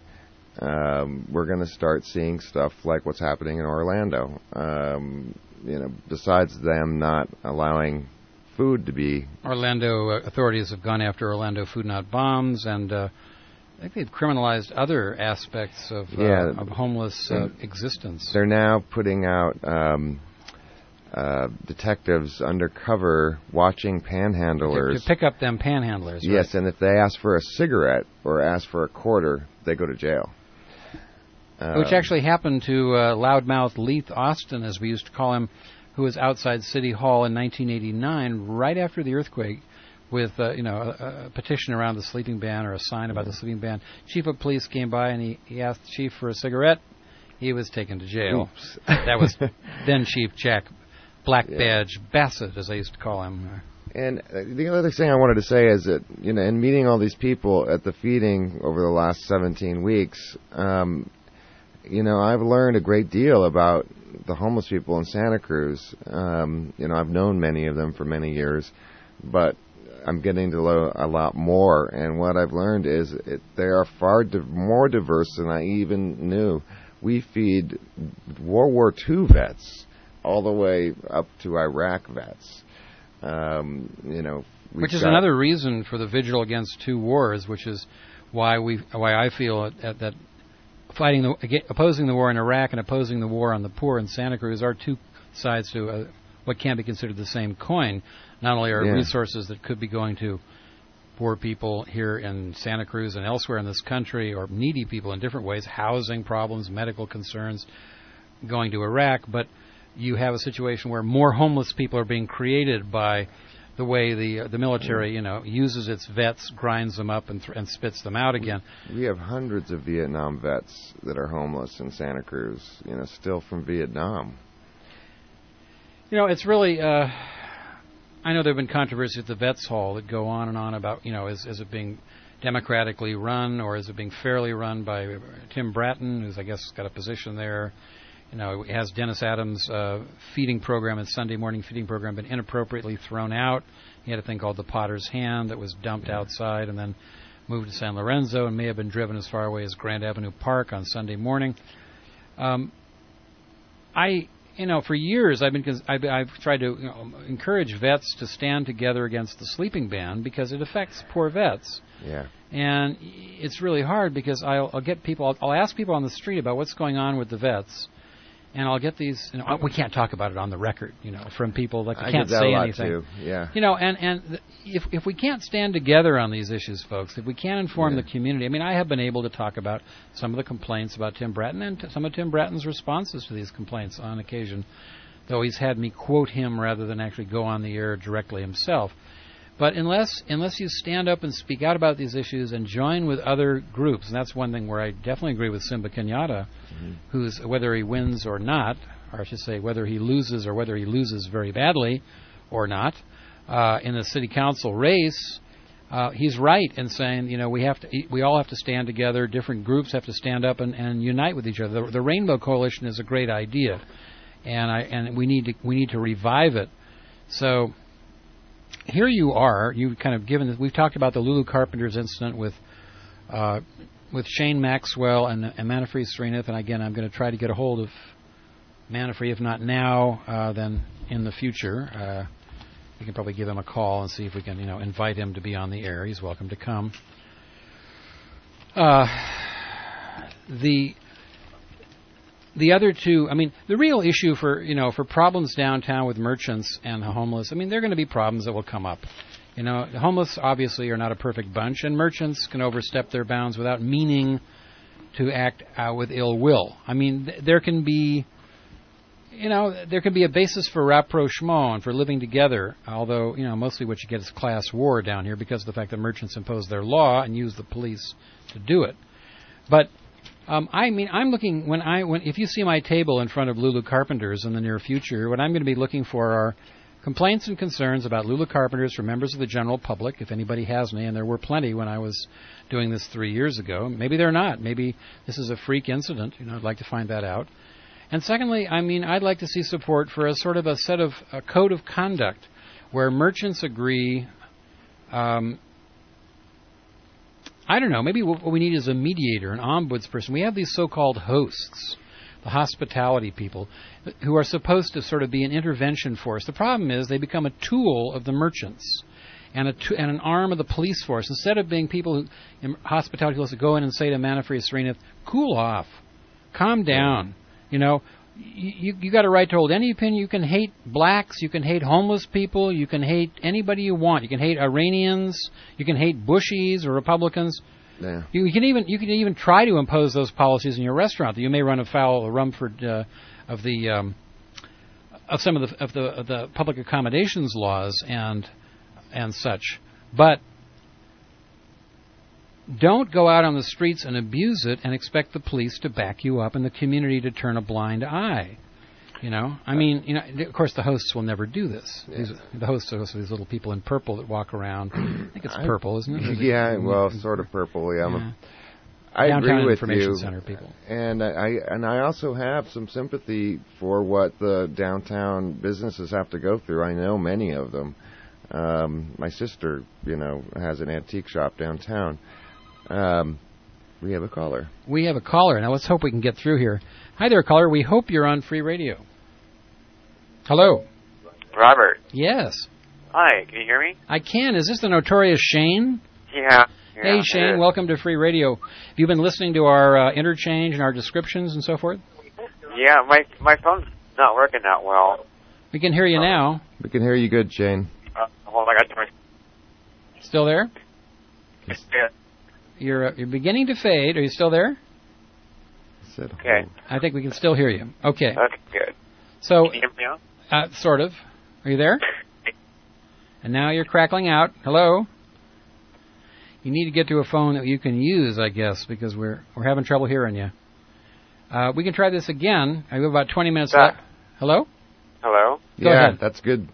S7: um, we're going to start seeing stuff like what's happening in Orlando. Um, you know, besides them not allowing food to be...
S4: Orlando uh, authorities have gone after Orlando Food Not Bombs, and uh, I think they've criminalized other aspects of, uh,
S7: yeah,
S4: of homeless uh, existence.
S7: They're now putting out um, uh, detectives undercover watching panhandlers.
S4: To, to pick up them panhandlers, right?
S7: Yes, and if they ask for a cigarette or ask for a quarter, they go to jail. Uh,
S4: Which actually happened to uh, loudmouth Leith Austin, as we used to call him, who was outside City Hall in nineteen eighty-nine, right after the earthquake, with uh, you know a, a petition around the sleeping ban or a sign about the sleeping ban. Chief of police came by and he, he asked the chief for a cigarette. He was taken to jail.
S7: Oops.
S4: That was then Chief Jack Black Badge Bassett, as I used to call him.
S7: And the other thing I wanted to say is that, you know, in meeting all these people at the feeding over the last seventeen weeks, um, you know, I've learned a great deal about the homeless people in Santa Cruz. Um, you know, I've known many of them for many years, but I'm getting to know a lot more. And what I've learned is it, they are far di- more diverse than I even knew. We feed World War Two vets all the way up to Iraq vets. Um, you know,
S4: which is another reason for the vigil against two wars, which is why we, why I feel that, that fighting the, opposing the war in Iraq and opposing the war on the poor in Santa Cruz are two sides to uh, what can be considered the same coin. Not only are
S7: yeah.
S4: resources that could be going to poor people here in Santa Cruz and elsewhere in this country, or needy people in different ways, housing problems, medical concerns, going to Iraq, but you have a situation where more homeless people are being created by the way the uh, the military, you know, uses its vets, grinds them up, and, th- and spits them out again.
S7: We have hundreds of Vietnam vets that are homeless in Santa Cruz, you know, still from Vietnam.
S4: You know, it's really, uh, I know there have been controversies at the Vets Hall that go on and on about, you know, is, is it being democratically run or is it being fairly run by Tim Bratton, who's, I guess, got a position there. You know, has Dennis Adams' uh, feeding program and Sunday morning feeding program been inappropriately thrown out? He had a thing called the Potter's Hand that was dumped yeah. outside and then moved to San Lorenzo and may have been driven as far away as Grand Avenue Park on Sunday morning. Um, I, you know, for years I've been I've, I've tried to you know, encourage vets to stand together against the sleeping ban because it affects poor vets.
S7: Yeah.
S4: And it's really hard because I'll, I'll get people, I'll, I'll ask people on the street about what's going on with the vets. And I'll get these, you know, we can't talk about it on the record, you know, from people like we
S7: I
S4: can't
S7: get that
S4: say
S7: a lot
S4: anything.
S7: Too. Yeah.
S4: You know, and, and if if we can't stand together on these issues, folks, if we can't inform
S7: yeah.
S4: the community, I mean, I have been able to talk about some of the complaints about Tim Bratton and t- some of Tim Bratton's responses to these complaints on occasion, though he's had me quote him rather than actually go on the air directly himself. But unless unless you stand up and speak out about these issues and join with other groups, and that's one thing where I definitely agree with Simba Kenyatta, mm-hmm. who's, whether he wins or not, or I should say whether he loses or whether he loses very badly or not, uh, in the city council race, uh, he's right in saying, you know, we have to, we all have to stand together, different groups have to stand up and, and unite with each other. The, the Rainbow Coalition is a great idea, and I and we need to we need to revive it. So here you are, you've kind of given this, we've talked about the Lulu Carpenter's incident with uh, with Shane Maxwell and, and Manafree Srinath, and again, I'm going to try to get a hold of Manafree, if not now, uh, then in the future. Uh, we can probably give him a call and see if we can, you know, invite him to be on the air. He's welcome to come. Uh, the the other two, I mean, the real issue for, you know, for problems downtown with merchants and the homeless, I mean, there are going to be problems that will come up. You know, the homeless obviously are not a perfect bunch, and merchants can overstep their bounds without meaning to act uh, with ill will. I mean, th- there can be you know, there can be a basis for rapprochement and for living together, although, you know, mostly what you get is class war down here because of the fact that merchants impose their law and use the police to do it. But um, I mean, I'm looking when I when if you see my table in front of Lulu Carpenter's in the near future, what I'm going to be looking for are complaints and concerns about Lulu Carpenter's from members of the general public, if anybody has any, and there were plenty when I was doing this three years ago. Maybe they're not. Maybe this is a freak incident. You know, I'd like to find that out. And secondly, I mean, I'd like to see support for a sort of a set of a code of conduct where merchants agree. Um, I don't know. Maybe what we need is a mediator, an ombudsperson. We have these so-called hosts, the hospitality people, who are supposed to sort of be an intervention force. The problem is they become a tool of the merchants and, a t- and an arm of the police force. Instead of being people who, in hospitality people, to go in and say to Manfred Serena, cool off, calm down. You know, you you got a right to hold any opinion. You can hate blacks. You can hate homeless people. You can hate anybody you want. You can hate Iranians. You can hate Bushies or Republicans.
S7: Yeah.
S4: You, you can even you can even try to impose those policies in your restaurant. You may run afoul of Rumford uh, of the um, of some of the of the of the public accommodations laws and and such, but don't go out on the streets and abuse it and expect the police to back you up and the community to turn a blind eye. You know, I mean, you know, of course, the hosts will never do this. These, the hosts are these little people in purple that walk around. I think it's purple, isn't it?
S7: Yeah, well, sort of purple. Yeah,
S4: yeah.
S7: I
S4: Downtown
S7: agree with
S4: Information
S7: you.
S4: Center people.
S7: And I and I also have some sympathy for what the downtown businesses have to go through. I know many of them. Um, my sister, you know, has an antique shop downtown. Um, we have a caller.
S4: We have a caller. Now let's hope we can get through here. Hi there, caller. We hope you're on Free Radio. Hello.
S18: Robert.
S4: Yes.
S18: Hi. Can you hear me?
S4: I can. Is this the notorious Shane?
S18: Yeah. yeah
S4: hey, Shane. Welcome to Free Radio. Have you been listening to our uh, interchange and our descriptions and so forth?
S18: Yeah. My my phone's not working that well.
S4: We can hear you
S18: uh,
S4: now.
S7: We can hear you good, Shane.
S18: Uh, hold on. I got to my...
S4: Still there?
S18: Yeah.
S4: You're uh, you're beginning to fade. Are you still there?
S18: Okay.
S4: I think we can still hear you. Okay.
S18: Okay, good.
S4: So,
S18: can you hear me now?
S4: Uh, sort of. Are you there? And now you're crackling out. Hello? You need to get to a phone that you can use, I guess, because we're we're having trouble hearing you. Uh, we can try this again. I have about twenty minutes left. Hello?
S18: Hello?
S4: Go
S7: yeah,
S4: ahead.
S7: That's good.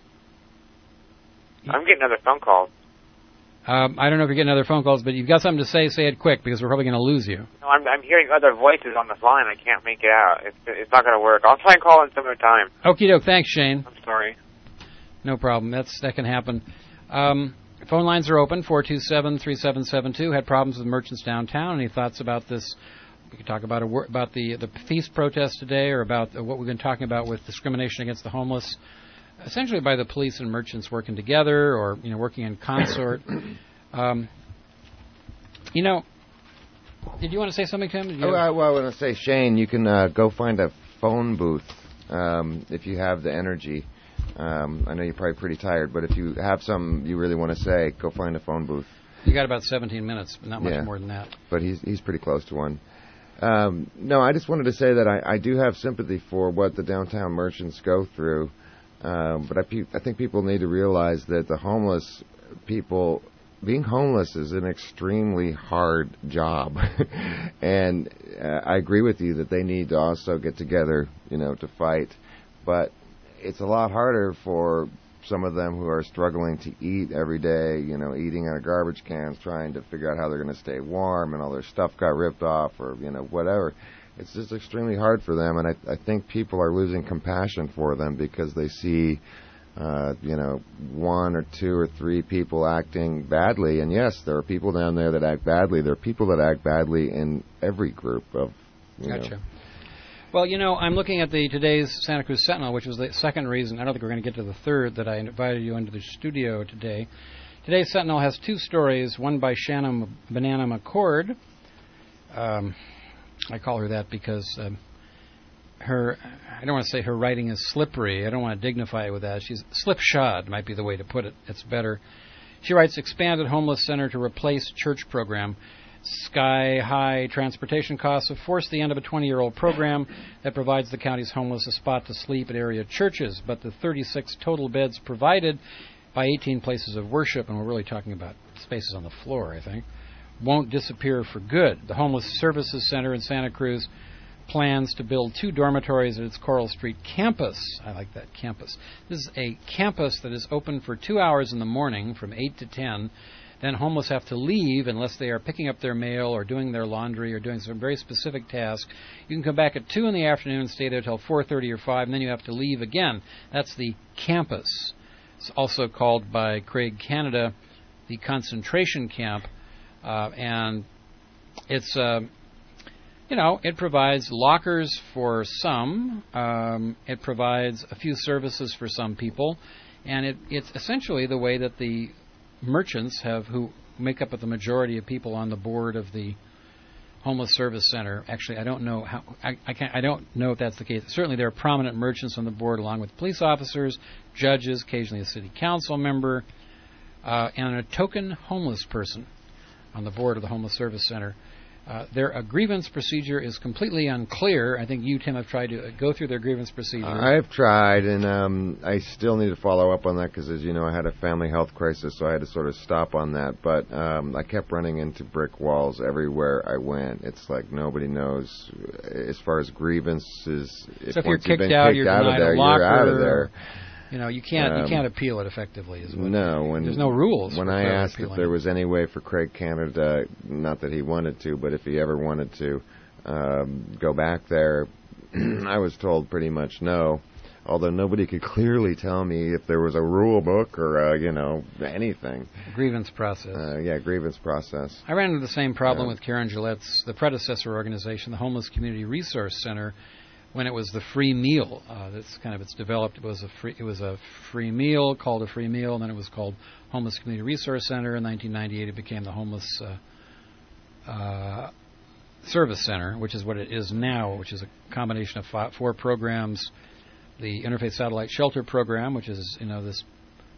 S18: I'm getting another phone call.
S4: Um, I don't know if you're getting other phone calls, but you've got something to say, say it quick, because we're probably going to lose you.
S18: No, I'm, I'm hearing other voices on this line. I can't make it out. It's, it's not going to work. I'll try and call in some other time.
S4: Okie doke. Thanks, Shane.
S18: I'm sorry.
S4: No problem. That's That can happen. Um, phone lines are open, four two seven, three seven seven two. Had problems with merchants downtown. Any thoughts about this? We could talk about a, about the, the feast protest today, or about what we've been talking about with discrimination against the homeless, essentially by the police and merchants working together, or you know working in consort. Um, you know, did you want to say something, Tim? Did you
S7: Oh, I, well, I want to say, Shane, you can uh, go find a phone booth um, if you have the energy. Um, I know you're probably pretty tired, but if you have something you really want to say, go find a phone booth.
S4: You got about seventeen minutes, but not much
S7: yeah,
S4: more than that.
S7: But he's he's pretty close to one. Um, no, I just wanted to say that I, I do have sympathy for what the downtown merchants go through, um, but I, pe- I think people need to realize that the homeless people... Being homeless is an extremely hard job, and uh, I agree with you that they need to also get together, you know, to fight. But it's a lot harder for some of them who are struggling to eat every day, you know, eating out of garbage cans, trying to figure out how they're going to stay warm, and all their stuff got ripped off, or you know, whatever. It's just extremely hard for them, and I, I think people are losing compassion for them because they see. Uh, you know, one or two or three people acting badly. And yes, there are people down there that act badly. There are people that act badly in every group of, you
S4: Gotcha.
S7: know.
S4: Well, you know, I'm looking at the today's Santa Cruz Sentinel, which was the second reason. I don't think we're going to get to the third that I invited you into the studio today. Today's Sentinel has two stories, one by Shannon Banana McCord. Um, I call her that because... Um, Her, I don't want to say her writing is slippery. I don't want to dignify it with that. She's slipshod, might be the way to put it. It's better. She writes, expanded homeless center to replace church program. Sky-high transportation costs have forced the end of a twenty-year-old program that provides the county's homeless a spot to sleep at area churches, but the thirty-six total beds provided by eighteen places of worship, and we're really talking about spaces on the floor, I think, won't disappear for good. The Homeless Services Center in Santa Cruz plans to build two dormitories at its Coral Street campus. I like that, campus. This is a campus that is open for two hours in the morning from eight to ten. Then homeless have to leave unless they are picking up their mail or doing their laundry or doing some very specific task. You can come back at two in the afternoon and stay there till four thirty or five, and then you have to leave again. That's the campus. It's also called by Craig Canada the concentration camp, uh, and it's, uh, you know, it provides lockers for some. Um, it provides a few services for some people, and it, it's essentially the way that the merchants have who make up the majority of people on the board of the Homeless Service Center. Actually, I don't know how I, I can't I don't know if that's the case. Certainly, there are prominent merchants on the board, along with police officers, judges, occasionally a city council member, uh, and a token homeless person on the board of the Homeless Service Center. Uh, their a grievance procedure is completely unclear. I think you, Tim, have tried to go through their grievance procedure.
S7: I've tried, and um, I still need to follow up on that because, as you know, I had a family health crisis, so I had to sort of stop on that. But um, I kept running into brick walls everywhere I went. It's like nobody knows. As far as grievances,
S4: so if you're kicked out,
S7: kicked
S4: you're
S7: out
S4: denied
S7: of there,
S4: a locker,
S7: you're out of there.
S4: You know, you can't
S7: um,
S4: you can't appeal it effectively. Is what
S7: no, when,
S4: there's no rules.
S7: When I asked if there was any way for Craig Canada, not that he wanted to, but if he ever wanted to um, go back there, I was told pretty much no. Although nobody could clearly tell me if there was a rule book or uh, you know anything.
S4: Grievance process.
S7: Uh, yeah, grievance process.
S4: I ran into the same problem
S7: yeah.
S4: with Karen Gillette's the predecessor organization, the Homeless Community Resource Center. When it was the free meal, uh, that's kind of it's developed. It was a free. It was a free meal called a free meal, and then it was called Homeless Community Resource Center. In nineteen ninety-eight, it became the Homeless uh, uh, Service Center, which is what it is now, which is a combination of five, four programs: the Interfaith Satellite Shelter Program, which is you know this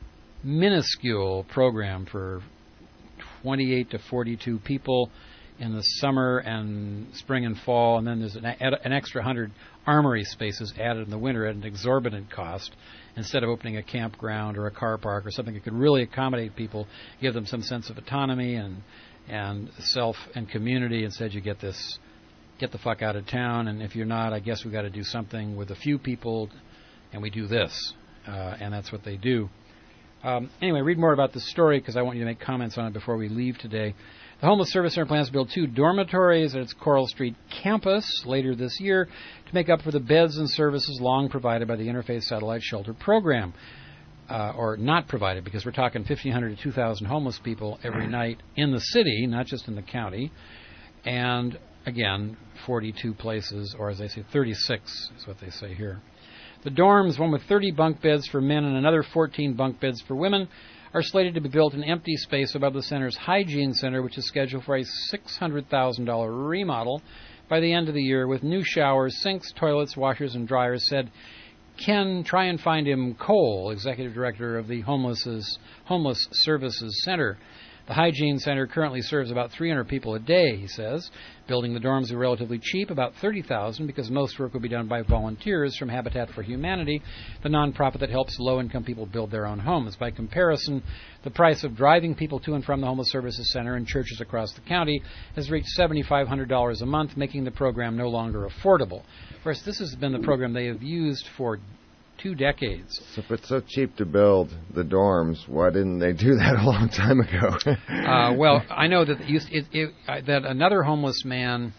S4: minuscule program for twenty-eight to forty-two people in the summer and spring and fall, and then there's an, an extra one hundred armory spaces added in the winter at an exorbitant cost. Instead of opening a campground or a car park or something that could really accommodate people, give them some sense of autonomy and and self and community, instead you get this, get the fuck out of town, and if you're not, I guess we've got to do something with a few people, and we do this. Uh, and that's what they do. Um, anyway, read more about this story because I want you to make comments on it before we leave today. The Homeless Service Center plans to build two dormitories at its Coral Street campus later this year to make up for the beds and services long provided by the Interfaith Satellite Shelter Program. Uh, or not provided, because we're talking fifteen hundred to two thousand homeless people every night in the city, not just in the county. And, again, forty-two places, or as they say, thirty-six is what they say here. The dorms, one with thirty bunk beds for men and another fourteen bunk beds for women, are slated to be built in empty space above the center's hygiene center, which is scheduled for a six hundred thousand dollars remodel by the end of the year, with new showers, sinks, toilets, washers, and dryers, said Ken Try and Find Him Cole, executive director of the Homeless Homeless Services Center. The hygiene center currently serves about three hundred people a day, he says. Building the dorms is relatively cheap, about thirty thousand dollars, because most work will be done by volunteers from Habitat for Humanity, the nonprofit that helps low-income people build their own homes. By comparison, the price of driving people to and from the Homeless Services Center in churches across the county has reached seven thousand five hundred dollars a month, making the program no longer affordable. Of course, this has been the program they have used for two decades.
S7: So if it's so cheap to build the dorms, why didn't they do that a long time ago?
S4: uh, well, I know that it, it, it, uh, that another homeless man,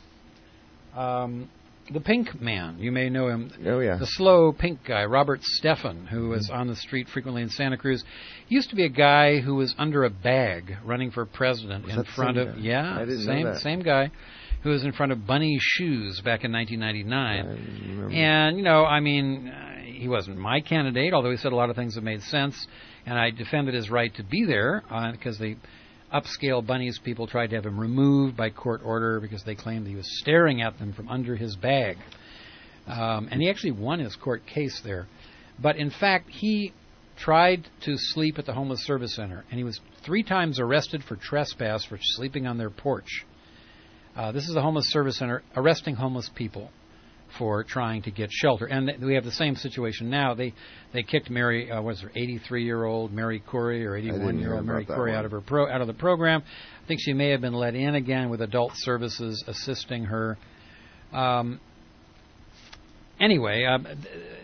S4: um, the Pink Man, you may know him.
S7: Oh, yeah.
S4: The slow pink guy, Robert Steffen, who was on the street frequently in Santa Cruz. He used to be a guy who was under a bag running for president
S7: was
S4: in front of,
S7: guy?
S4: yeah,
S7: I didn't
S4: same
S7: know that.
S4: same guy. Who was in front of Bunny Shoes back in nineteen ninety-nine. And, you know, I mean, uh, he wasn't my candidate, although he said a lot of things that made sense, and I defended his right to be there uh, because the upscale Bunnies people tried to have him removed by court order because they claimed he was staring at them from under his bag. Um, and he actually won his court case there. But, in fact, he tried to sleep at the Homeless Service Center, and he was three times arrested for trespass for sleeping on their porch. Uh, this is a homeless service center arresting homeless people for trying to get shelter. And th- we have the same situation now. They they kicked Mary, uh, what was her, eighty-three-year-old Mary Corey or eighty-one-year-old Mary Corey out of her pro- out of the program. I think she may have been let in again with adult services assisting her. Um, anyway, um,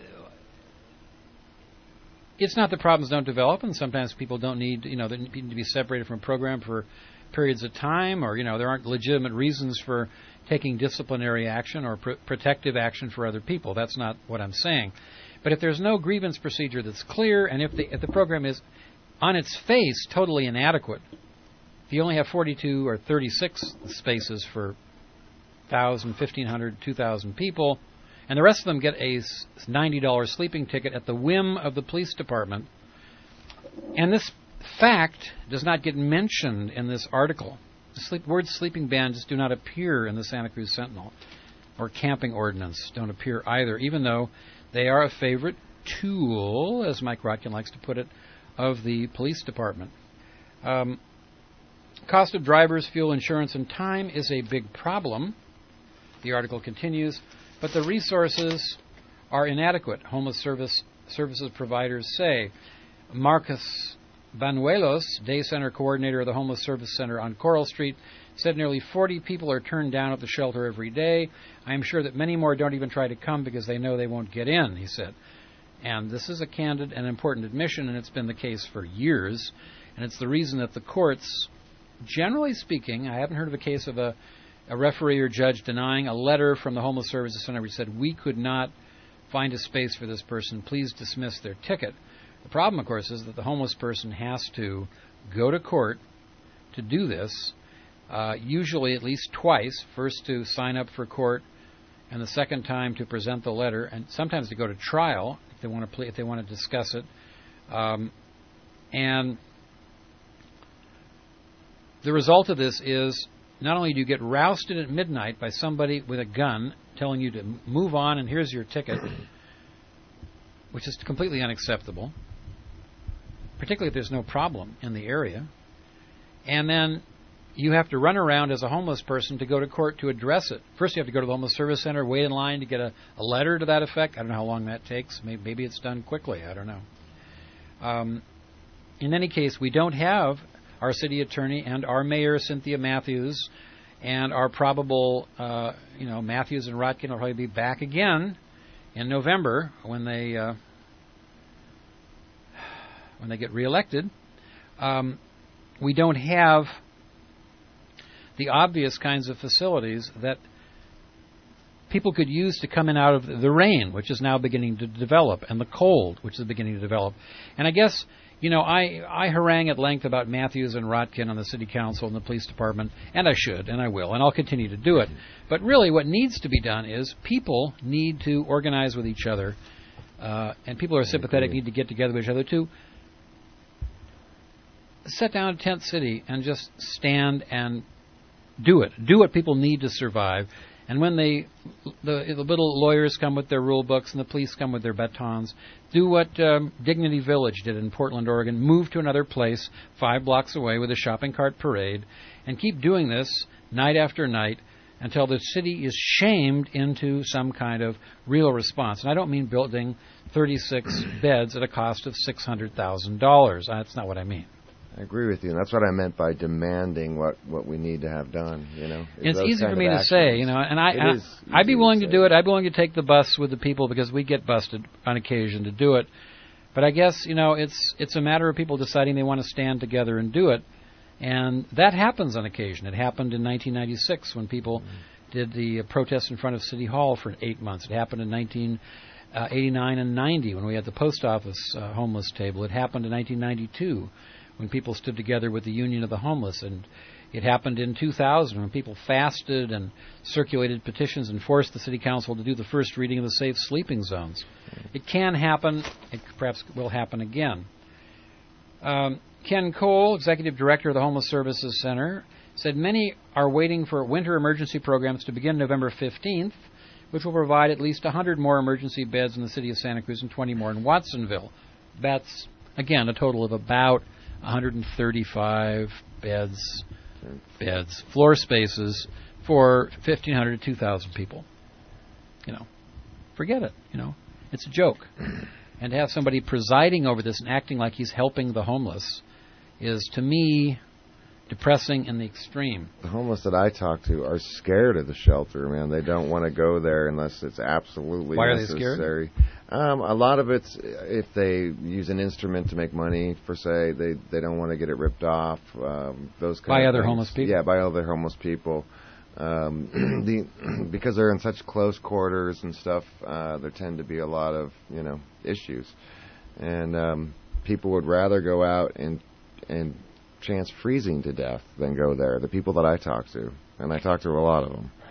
S4: it's not that problems don't develop, and sometimes people don't need, you know, they need to be separated from a program for periods of time, or, you know, there aren't legitimate reasons for taking disciplinary action or pr- protective action for other people. That's not what I'm saying. But if there's no grievance procedure that's clear, and if the, if the program is on its face totally inadequate, if you only have forty-two or thirty-six spaces for one thousand, fifteen hundred, two thousand people, and the rest of them get a ninety dollars sleeping ticket at the whim of the police department, and this fact does not get mentioned in this article. The sleep, words sleeping ban just do not appear in the Santa Cruz Sentinel, or camping ordinance don't appear either, even though they are a favorite tool, as Mike Rotkin likes to put it, of the police department. Um, cost of drivers, fuel, insurance, and time is a big problem, the article continues, but the resources are inadequate, homeless service services providers say. Marcus Banuelos, day center coordinator of the Homeless Service Center on Coral Street, said nearly forty people are turned down at the shelter every day. I am sure that many more don't even try to come because they know they won't get in, he said. And this is a candid and important admission, and it's been the case for years. And it's the reason that the courts, generally speaking, I haven't heard of a case of a, a referee or judge denying a letter from the Homeless Services Center which said, we could not find a space for this person, please dismiss their ticket. The problem, of course, is that the homeless person has to go to court to do this, uh, usually at least twice, first to sign up for court and the second time to present the letter, and sometimes to go to trial if they want to play, if they want to discuss it. Um, and the result of this is not only do you get rousted at midnight by somebody with a gun telling you to move on and here's your ticket, which is completely unacceptable, particularly if there's no problem in the area. And then you have to run around as a homeless person to go to court to address it. First you have to go to the Homeless Service Center, wait in line to get a, a letter to that effect. I don't know how long that takes. Maybe, maybe it's done quickly. I don't know. Um, in any case, we don't have our city attorney and our mayor, Cynthia Matthews, and our probable, uh, you know, Matthews and Rotkin will probably be back again in November when they... Uh, when they get reelected, um, we don't have the obvious kinds of facilities that people could use to come in out of the rain, which is now beginning to develop, and the cold, which is beginning to develop. And I guess, you know, I, I harangue at length about Matthews and Rotkin on the city council and the police department, and I should, and I will, and I'll continue to do it. But really what needs to be done is people need to organize with each other, uh, and people who are sympathetic need to get together with each other too. Set down a tent city and just stand and do it. Do what people need to survive. And when they, the, the little lawyers come with their rule books and the police come with their batons, do what um, Dignity Village did in Portland, Oregon. Move to another place five blocks away with a shopping cart parade and keep doing this night after night until the city is shamed into some kind of real response. And I don't mean building thirty-six beds at a cost of six hundred thousand dollars. That's not what I mean.
S7: I agree with you, and that's what I meant by demanding what, what we need to have done. You know,
S4: it's easy for me to say, you know, and I, I I'd be willing to, to do it. I'd be willing to take the bus with the people because we get busted on occasion to do it. But I guess, you know, it's it's a matter of people deciding they want to stand together and do it, and that happens on occasion. It happened in nineteen ninety-six when people mm-hmm. did the uh, protest in front of City Hall for eight months. It happened in nineteen eighty-nine and ninety when we had the post office uh, homeless table. It happened in nineteen ninety-two. When people stood together with the Union of the Homeless, and it happened in two thousand when people fasted and circulated petitions and forced the City Council to do the first reading of the safe sleeping zones. It can happen. It perhaps will happen again. Um, Ken Cole, Executive Director of the Homeless Services Center, said many are waiting for winter emergency programs to begin November fifteenth, which will provide at least one hundred more emergency beds in the city of Santa Cruz and twenty more in Watsonville. That's, again, a total of about one hundred thirty-five beds, beds, floor spaces for fifteen hundred to two thousand people. You know, forget it. You know, it's a joke. And to have somebody presiding over this and acting like he's helping the homeless is, to me, depressing in the extreme.
S7: The homeless that I talk to are scared of the shelter, man. They don't want to go there unless it's absolutely
S4: Why
S7: necessary.
S4: are they scared?
S7: Um, a lot of it's if they use an instrument to make money, per se, they they don't want to get it ripped off. Um, those kind
S4: by
S7: of
S4: other
S7: things.
S4: homeless people.
S7: Yeah, by other homeless people. Um, the because they're in such close quarters and stuff, uh, there tend to be a lot of you know issues, and um, people would rather go out and and chance freezing to death than go there. The people that I talk to, and I talk to a lot of them.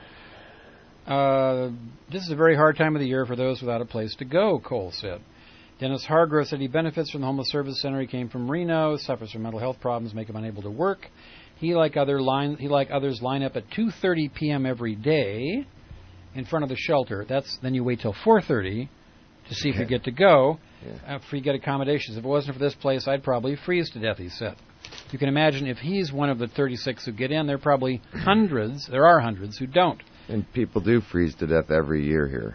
S4: Uh, this is a very hard time of the year for those without a place to go, Cole said. Dennis Hargrove said he benefits from the Homeless Service Center. He came from Reno, suffers from mental health problems, make him unable to work. He, like other line, he like others, line up at two thirty p.m. every day in front of the shelter. That's then you wait till four thirty to see if you get to go, yeah. uh, for you get accommodations. If it wasn't for this place, I'd probably freeze to death, he said. You can imagine if he's one of the thirty-six who get in, there are probably hundreds, there are hundreds who don't.
S7: And people do freeze to death every year here.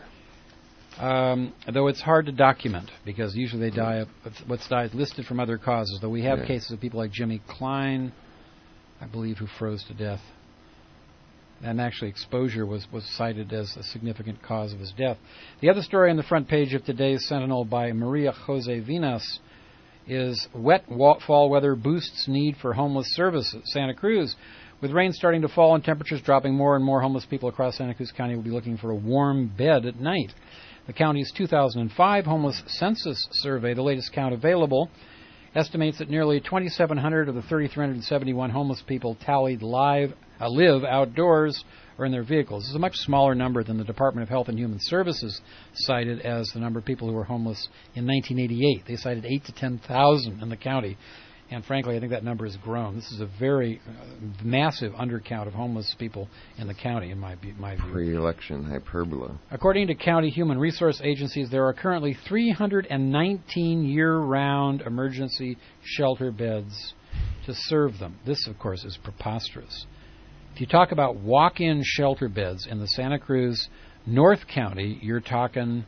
S4: Um, though it's hard to document, because usually they die of what's died listed from other causes, though we have yeah. cases of people like Jimmy Klein, I believe, who froze to death. And actually exposure was, was cited as a significant cause of his death. The other story on the front page of today's Sentinel by Maria Jose Vinas is wet fall weather boosts need for homeless services. Santa Cruz, with rain starting to fall and temperatures dropping, more and more homeless people across Santa Cruz County will be looking for a warm bed at night. The county's two thousand five homeless census survey, the latest count available, estimates that nearly twenty-seven hundred of the three thousand three hundred seventy-one homeless people tallied live, uh, live outdoors or in their vehicles. This is a much smaller number than the Department of Health and Human Services cited as the number of people who were homeless in nineteen eighty-eight. They cited eight to ten thousand in the county. And frankly, I think that number has grown. This is a very uh, massive undercount of homeless people in the county, in my, my view.
S7: Pre-election hyperbole.
S4: According to county human resource agencies, there are currently three hundred nineteen year-round emergency shelter beds to serve them. This, of course, is preposterous. If you talk about walk-in shelter beds in the Santa Cruz North County, you're talking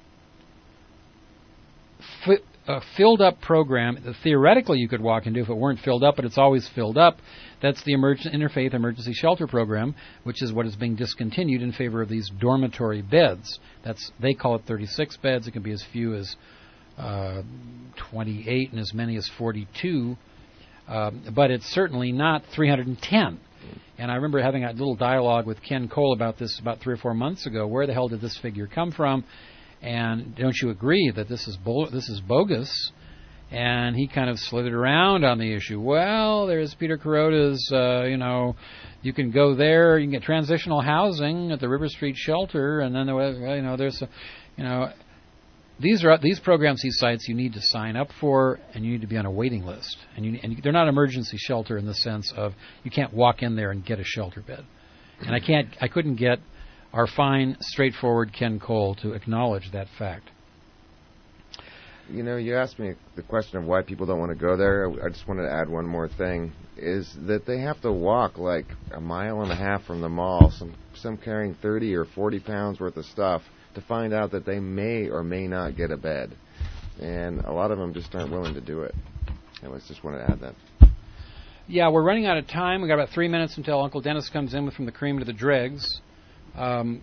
S4: f- a filled-up program that theoretically you could walk into if it weren't filled up, but it's always filled up. That's the Emerg- Interfaith Emergency Shelter Program, which is what is being discontinued in favor of these dormitory beds. That's they call it thirty-six beds. It can be as few as uh, twenty-eight and as many as forty-two, uh, but it's certainly not three hundred ten. And I remember having a little dialogue with Ken Cole about this about three or four months ago. Where the hell did this figure come from? And don't you agree that this is bo- this is bogus? And he kind of slithered around on the issue. Well, there's Peter Kuroda's, uh, you know, you can go there, you can get transitional housing at the River Street Shelter, and then there was, you know, there's, a, you know, these are these programs he cites you need to sign up for, and you need to be on a waiting list. And, you, and they're not emergency shelter in the sense of you can't walk in there and get a shelter bed. And I can't, I couldn't get our fine, straightforward Ken Cole to acknowledge that fact.
S7: You know, you asked me the question of why people don't want to go there. I just wanted to add one more thing, is that they have to walk like a mile and a half from the mall, some some carrying thirty or forty pounds worth of stuff, to find out that they may or may not get a bed. And a lot of them just aren't willing to do it. I was just wanted to add that.
S4: Yeah, we're running out of time. We've got about three minutes until Uncle Dennis comes in with From the Cream to the Dregs. Um,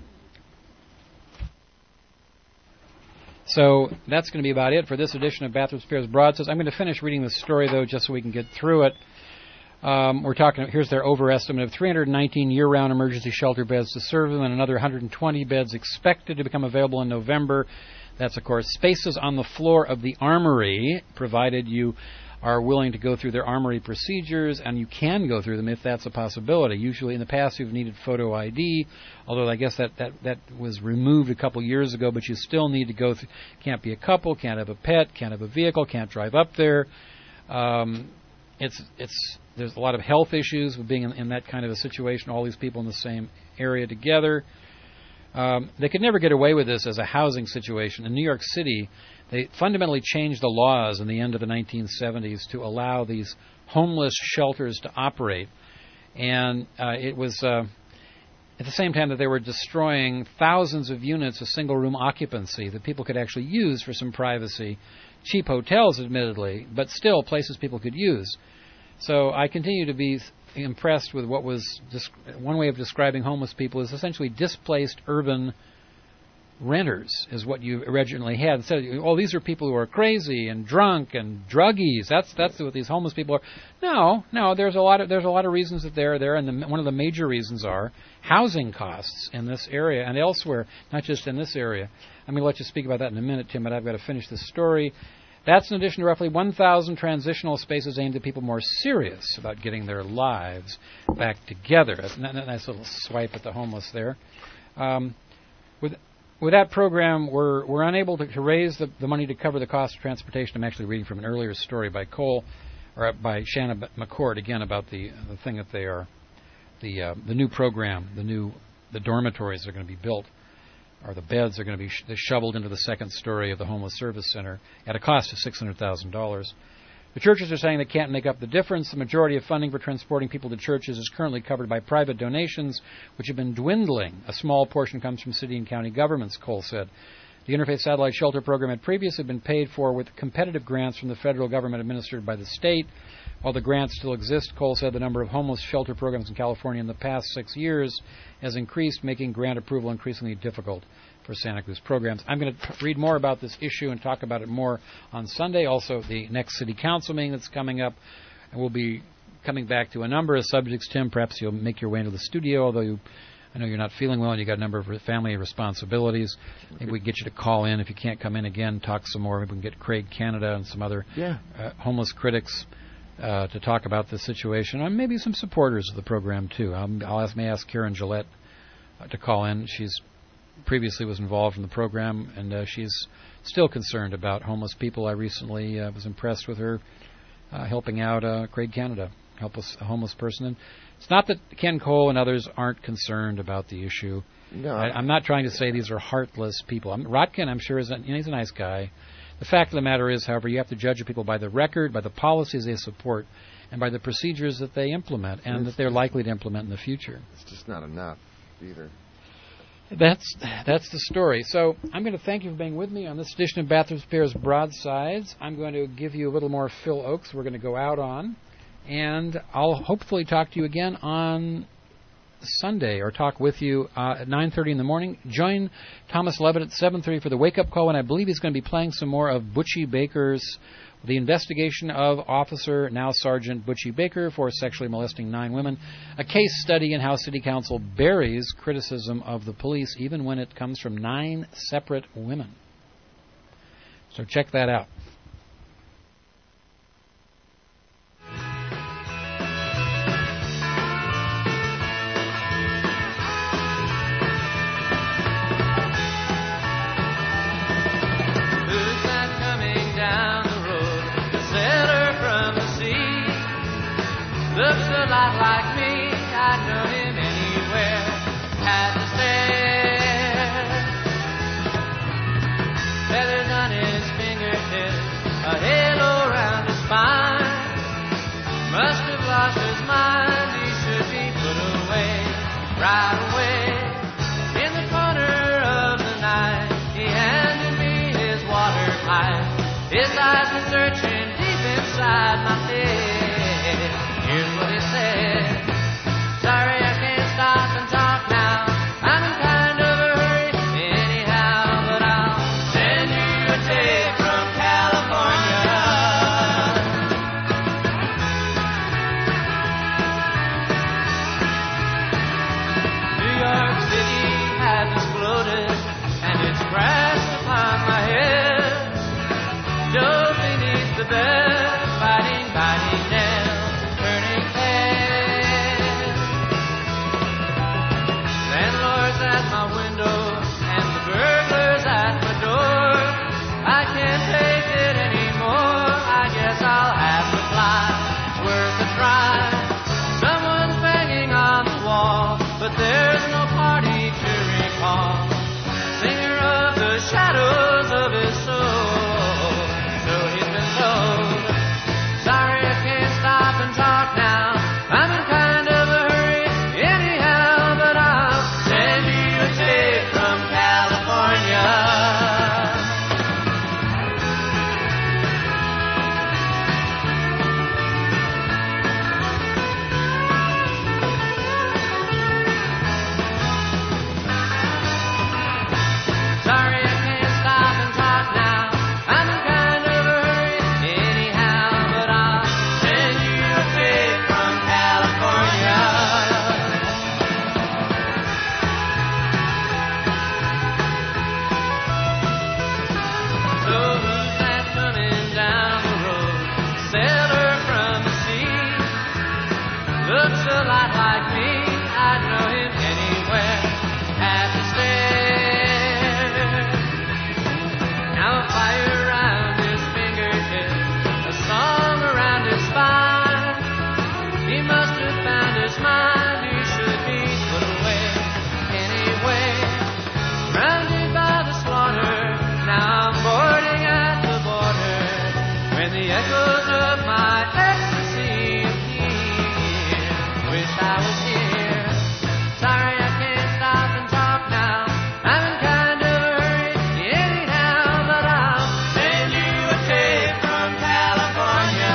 S4: so that's going to be about it for this edition of Bathurst Bears Broadsides. I'm going to finish reading this story, though, just so we can get through it. Um, we're talking, here's their overestimate of three hundred nineteen year-round emergency shelter beds to serve them, and another one hundred twenty beds expected to become available in November. That's, of course, spaces on the floor of the Armory, provided you are willing to go through their Armory procedures, and you can go through them if that's a possibility. Usually in the past you've needed photo I D, although I guess that, that, that was removed a couple years ago, but you still need to go through. Can't be a couple, can't have a pet, can't have a vehicle, can't drive up there. Um, it's it's there's a lot of health issues with being in, in that kind of a situation, all these people in the same area together. Um, they could never get away with this as a housing situation. In New York City, they fundamentally changed the laws in the end of the nineteen seventies to allow these homeless shelters to operate. And uh, it was uh, at the same time that they were destroying thousands of units of single-room occupancy that people could actually use for some privacy. Cheap hotels, admittedly, but still places people could use. So I continue to be impressed with what was one way of describing homeless people is essentially displaced urban renters is what you originally had. Instead of, oh, these are people who are crazy and drunk and druggies. That's that's what these homeless people are. No, no. There's a lot of there's a lot of reasons that they're there, and the, one of the major reasons are housing costs in this area and elsewhere, not just in this area. I'm going to let you speak about that in a minute, Tim, but I've got to finish this story. That's in addition to roughly one thousand transitional spaces aimed at people more serious about getting their lives back together. That's a nice little swipe at the homeless there. Um, with with that program, we're we're unable to, to raise the, the money to cover the cost of transportation. I'm actually reading from an earlier story by Cole, or by Shanna McCord, again about the the thing that they are, the uh, the new program, the new the dormitories are going to be built. Or the beds are going to be sh- shoveled into the second story of the Homeless Service Center at a cost of six hundred thousand dollars. The churches are saying they can't make up the difference. The majority of funding for transporting people to churches is currently covered by private donations, which have been dwindling. A small portion comes from city and county governments, Cole said. The Interfaith Satellite Shelter Program had previously been paid for with competitive grants from the federal government administered by the state. While the grants still exist, Cole said the number of homeless shelter programs in California in the past six years has increased, making grant approval increasingly difficult for Santa Cruz programs. I'm going to read more about this issue and talk about it more on Sunday. Also, the next city council meeting that's coming up. And we'll be coming back to a number of subjects. Tim, perhaps you'll make your way into the studio, although you, I know you're not feeling well and you've got a number of family responsibilities. Maybe we can get you to call in. If you can't come in again, talk some more. Maybe we can get Craig Canada and some other
S7: yeah.
S4: uh, homeless critics uh, to talk about this situation. And maybe some supporters of the program, too. I'll, I'll ask, may ask Karen Gillette uh, to call in. She's previously was involved in the program, and uh, she's still concerned about homeless people. I recently uh, was impressed with her uh, helping out uh, Craig Canada, help us, a homeless person. And it's not that Ken Cole and others aren't concerned about the issue.
S7: No.
S4: I, I'm not trying to say these are heartless people. I'm, Rotkin, I'm sure, is a, you know, he's a nice guy. The fact of the matter is, however, you have to judge people by the record, by the policies they support, and by the procedures that they implement and
S7: it's
S4: that they're likely to implement in the future.
S7: It's just not enough either.
S4: That's that's the story. So I'm going to thank you for being with me on this edition of Bathurst Bears Broadsides. I'm going to give you a little more Phil Oakes we're going to go out on. And I'll hopefully talk to you again on Sunday, or talk with you uh, at nine thirty in the morning. Join Thomas Levitt at seven thirty for the wake-up call, and I believe he's going to be playing some more of Butchie Baker's The Investigation of Officer, now Sergeant Butchie Baker, for sexually molesting nine women, a case study in how City Council buries criticism of the police, even when it comes from nine separate women. So check that out.
S5: Looks a lot like me, I'd know him anywhere, had to stare. Feathers on his fingertips, a halo around his spine. Must have lost his mind, he should be put away, right away. In the corner of the night, he handed me his water pipe. His eyes were searching deep inside my head. Here's what he said. Sorry, I can't stop and talk now. I'm in kind of a hurry anyhow, but I'll send you a tape from California. Do looks a lot like me, I'd know him anywhere at the stairs. Now a fire around his fingertips, a song around his spine. He must have found his mind, he should be put away anyway. Surrounded by the slaughter, now I'm boarding at the border, when the echoes of my ecstasy appear. Wish I was here. Sorry I can't stop and talk now. I'm in kind of a hurry anyhow, but I'll send you a tape from California.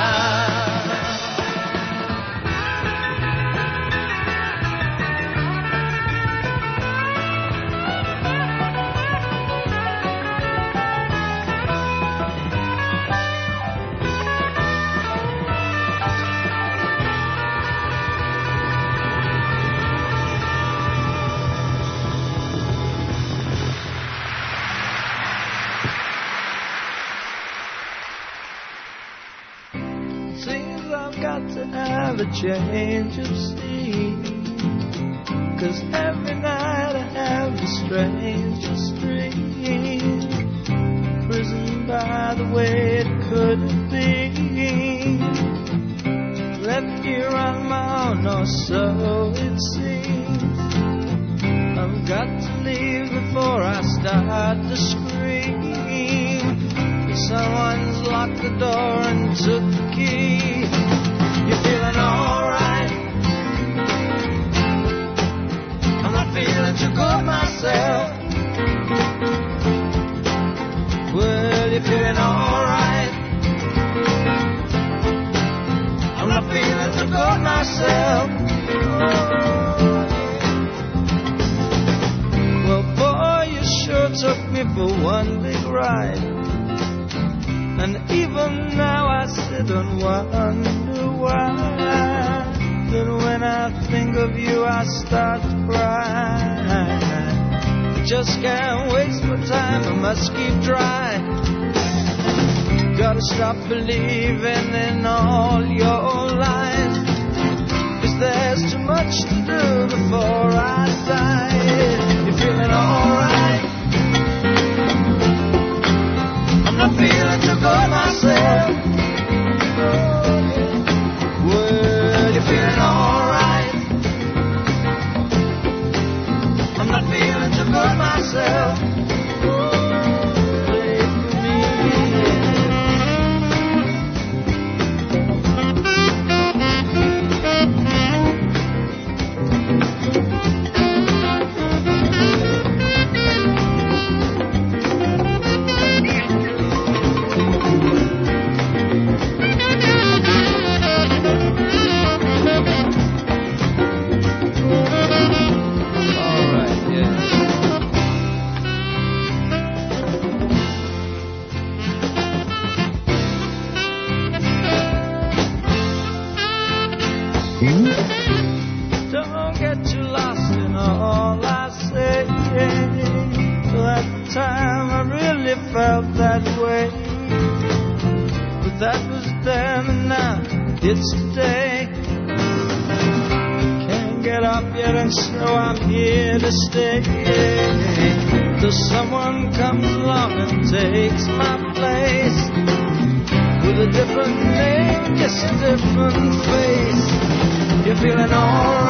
S19: Seems I've got to have a change of scene, 'cause every night I have the strangest dream. Prisoned by the way it could have been, left here on my own, or so it seems. I've got to leave before I start to scream. Someone's locked the door and took the key. You're feeling alright? I'm not feeling too good myself. Well, you're feeling alright? I'm not feeling too good myself. Well, boy, you sure took me for one big ride. And even now I sit and wonder why. Then when I think of you I start to cry. I just can't waste my time, I must keep trying. Gotta stop believing in all your lies, 'cause there's too much to do before I die. You're feeling alright? I'm not feeling too good myself. Well, you're feeling alright? I'm not feeling too good myself. Play for me. Don't get too lost in all I say. Well, at the time I really felt that way, but that was then and now it's today. Can't get up yet and so I'm here to stay, till someone comes along and takes my place, with a different name, just a different face. You're feeling alright?